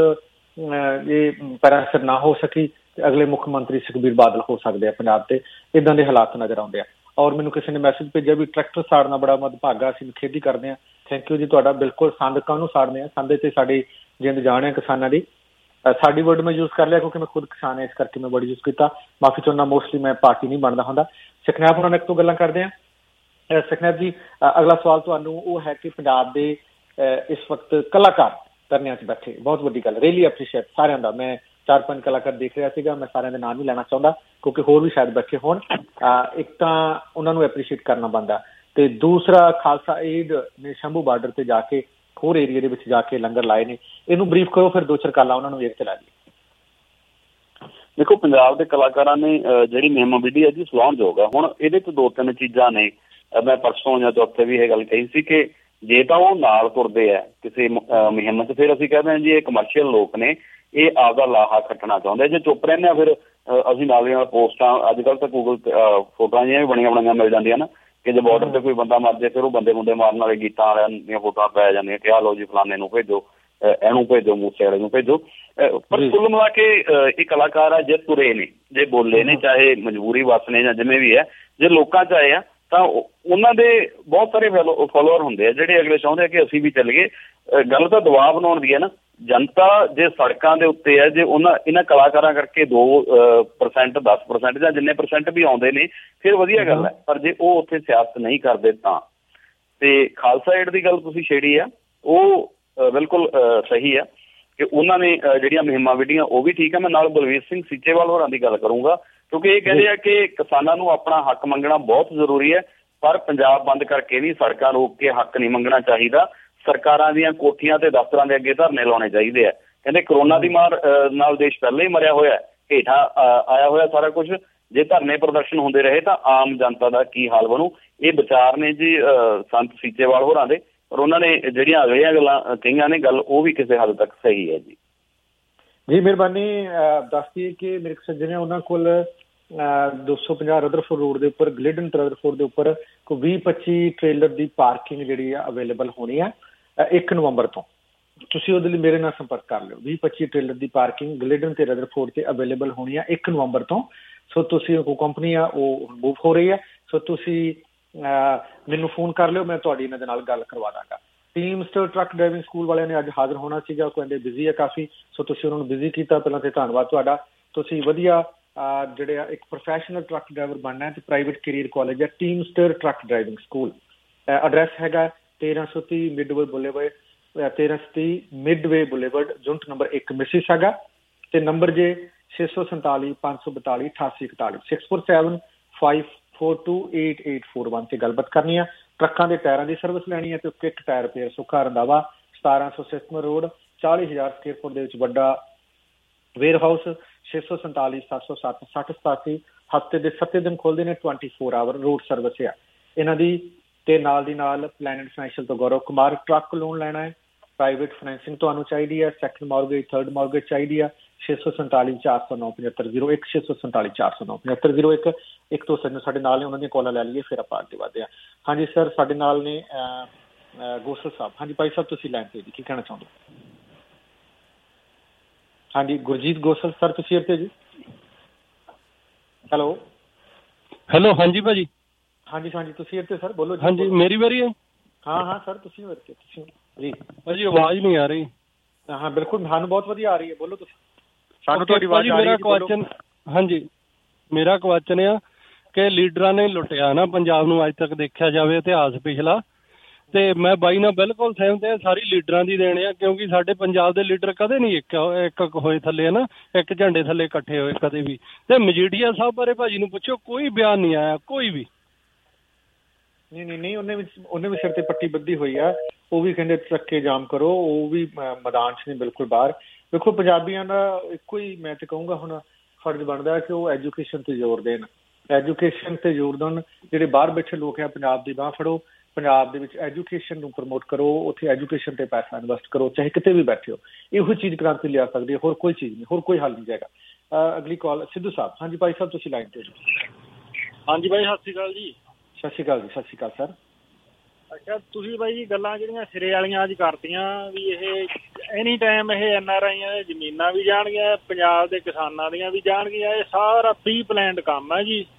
D: ਜੇ ਪੈਰਾਸਰ ਨਾ ਹੋ ਸਕੀ ਤੇ ਅਗਲੇ ਮੁੱਖ ਮੰਤਰੀ ਸੁਖਬੀਰ ਬਾਦਲ ਹੋ ਸਕਦੇ ਆ ਪੰਜਾਬ ਤੇ। ਇੱਦਾਂ ਦੇ ਹਾਲਾਤ ਨਜ਼ਰ ਆਉਂਦੇ ਆ। ਔਰ ਮੈਨੂੰ ਕਿਸੇ ਨੇ ਮੈਸੇਜ ਭੇਜਿਆ ਵੀ ਟਰੈਕਟਰ ਸਾੜਨਾ ਬੜਾ ਮਦਭਾਗਾ, ਅਸੀਂ ਨਿਖੇਧੀ ਕਰਦੇ ਹਾਂ। ਥੈਂਕ ਯੂ ਜੀ ਤੁਹਾਡਾ। ਬਿਲਕੁਲ ਸੰਦ ਕਾਹਨੂੰ ਸਾੜਨੇ ਆ, ਸੰਦ ਤੇ ਸਾਡੀ ਜਿੰਦ ਜਾਣ ਹੈ ਕਿਸਾਨਾਂ ਦੀ। ਸਾਡੀ ਵਰਡ ਮੈਂ ਯੂਜ਼ ਕਰ ਲਿਆ ਕਿਉਂਕਿ ਮੈਂ ਖੁਦ ਕਿਸਾਨ ਹੈ, ਇਸ ਕਰਕੇ ਮੈਂ ਵਰਡ ਯੂਜ਼ ਕੀਤਾ। ਮਾਫੀ ਚਾਹੁੰਦਾ, ਮੋਸਟਲੀ ਮੈਂ ਪਾਰਟੀ ਨਹੀਂ ਬਣਦਾ ਹੁੰਦਾ। ਸੁਖਨੈਬ ਉਹਨਾਂ ਨੇ ਇੱਕ ਤੋਂ ਗੱਲਾਂ ਕਰਦੇ ਹਾਂ। ਸੁਖਨੈਬ ਜੀ ਅਗਲਾ ਸਵਾਲ ਤੁਹਾਨੂੰ ਉਹ ਹੈ ਕਿ ਪੰਜਾਬ ਦੇ ਇਸ ਵਕਤ ਕਲਾਕਾਰ ਧਰਨਿਆਂ 'ਚ ਬੈਠੇ, ਬਹੁਤ ਵੱਡੀ ਗੱਲ, ਰੀਅਲੀ ਐਪਰੀਸ਼ੀਏਟ ਸਾਰਿਆਂ ਦਾ। ਮੈਂ ਚਾਰ ਪੰਜ ਕਲਾਕਾਰ ਦੇਖ ਰਿਹਾ ਸੀਗਾ, ਮੈਂ ਸਾਰਿਆਂ ਦੇ ਨਾਮ ਨਹੀਂ ਲੈਣਾ ਚਾਹੁੰਦਾ ਕਿਉਂਕਿ ਹੋਰ ਵੀ ਸ਼ਾਇਦ ਬੈਠੇ ਹੋਣ। ਇੱਕ ਤਾਂ ਉਹਨਾਂ ਨੂੰ ਐਪਰੀਸ਼ੀਏਟ ਕਰਨਾ ਬਣਦਾ, ਤੇ ਦੂਸਰਾ ਖਾਲਸਾ ਏਡ ਨੇ ਸ਼ੰਭੂ ਬਾਰਡਰ ਤੇ ਜਾ ਕੇ ਹੋਰ ਏਰੀਏ ਦੇ ਵਿੱਚ ਜਾ ਕੇ ਲੰਗਰ ਲਾਏ ਨੇ। ਇਹਨੂੰ ਬਰੀਫ ਕਰੋ, ਫਿਰ ਦੋ ਚਾਰ ਕਾਲਾਂ ਉਹਨਾਂ ਨੂੰ ਵੇਖ ਕੇ ਲਾ ਲਈਏ।
R: ਦੇਖੋ ਪੰਜਾਬ ਦੇ ਕਲਾਕਾਰਾਂ ਨੇ ਜਿਹੜੀ ਮੁਹਿੰਮ ਵਿੱਢੀ ਹੈ ਜੀ ਸਲਾਹੁਣਯੋਗ ਆ। ਹੁਣ ਇਹਦੇ 'ਚ ਦੋ ਤਿੰਨ ਚੀਜ਼ਾਂ ਨੇ। ਮੈਂ ਪਰਸੋਂ ਜਾਂ ਚੌਥੇ ਵੀ ਇਹ ਗੱਲ ਕਹੀ ਸੀ ਕਿ ਜੇ ਤਾਂ ਉਹ ਨਾਲ ਤੁਰਦੇ ਆ ਕਿਸੇ ਮੁਹਿੰਮ 'ਚ, ਫਿਰ ਅਸੀਂ ਕਹਿੰਦੇ ਹਾਂ ਜੀ ਇਹ ਕਮਰਸ਼ੀਅਲ ਲੋਕ ਨੇ, ਇਹ ਆਪਦਾ ਲਾਹਾ ਖੱਟਣਾ ਚਾਹੁੰਦੇ। ਜੇ ਚੁੱਪ ਰਹਿੰਦੇ ਆ ਫਿਰ ਅਸੀਂ ਨਾਲ ਦੀ ਨਾਲ ਪੋਸਟਾਂ, ਅੱਜ ਕੱਲ੍ਹ ਤਾਂ ਗੂਗਲ ਫੋਟੋਆਂ ਜਿਹੀਆਂ ਵੀ ਬਣੀਆਂ ਬਣੀਆਂ ਮਿਲ ਜਾਂਦੀਆਂ ਨਾ, ਕਿ ਜੇ ਬਾਰਡਰ ਤੇ ਕੋਈ ਬੰਦਾ ਮਰ ਜਾਏ ਫਿਰ ਉਹ ਬੰਦੇ ਮੁੰਡੇ ਮਾਰਨ ਵਾਲੇ ਗੀਤਾਂ ਵਾਲਿਆਂ ਦੀਆਂ ਫੋਟੋਆਂ ਪੈ ਜਾਂਦੀਆਂ ਕਿ ਆਹ ਲਓ ਜੀ ਫਲਾਣੇ ਨੂੰ ਭੇਜੋ। ਇਹਨੂੰ ਭੇਜੋ, ਮੂਸੇ ਵਾਲੇ ਨੂੰ ਭੇਜੋ। ਪਰ ਕੁੱਲ ਮਿਲਾ ਕੇ ਇਹ ਕਲਾਕਾਰ ਆ ਜੇ ਤੁਰੇ ਨੇ, ਜੇ ਬੋਲੇ ਨੇ, ਚਾਹੇ ਮਜਬੂਰੀ ਵੱਸ ਨੇ ਜਾਂ ਜਿਵੇਂ ਵੀ ਹੈ, ਜੇ ਲੋਕਾਂ 'ਚ ਆਏ ਆ ਤਾਂ ਉਹਨਾਂ ਦੇ ਬਹੁਤ ਸਾਰੇ ਫੋਲੋਅਰ ਹੁੰਦੇ ਆ ਜਿਹੜੇ ਅਗਲੇ ਚਾਹੁੰਦੇ ਆ ਕਿ ਅਸੀਂ ਵੀ ਚੱਲੀਏ। ਗੱਲ ਤਾਂ ਦਬਾਅ ਬਣਾਉਣ ਦੀ ਹੈ ਨਾ। ਜਨਤਾ ਜੇ ਸੜਕਾਂ ਦੇ ਉੱਤੇ ਹੈ, ਜੇ ਉਹਨਾਂ ਇਹਨਾਂ ਕਲਾਕਾਰਾਂ ਕਰਕੇ ਦੋ ਪਰਸੈਂਟ ਦਸ ਪਰਸੈਂਟ ਜਾਂ ਜਿੰਨੇ ਪਰਸੈਂਟ ਵੀ ਆਉਂਦੇ ਨੇ ਫਿਰ ਵਧੀਆ ਗੱਲ ਹੈ, ਪਰ ਜੇ ਉਹ ਉੱਥੇ ਸਿਆਸਤ ਨਹੀਂ ਕਰਦੇ ਤਾਂ। ਤੇ ਖਾਲਸਾ ਏਡ ਦੀ ਗੱਲ ਤੁਸੀਂ ਛੇੜੀ ਆ, ਉਹ ਬਿਲਕੁਲ ਸਹੀ ਆ ਕਿ ਉਹਨਾਂ ਨੇ ਜਿਹੜੀਆਂ ਮੁਹਿੰਮਾਂ ਵਿੱਢੀਆਂ ਉਹ ਵੀ ਠੀਕ ਆ। ਮੈਂ ਨਾਲ ਬਲਵੀਰ ਸਿੰਘ ਸੀਚੇਵਾਲ ਹੋਰਾਂ ਦੀ ਗੱਲ ਕਰੂੰਗਾ ਕਿਉਂਕਿ ਇਹ ਕਹਿੰਦੇ ਆ ਕਿ ਕਿਸਾਨਾਂ ਨੂੰ ਆਪਣਾ ਹੱਕ ਮੰਗਣਾ ਬਹੁਤ ਜ਼ਰੂਰੀ ਹੈ, ਪਰ ਪੰਜਾਬ ਬੰਦ ਕਰਕੇ ਵੀ ਸੜਕਾਂ ਰੋਕ ਕੇ ਹੱਕ ਨਹੀਂ ਮੰਗਣਾ ਚਾਹੀਦਾ। ਸਰਕਾਰਾਂ ਦੀਆਂ ਕੋਠੀਆਂ ਤੇ ਦਫ਼ਤਰਾਂ ਦੇ ਅੱਗੇ ਧਰਨੇ ਲਾਉਣੇ ਚਾਹੀਦੇ ਆ। ਕਹਿੰਦੇ ਕਰੋਨਾ ਦੀ ਮਾਰ ਨਾਲ ਦੇਸ਼ ਪਹਿਲਾਂ ਹੀ ਮਰਿਆ ਹੋਇਆ, ਹੇਠਾਂ ਆਇਆ ਹੋਇਆ ਸਾਰਾ ਕੁਝ। ਜੇ ਧਰਨੇ ਪ੍ਰਦਰਸ਼ਨ ਹੁੰਦੇ ਰਹੇ ਤਾਂ ਆਮ ਜਨਤਾ ਦਾ ਕੀ ਹਾਲ ਬਣੂ। ਇਹ ਵਿਚਾਰ ਨੇ ਜੀ ਸੰਤ ਸੀਚੇਵਾਲ ਹੋਰਾਂ ਦੇ, ਪਰ ਉਹਨਾਂ ਨੇ ਜਿਹੜੀਆਂ ਅਗਲੀਆਂ ਗੱਲਾਂ ਕਹੀਆਂ ਨੇ ਗੱਲ ਉਹ ਵੀ ਕਿਸੇ ਹੱਦ ਤੱਕ ਸਹੀ ਹੈ ਜੀ।
D: ਜੀ ਮਿਹਰਬਾਨੀ। ਦੱਸਦੀ ਕਿ ਮੇਰੇ ਸੱਜਣੇ ਉਹਨਾਂ ਕੋਲ ਦੋ ਸੌ ਪੰਜਾਹ ਰਦਰਫੋਰਡ ਰੋਡ ਦੇ ਉੱਪਰ, ਗਲਿਡਨ ਰਦਰਫੋਰਡ ਦੇ ਉੱਪਰ ਕੋਈ ਵੀਹ ਪੱਚੀ ਟ੍ਰੇਲਰ ਦੀ ਪਾਰਕਿੰਗ ਜਿਹੜੀ ਆ ਅਵੇਲੇਬਲ ਹੋਣੀ ਆ ਇੱਕ ਨਵੰਬਰ ਤੋਂ। ਤੁਸੀਂ ਉਹਦੇ ਲਈ ਮੇਰੇ ਨਾਲ ਸੰਪਰਕ ਕਰ ਲਿਓ। ਵੀਹ ਪੱਚੀ ਟ੍ਰੇਲਰ ਦੀ ਪਾਰਕਿੰਗ ਗਲਿਡਨ ਤੇ ਰਦਰਫੋਰਡ ਤੇ ਅਵੇਲੇਬਲ ਹੋਣੀ ਆ ਇੱਕ ਨਵੰਬਰ ਤੋਂ। ਸੋ ਤੁਸੀਂ ਉਹ ਕੰਪਨੀ ਆ ਉਹ ਮੂਵ ਹੋ ਰਹੀ ਹੈ, ਸੋ ਤੁਸੀਂ ਮੈਨੂੰ ਫੋਨ ਕਰ ਲਿਓ, ਮੈਂ ਤੁਹਾਡੀ ਇਹਨਾਂ ਦੇ ਨਾਲ ਗੱਲ ਕਰਵਾ ਦਾਂਗਾ। ਟੀਮਸਟਰ ਟਰੱਕ ਡਰਾਈਵਿੰਗ ਸਕੂਲ ਵਾਲਿਆਂ ਨੇ ਅੱਜ ਹਾਜ਼ਰ ਹੋਣਾ ਸੀਗਾ, ਉਹ ਕਹਿੰਦੇ ਬਿਜ਼ੀ ਹੈ ਕਾਫੀ, ਸੋ ਤੁਸੀਂ ਉਹਨਾਂ ਨੂੰ ਬਿਜ਼ੀ ਕੀਤਾ। ਪਹਿਲਾਂ ਤੇ ਧੰਨਵਾਦ ਤੁਹਾਡਾ। ਤੁਸੀਂ ਵਧੀਆ ਜਿਹੜੇ ਆ ਇੱਕ ਪ੍ਰੋਫੈਸ਼ਨਲ ਟਰੱਕ ਡਰਾਈਵਰ ਬਣਨਾ ਹੈ ਤੇ ਪ੍ਰਾਈਵੇਟ ਕੈਰੀਅਰ ਕਾਲਜ ਹੈ teamster truck driving school. Address ਹੈਗਾ ਤੇਰਾਂ ਸੌ ਤੀਹ ਮਿਡਵੇ ਬੁਲੇਵਰਡ, ਤੇਰਾਂ ਸੌ ਤੀਹ ਮਿਡਵੇ ਬੁਲੇਵਰਡ, ਯੂਨਿਟ ਨੰਬਰ ਇੱਕ ਮਿਸੀਸਾਗਾ। ਤੇ ਨੰਬਰ ਜੇ ਛੇ ਸੌ ਸੰਤਾਲੀ ਪੰਜ ਸੌ ਬਤਾਲੀ ਅਠਾਸੀ ਇਕਤਾਲੀ six four seven five four two eight eight four one ਤੇ ਗੱਲਬਾਤ ਕਰਨੀ ਆ। ਟਰੱਕਾਂ ਦੇ ਟਾਇਰਾਂ ਦੀ ਸਰਵਿਸ ਲੈਣੀ ਹੈ ਤੇ kick tyre repair Sukha Randhawa ਸਤਾਰਾਂ ਸੌ ਸਿਸਮਰ ਰੋਡ, ਚਾਲੀ ਹਜ਼ਾਰ ਸਕੁਅਰ ਫੁੱਟ ਦੇ ਵਿੱਚ ਵੱਡਾ ਵੇਅਰ ਹਾਊਸ। ਛੇ ਸੌ ਸੰਤਾਲੀ ਸੱਤ ਸੌ ਸੱਤ ਸੱਠ ਸਤਾਸੀ। ਹਫ਼ਤੇ ਦੇ ਸੱਤੇ ਦਿਨ ਖੋਲ੍ਹਦੇ ਨੇ, twenty four hour road service ਆ ਇਹਨਾਂ ਦੀ। ਤੇ ਨਾਲ ਦੀ ਨਾਲ ਪਲੈਨਟ ਫਾਈਨੈਂਸ਼ੀਅਲ ਤੋਂ ਗੌਰਵ ਕੁਮਾਰ, ਟਰੱਕ ਲੋਨ ਲੈਣਾ ਹੈ, ਪ੍ਰਾਈਵੇਟ ਫਾਈਨੈਂਸਿੰਗ ਤੁਹਾਨੂੰ ਚਾਹੀਦੀ ਹੈ, ਸੈਕੰਡ ਮਾਰਗੇਜ ਥਰਡ ਮਾਰਗੇਜ ਚਾਹੀਦੀ ਆ, ਛੇ ਸੌ ਸੰਤਾਲੀ ਚਾਰ ਸੌ ਨੌ ਪਝੱਤਰ ਜ਼ੀਰੋ ਇੱਕ ਛੇ ਸੌ ਸੰਤਾਲੀ ਚਾਰ ਸੌ ਨੌ ਪਝੱਤਰ ਜ਼ੀਰੋ ਇੱਕ ਇੱਕ ਤੋਂ ਸਾਨੂੰ ਸਾਡੇ ਨਾਲ ਨੇ, ਉਹਨਾਂ ਦੀਆਂ ਕਾਲਾਂ ਲੈ ਲਈਏ ਫਿਰ ਆਪਾਂ ਅੱਗੇ ਵਧਦੇ ਹਾਂ। ਹਾਂਜੀ ਸਰ, ਸਾਡੇ ਨਾਲ ਨੇ ਗੋਸਲ ਸਾਹਿਬ। ਹਾਂਜੀ ਭਾਈ ਸਾਹਿਬ, ਤੁਸੀਂ ਲਾਈਨ ਤੇ ਜੀ, ਕੀ ਕਹਿਣਾ ਚਾਹੁੰਦੇ? ਹਾਂਜੀ ਗੁਰਜੀਤ ਗੋਸਲ ਸਰ, ਤੁਸੀਂ ਇੱਥੇ ਜੀ? ਹੈਲੋ
U: ਹੈਲੋ ਹਾਂਜੀ ਭਾਜੀ।
D: ਹਾਂਜੀ ਹਾਂਜੀ ਤੁਸੀਂ ਇੱਥੇ ਸਰ, ਬੋਲੋ ਜੀ।
U: ਹਾਂਜੀ ਮੇਰੀ ਵਾਰੀ ਹੈ?
D: ਹਾਂ ਹਾਂ ਸਰ ਤੁਸੀਂ ਇੱਥੇ, ਤੁਸੀਂ ਜੀ।
U: ਭਾਜੀ ਆਵਾਜ਼ ਨਹੀਂ ਆ ਰਹੀ।
D: ਹਾਂ ਬਿਲਕੁਲ, ਸਾਨੂੰ ਬਹੁਤ ਵਧੀਆ ਆ ਰਹੀ ਹੈ, ਬੋਲੋ ਤੁਸੀਂ।
U: ਸਾਨੂੰ ਤੁਹਾਡੀ ਆਵਾਜ਼ ਆ ਰਹੀ ਹੈ। ਮੇਰਾ ਕੁਐਸਚਨ, ਹਾਂਜੀ ਮੇਰਾ ਕੁਐਸਚਨ ਆ ਕਿ ਲੀਡਰਾਂ ਨੇ ਲੁੱਟਿਆ ਨਾ ਪੰਜਾਬ ਨੂੰ ਅੱਜ ਤੱਕ ਦੇਖਿਆ ਜਾਵੇ ਇਤਿਹਾਸ ਪਿਛਲਾ, ਤੇ ਮੈਂ ਬਾਈ ਨਾਲ ਬਿਲਕੁਲ ਸਹਿਮਤ ਹਾਂ, ਸਾਰੀ ਲੀਡਰਾਂ ਦੀ ਦੇਣ ਆ ਕਿਉਂਕਿ ਸਾਡੇ ਪੰਜਾਬ ਦੇ ਲੀਡਰ ਕਦੇ ਨਹੀਂ ਇੱਕ ਇੱਕ ਹੋਏ ਥੱਲੇ ਹੈ ਨਾ, ਇੱਕ ਝੰਡੇ ਥੱਲੇ ਇਕੱਠੇ ਹੋਏ ਕਦੇ ਵੀ। ਤੇ ਮਜੀਠੀਆ ਸਾਹਿਬ ਬਾਰੇ ਭਾਜੀ ਨੂੰ ਪੁੱਛੋ, ਕੋਈ ਬਿਆਨ ਨਹੀਂ ਆਇਆ, ਕੋਈ ਵੀ
D: ਨਹੀਂ। ਨਹੀਂ ਨਹੀਂ ਉਹਨੇ ਵੀ ਉਹਨੇ ਵੀ ਸਿਰ ਤੇ ਪੱਟੀ ਬੱਧੀ ਹੋਈ ਆ, ਉਹ ਵੀ ਕਹਿੰਦੇ ਟਰੱਕੇ ਜਾਮ ਕਰੋ, ਉਹ ਵੀ ਮੈਦਾਨ 'ਚ ਨਹੀਂ ਬਿਲਕੁਲ ਬਾਹਰ। ਵੇਖੋ ਪੰਜਾਬੀਆਂ ਦਾ ਇੱਕੋ ਹੀ ਮੈਂ ਤੇ ਕਹੂੰਗਾ ਹੁਣ ਫਰਜ਼ ਬਣਦਾ ਕਿ ਉਹ ਐਜੂਕੇਸ਼ਨ ਤੇ ਜ਼ੋਰ ਦੇਣ, ਐਜੂਕੇਸ਼ਨ ਤੇ ਜ਼ੋਰ ਦੇਣ। ਜਿਹੜੇ ਬਾਹਰ ਬੈਠੇ ਲੋਕ ਆ ਪੰਜਾਬ ਦੀ ਬਾਂਹ ਫੜੋ, ਪੰਜਾਬ ਦੇ ਵਿੱਚ ਐਜੂਕੇਸ਼ਨ ਨੂੰ ਪ੍ਰਮੋਟ ਕਰੋ, ਉੱਥੇ ਐਜੂਕੇਸ਼ਨ ਤੇ ਪੈਸਾ ਇਨਵੈਸਟ ਕਰੋ, ਚਾਹੇ ਕਿਤੇ ਵੀ ਬੈਠੇ ਹੋ। ਇਹੋ ਚੀਜ਼ ਕ੍ਰਾਂਤੀ ਲਿਆ ਸਕਦੀ ਹੈ, ਹੋਰ ਕੋਈ ਚੀਜ਼ ਨਹੀਂ, ਹੋਰ ਕੋਈ ਹੱਲ ਨਹੀਂ ਜਾਏਗਾ। ਅਗਲੀ ਕਾਲ ਸਿੱਧੂ ਸਾਹਿਬ। ਹਾਂਜੀ ਭਾਈ ਸਾਹਿਬ ਤੁਸੀਂ ਲਾਈਨ ਤੇ।
V: ਹਾਂਜੀ ਬਾਈ ਸਤਿ ਸ਼੍ਰੀ ਅਕਾਲ ਜੀ।
D: ਸਤਿ ਸ਼੍ਰੀ ਅਕਾਲ ਜੀ। ਸਤਿ ਸ਼੍ਰੀ ਅਕਾਲ ਸਰ।
V: ਅੱਛਾ ਤੁਸੀਂ ਬਾਈ ਜੀ ਗੱਲਾਂ ਜਿਹੜੀਆਂ ਸਿਰੇ ਵਾਲੀਆਂ ਅੱਜ ਕਰਤੀਆਂ ਵੀ ਇਹ ਐਨੀ ਟਾਈਮ ਇਹ ਐਨ ਆਰ ਆਈਆਂ ਦੀਆਂ ਜ਼ਮੀਨਾਂ ਵੀ ਜਾਣਗੀਆਂ, ਪੰਜਾਬ ਦੇ ਕਿਸਾਨਾਂ ਦੀਆਂ ਵੀ ਜਾਣਗੀਆਂ, ਇਹ ਸਾਰਾ ਪ੍ਰੀ ਪਲੈਨਡ ਕੰਮ ਹੈ ਜੀ।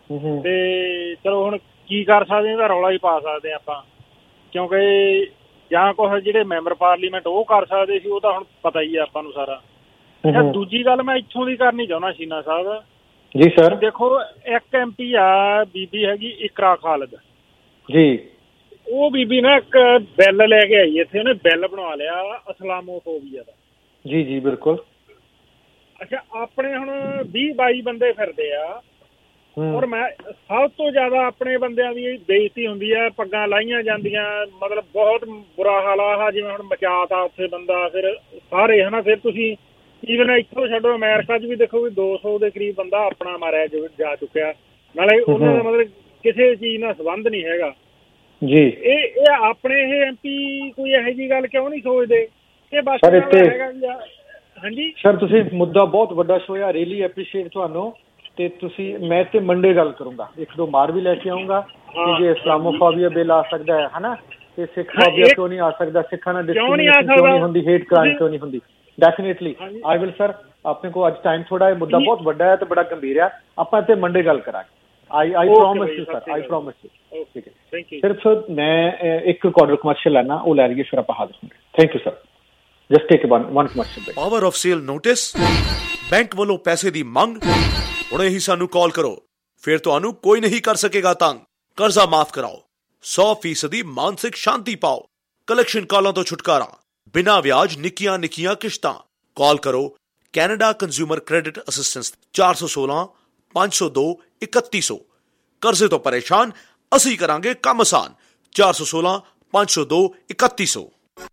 V: ਤੇ ਚਲੋ ਹੁਣ ਕੀ ਕਰ ਸਕਦੇ ਹਾਂ, ਇਹਦਾ ਰੌਲਾ ਹੀ ਪਾ ਸਕਦੇ ਆਪਾਂ, ਕਿਉਂਕਿ ਜਾਂ ਕੁਛ ਜਿਹੜੇ ਮੈਂਬਰ ਪਾਰਲੀਮੈਂਟ ਉਹ ਕਰ ਸਕਦੇ ਸੀ, ਉਹ ਤਾਂ ਹੁਣ ਪਤਾ ਹੀ ਹੈ ਆਪਾਂ ਨੂੰ ਸਾਰਾ। ਅੱਛਾ ਦੂਜੀ ਗੱਲ ਮੈਂ ਇੱਥੋਂ ਦੀ ਕਰਨੀ ਚਾਹੁੰਦਾ ਸ਼ੀਨਾ ਸਾਹਿਬ
D: ਜੀ। ਸਰ
V: ਦੇਖੋ ਇੱਕ ਐਮ ਪੀ ਆ ਬੀਬੀ ਹੈਗੀ ਇਕਰਾ ਖਾਲਦ
D: ਜੀ,
V: ਉਹ ਬੀਬੀ ਨਾ ਇੱਕ ਬਿੱਲ ਲੈ ਕੇ ਆਈ ਇੱਥੇ, ਉਹਨੇ ਬਿੱਲ ਬਣਾ ਲਿਆ ਇਸਲਾਮੋਫੋਬੀਆ ਦਾ।
D: ਜੀ ਜੀ ਬਿਲਕੁਲ।
V: ਅੱਛਾ ਆਪਣੇ ਹੁਣ ਵੀਹ ਬਾਈ ਬੰਦੇ ਫਿਰਦੇ ਆ, ਔਰ ਮੈਂ ਸਭ ਤੋਂ ਜ਼ਿਆਦਾ ਆਪਣੇ ਬੰਦਿਆਂ ਦੀ ਬੇਇੱਜ਼ਤੀ ਹੁੰਦੀ ਹੈ, ਪੱਗਾਂ ਲਾਈਆਂ ਜਾਂਦੀਆਂ, ਮਤਲਬ ਬਹੁਤ ਬੁਰਾ ਹਾਲ ਆ। ਜਿਵੇਂ ਹੁਣ ਮਚਾਤਾ ਉੱਥੇ ਬੰਦਾ, ਫਿਰ ਸਾਰੇ ਹੈ ਨਾ, ਫਿਰ ਤੁਸੀਂ ਈਵਨ ਇੱਥੋਂ ਛੱਡੋ ਅਮਰੀਕਾ 'ਚ ਵੀ ਦੇਖੋ ਵੀ ਦੋ ਸੌ ਦੇ ਕਰੀਬ ਬੰਦਾ ਆਪਣਾ ਮਾਰਿਆ ਜਾ ਚੁੱਕਿਆ, ਨਾਲੇ ਉਹਨਾਂ ਦਾ ਮਤਲਬ ਕਿਸੇ ਚੀਜ਼ ਨਾਲ ਸੰਬੰਧ ਨਹੀਂ ਹੈਗਾ
D: ਜੀ।
V: ਇਹ ਇਹ ਆਪਣੇ ਇਹ ਐਮ ਪੀ ਕੋਈ ਇਹੋ ਜਿਹੀ ਗੱਲ ਕਿਉਂ ਨਹੀਂ ਸੋਚਦੇ? ਇਹ ਬਸ ਹੈਗਾ। ਹਾਂਜੀ ਸਰ
D: ਤੁਸੀਂ ਮੁੱਦਾ ਬਹੁਤ ਵੱਡਾ ਛੋਇਆ, ਰੀਅਲੀ ਐਪਰੀਸ਼ੀਏਟ ਤੁਹਾਨੂੰ। ਤੇ ਤੁਸੀਂ ਮੈਂ ਤੇ ਮੰਡੇ ਗੱਲ ਕਰੂੰਗਾ, ਇੱਕ ਦੋ ਮਾਰ ਵੀ ਲੈ ਕੇ ਆਊਂਗਾ ਕਿ ਜੇ ਇਸਲਾਮੋਫੋਬੀਆ ਬਿੱਲ ਆ ਸਕਦਾ ਹੈ ਹਨਾ, ਤੇ ਸਿੱਖ ਫੋਬੀਆ ਕਿਉਂ ਨਹੀਂ ਆ ਸਕਦਾ, ਸਿੱਖਾਂ ਨਾਲ ਡਿਸਕ੍ਰਿਮੀਨੇਸ਼ਨ ਕਿਉਂ ਨਹੀਂ ਹੁੰਦੀ, ਹੇਟ ਕ੍ਰਾਈਮ ਕਿਉਂ ਨਹੀਂ ਹੁੰਦੀ। ਡੈਫੀਨੇਟਲੀ ਆਈ ਵਿਲ ਸਰ, ਆਪਣੇ ਕੋਲ ਅੱਜ ਟਾਈਮ ਥੋੜਾ ਹੈ, ਮੁੱਦਾ ਬਹੁਤ ਵੱਡਾ ਹੈ ਤੇ ਬੜਾ ਗੰਭੀਰ ਹੈ, ਆਪਾਂ ਇੱਥੇ ਮੰਡੇ ਗੱਲ ਕਰਾਂਗੇ। I I promise you sir, I promise you. ਠੀਕ ਹੈ, ਥੈਂਕ ਯੂ। ਸਿਰਫ ਮੈਂ ਇੱਕ ਕਾਰਡਰ ਕਮਰਸ਼ੀਅਲ ਲੈਣਾ, ਉਹ ਲੈ ਲਈਏ, ਫਿਰ ਆਪਾਂ ਹਾਜ਼ਰ ਹੋਵਾਂਗੇ। Thank you sir. Just take one one commercial.
A: Power of sale notice, bank ਵੱਲੋਂ ਪੈਸੇ ਦੀ ਮੰਗ। ਹੁਣੇ ਹੀ ਸਾਨੂੰ ਕਾਲ ਕਰੋ, ਫਿਰ ਤੁਹਾਨੂੰ ਕੋਈ ਨਹੀਂ ਕਰ ਸਕੇਗਾ ਤੰਗ। ਕਰਜ਼ਾ ਮਾਫ ਕਰਾਓ, ਸੌ ਫੀਸਦੀ ਮਾਨਸਿਕ ਸ਼ਾਂਤੀ ਪਾਓ, ਕਲੈਕਸ਼ਨ ਕਾਲਾਂ ਤੋਂ ਛੁਟਕਾਰਾ, ਬਿਨਾਂ ਵਿਆਜ ਨਿੱਕੀਆਂ ਨਿੱਕੀਆਂ ਕਿਸ਼ਤਾਂ। ਕਾਲ ਕਰੋ ਕੈਨੇਡਾ ਕੰਜ਼ਿਊਮਰ ਕ੍ਰੈਡਿਟ ਅਸਿਸਟੈਂਸ ਚਾਰ ਸੌ ਸੋਲਾਂ ਪੰਜ ਸੌ ਦੋ ਇਕੱਤੀ ਸੌ। ਕਰਜ਼ੇ ਤੋਂ ਪਰੇਸ਼ਾਨ, ਅਸੀਂ ਕਰਾਂਗੇ ਕੰਮ ਆਸਾਨ। ਚਾਰ ਸੌ ਸੋਲਾਂ ਪੰਜ ਸੌ ਦੋ ਇਕੱਤੀ ਸੌ।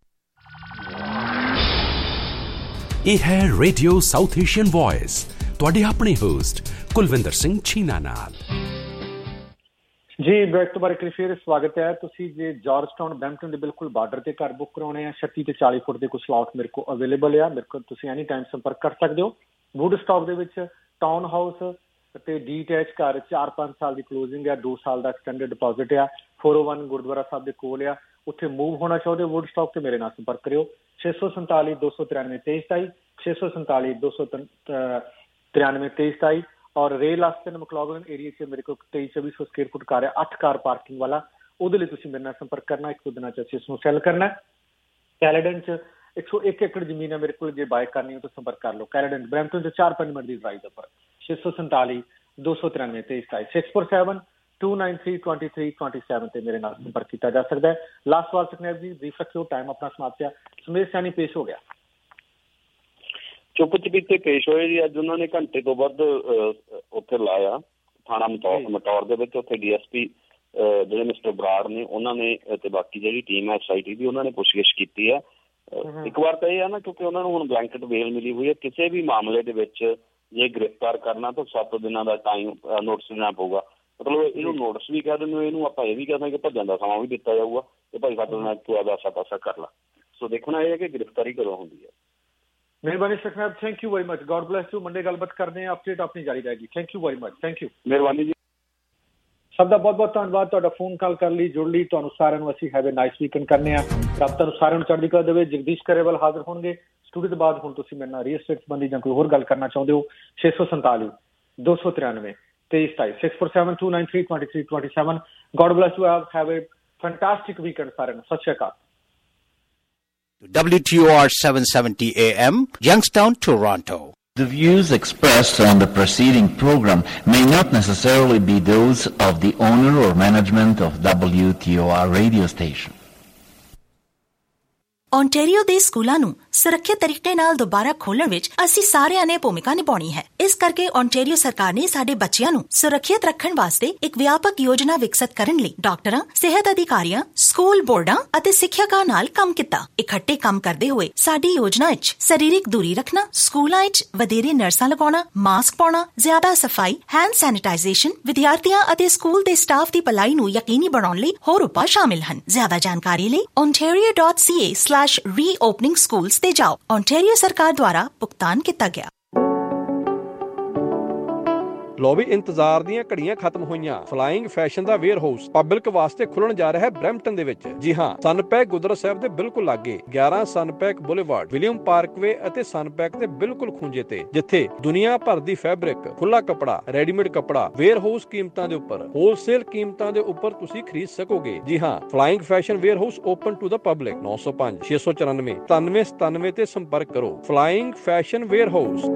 B: ਇਹ ਹੈ ਰੇਡੀਓ ਸਾਊਥ ਏਸ਼ੀਅਨ ਵੌਇਸ, ਤੁਹਾਡੇ ਆਪਣੇ ਹੋਸਟ ਕੁਲਵਿੰਦਰ ਸਿੰਘ ਛੀਨਾ ਨਾਲ।
D: ਜੀ ਬ੍ਰੇਕ ਤੋਂ ਬਾਅਦ ਇੱਕ ਫਿਰ ਸਵਾਗਤ ਹੈ। ਤੁਸੀਂ ਜੇ ਜਾਰਜਟਾਊਨ ਬਰੈਂਪਟਨ ਦੇ ਬਿਲਕੁਲ ਬਾਰਡਰ ਤੇ ਘਰ ਬੁੱਕ ਕਰਾਉਣੇ ਆ, ਛੱਤੀ ਤੇ ਚਾਲੀ ਫੁੱਟ ਦੇ ਕੁਝ ਸਲਾਟ ਮੇਰੇ ਕੋਲ ਅਵੇਲੇਬਲ ਆ। ਮੇਰੇ ਕੋਲ ਤੁਸੀਂ ਐਨੀ ਟਾਈਮ ਸੰਪਰਕ ਕਰ ਸਕਦੇ ਹੋ। ਵੁੱਡ ਸਟਾਕ ਦੇ ਵਿੱਚ ਟਾਊਨ ਹਾਊਸ ਅਤੇ ਡੀਟੈਚ ਘਰ, ਚਾਰ ਪੰਜ ਸਾਲ ਦੀ ਕਲੋਜ਼ਿੰਗ ਆ, ਦੋ ਸਾਲ ਦਾ ਐਕਸਟੈਂਡਡ ਡਿਪੋਜ਼ਿਟ ਆ, four O one gurdwara sahib ਦੇ ਕੋਲ ਆ। ਉੱਥੇ ਮੂਵ ਹੋਣਾ ਚਾਹੁੰਦੇ ਹੋ ਵੁੱਡ ਸਟਾਕ ਤੇ ਮੇਰੇ ਨਾਲ ਸੰਪਰਕ ਕਰਿਓ। ਛੇ ਸੌ ਸੰਤਾਲੀ ਦੋ ਸੌ ਤਰਾਨਵੇਂ ਤੇਈ ਸਤਾਈ, ਛੇ ਸੌ ਸੰਤਾਲੀ ਦੋ ਸੌ ਤਰਾਨਵੇਂ ਤੇਈ ਸਤਾਈ। ਔਰ ਰੇਲ ਆਸਟਨ ਮਕਲੌਗਲਨ ਏਰੀਆ 'ਚ ਮੇਰੇ ਕੋਲ ਤੇਈ ਚੌਵੀ ਸੌ ਸਕੁਅਰ ਫੁੱਟ ਘਰ ਹੈ, ਅੱਠ ਕਾਰ ਪਾਰਕਿੰਗ ਵਾਲਾ। ਉਹਦੇ ਲਈ ਤੁਸੀਂ ਮੇਰੇ ਨਾਲ ਸੰਪਰਕ ਕਰਨਾ। ਇੱਕ ਦੋ ਦਿਨਾਂ 'ਚ ਅਸੀਂ ਇਸਨੂੰ ਸੈਲ ਕਰਨਾ। ਕੈਲੇਡਨ 'ਚ ਇੱਕ ਸੌ ਇੱਕ ਏਕੜ ਜ਼ਮੀਨ ਹੈ ਮੇਰੇ ਕੋਲ, ਜੇ ਬਾਏ ਕਰਨੀ ਹੋ ਤਾਂ ਸੰਪਰਕ ਕਰ ਲਓ। ਕੈਲੇਡਨ ਬਰੈਂਪਟਨ 'ਚ ਚਾਰ ਪੰਜ ਮਿੰਟ ਦੀ ਡਰਾਈਵ ਉੱਪਰ। ਛੇ ਸੌ ਸੰਤਾਲੀ ਦੋ ਸੌ ਤਰਾਨਵੇਂ ਤੇਈ ਸਤਾਈ, six four seven two nine three twenty three twenty seven ਤੇ ਮੇਰੇ ਨਾਲ ਸੰਪਰਕ ਕੀਤਾ ਜਾ ਸਕਦਾ ਹੈ। ਲਾਸਟ ਸਵਾਲ ਸੁਖਨੈਬ ਜੀ, ਬਰੀਫ ਰੱਖਿਓ, ਟਾਈਮ ਆਪਣਾ ਸਮਾਪਤ ਹੈ। ਸਮੇਸ਼ ਸੈਣੀ ਪੇਸ਼ ਹੋ ਗਿਆ।
R: ਚੁੱਪ ਚਪੀਤੇ ਪੇਸ਼ ਹੋਏ ਜੀ। ਅੱਜ ਉਹਨਾਂ ਨੇ ਘੰਟੇ ਤੋਂ ਵੱਧ ਉੱਥੇ ਲਾਇਆ ਥਾਣਾ ਮਟੌਰ ਮਟੌਰ ਦੇ ਵਿੱਚ। ਉੱਥੇ ਡੀ ਐਸ ਪੀ ਜਿਹੜੇ ਮਿਸਟਰ ਬਰਾੜ ਨੇ, ਉਹਨਾਂ ਨੇ ਤੇ ਬਾਕੀ ਜਿਹੜੀ ਟੀਮ ਹੈ ਐਸ ਆਈ ਟੀ ਦੀ, ਉਹਨਾਂ ਨੇ ਪੁੱਛਗਿੱਛ ਕੀਤੀ ਹੈ। ਇੱਕ ਵਾਰ ਤਾਂ ਇਹ ਹੈ ਨਾ, ਕਿਉਂਕਿ ਉਹਨਾਂ ਨੂੰ ਹੁਣ ਬਲੈਂਕਟ ਬੇਲ ਮਿਲੀ ਹੋਈ ਹੈ, ਕਿਸੇ ਵੀ ਮਾਮਲੇ ਦੇ ਵਿੱਚ ਜੇ ਗ੍ਰਿਫਤਾਰ ਕਰਨਾ ਤਾਂ ਸੱਤ ਦਿਨਾਂ ਦਾ ਟਾਈਮ ਨੋਟਿਸ ਦੇਣਾ ਪਊਗਾ। ਮਤਲਬ ਇਹਨੂੰ ਨੋਟਿਸ ਵੀ ਕਹਿ ਦਿੰਦੇ, ਇਹਨੂੰ ਆਪਾਂ ਇਹ ਵੀ ਕਹਿ ਸਕਦੇ ਕਿ ਭੱਜਣ ਦਾ ਸਮਾਂ ਵੀ ਦਿੱਤਾ ਜਾਊਗਾ ਤੇ ਭਾਈ ਸਾਡੇ ਨਾਲ ਤੂੰ ਆਦਾ ਆਸਾ ਪਾਸਾ ਕਰ ਲਾ। ਸੋ ਦੇਖਣਾ ਇਹ ਹੈ ਕਿ ਗ੍ਰਿਫਤਾਰੀ ਕਦੋਂ ਹੁੰਦੀ ਹੈ।
D: ਮਿਹਰਬਾਨੀ Sukhnaib, thank you very much. God bless you. Monday ਗੱਲਬਾਤ ਕਰਦੇ ਹਾਂ, ਅਪਡੇਟ ਆਪਣੀ ਜਾਰੀ ਰਹੇਗੀ। Thank you very much. Thank you.
R: ਮਿਹਰਬਾਨੀ ਜੀ।
D: ਸਭ ਦਾ ਬਹੁਤ ਬਹੁਤ ਧੰਨਵਾਦ ਤੁਹਾਡਾ ਫੋਨ ਕਾਲ ਕਰਨ ਲਈ, ਜੁੜ ਲਈ। ਤੁਹਾਨੂੰ ਸਾਰਿਆਂ ਨੂੰ ਅਸੀਂ ਹੈਵ ਅ ਨਾਈਸ ਵੀਕਐਂਡ ਕਰਨੇ ਆ। ਰੱਬ ਤੁਹਾਨੂੰ ਸਾਰਿਆਂ ਨੂੰ ਚੜ੍ਹਦੀ ਕਲਾ ਦੇਵੇ। ਜਗਦੀਸ਼ ਕਰੇਵਾਲ ਹਾਜ਼ਰ ਹੋਣਗੇ ਸਟੂਡੀਓ ਤੋਂ ਬਾਅਦ। ਹੁਣ ਤੁਸੀਂ ਮੇਰੇ ਨਾਲ ਰੀਅਲ ਸਟੇਟ ਸੰਬੰਧੀ ਜਾਂ ਕੋਈ ਹੋਰ ਗੱਲ ਕਰਨਾ ਚਾਹੁੰਦੇ ਹੋ, ਛੇ ਸੌ ਸੰਤਾਲੀ ਦੋ ਸੌ ਤਰਾਨਵੇਂ ਤੇਈ ਸਤਾਈ, six four seven two nine three twenty three twenty seven. God bless you. Have a fantastic weekend ਸਾਰਿਆਂ ਨੂੰ। ਸਤਿ ਸ਼੍ਰੀ ਅਕਾਲ।
C: W T O R seven seventy A M, Youngstown, Toronto.
W: The views expressed on the preceding program may not necessarily be those of the owner or management of W T O R radio station.
X: Ontario ਦੇ ਸਕੂਲਾਂ ਨੂੰ ਸੁਰੱਖਿਅਤ ਤਰੀਕੇ ਨਾਲ ਦੁਬਾਰਾ ਖੋਲ੍ਹਣ ਵਿੱਚ ਅਸੀਂ ਸਾਰਿਆਂ ਨੇ ਭੂਮਿਕਾ ਨਿਭਾਉਣੀ ਹੈ। ਇਸ ਕਰਕੇ ਓਨਟਾਰੀਓ ਸਰਕਾਰ ਨੇ ਸਾਡੇ ਬੱਚਿਆਂ ਨੂੰ ਸੁਰੱਖਿਅਤ ਰੱਖਣ ਵਾਸਤੇ ਇੱਕ ਵਿਆਪਕ ਯੋਜਨਾ ਵਿਕਸਿਤ ਕਰਨ ਲਈ ਡਾਕਟਰਾਂ, ਸਿਹਤ ਅਧਿਕਾਰੀਆਂ, ਸਕੂਲ ਬੋਰਡਾਂ ਅਤੇ ਸਿੱਖਿਅਕਾਂ ਨਾਲ ਕੰਮ ਕੀਤਾ। ਇਕੱਠੇ ਕੰਮ ਕਰਦੇ ਹੋਏ ਸਾਡੀ ਯੋਜਨਾ ਵਿੱਚ ਸਰੀਰਕ ਦੂਰੀ ਰੱਖਣਾ, ਸਕੂਲਾਂ ਵਿੱਚ ਵਧੇਰੇ ਨਰਸਾਂ ਲਗਾਉਣਾ, ਮਾਸਕ ਪਾਉਣਾ, ਜ਼ਿਆਦਾ ਸਫਾਈ, ਹੈਂਡ ਸੈਨੀਟਾਈਜ਼ੇਸ਼ਨ, ਵਿਦਿਆਰਥੀਆਂ ਅਤੇ ਸਕੂਲ ਦੇ ਸਟਾਫ ਦੀ ਭਲਾਈ ਨੂੰ ਯਕੀਨੀ ਬਣਾਉਣ ਲਈ ਹੋਰ ਉਪਾਅ ਸ਼ਾਮਿਲ ਹਨ। ਜ਼ਿਆਦਾ ਜਾਣਕਾਰੀ ਲਈ ontario dot c a slash reopening schools ਤੇ ਜਾਓ। ਓਨਟਾਰੀਓ ਸਰਕਾਰ ਦੁਆਰਾ ਭੁਗਤਾਨ ਕੀਤਾ ਗਿਆ।
M: ਲੋ ਵੀ ਇੰਤਜ਼ਾਰ ਦੀਆਂ ਘੜੀਆਂ ਖਤਮ ਹੋਈਆਂ। ਫਲਾਈਂਗ ਫੈਸ਼ਨ ਦਾ ਵੇਅਰ ਹਾਊਸ ਪਬਲਿਕ ਵਾਸਤੇ ਖੁੱਲਣ ਜਾ ਰਿਹਾ ਹੈ ਬਰੈਂਪਟਨ ਦੇ ਵਿੱਚ। ਜੀ ਹਾਂ, ਸਨਪੈਕ ਗੁਰਦੁਆਰਾ ਸਾਹਿਬ ਦੇ ਬਿਲਕੁਲ ਲਾਗੇ, ਗਿਆਰਾਂ ਸਨਪੈਕ ਬੁਲੇਵਾਰਡ, ਵਿਲੀਅਮ ਪਾਰਕਵੇ ਅਤੇ ਸਨਪੈਕ ਦੇ ਬਿਲਕੁਲ ਖੂੰਜੇ ਤੇ, ਜਿੱਥੇ ਦੁਨੀਆ ਭਰ ਦੀ ਫੈਬਰਿਕ, ਖੁੱਲਾ ਕੱਪੜਾ, ਰੈਡੀਮੇਡ ਕੱਪੜਾ, ਵੇਅਰ ਹਾਊਸ ਕੀਮਤਾਂ ਦੇ ਉੱਪਰ, ਹੋਲਸੇਲ ਕੀਮਤਾਂ ਦੇ ਉੱਪਰ ਤੁਸੀਂ ਖਰੀਦ ਸਕੋਗੇ। ਜੀ ਹਾਂ, flying fashion warehouse open to the public. ਨੌ ਸੌ ਪੰਜ ਛੇ ਸੌ ਚੁਰਾਨਵੇਂ ਸਤਾਨਵੇਂ ਸਤਾਨਵੇਂ ਤੇ ਸੰਪਰਕ ਕਰੋ। Flying fashion warehouse.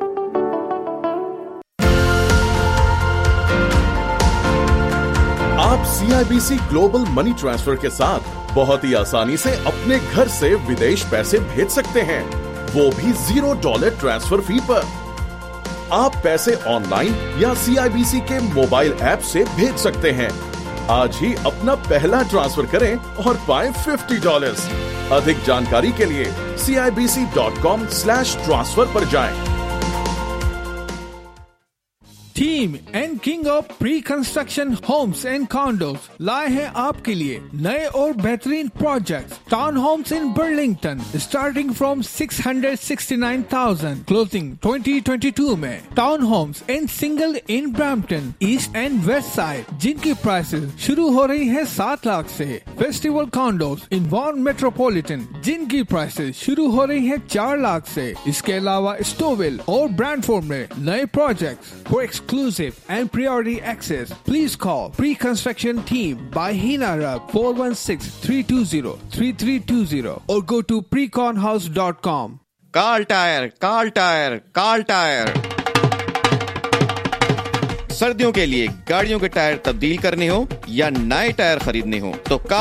F: आप C I B C global money transfer के साथ बहुत ही आसानी से अपने घर से विदेश पैसे भेज सकते हैं, वो भी जीरो डॉलर ट्रांसफर फी पर। आप पैसे ऑनलाइन या सी आई बी सी के मोबाइल ऐप से भेज सकते हैं। आज ही अपना पहला ट्रांसफर करें और पाएं फिफ्टी डॉलर्स। अधिक जानकारी के लिए C I B C dot com slash transfer पर जाएं।
E: Team and king of pre construction homes and condos लाए हैं आपके लिए नए और बेहतरीन projects. Town homes in Burlington starting from six hundred sixty nine thousand, closing twenty twenty two में। Town homes in single in Brampton east and west side, जिनकी prices शुरू हो रही है सात लाख से। Festival condos in von metropolitan, जिनकी prices शुरू हो रही है चार लाख से। इसके अलावा स्टोविल और ब्रैंडफोर्ड में नए projects. For exclusive and priority access please call pre construction team by Heena Rab four one six three two zero three three two zero और go to precon house dot com.
G: Carl tyre, Carl tyre, Carl tyre. सर्दियों के लिए गाड़ियों के tyre तब्दील करने हो या नए टायर खरीदने हो तो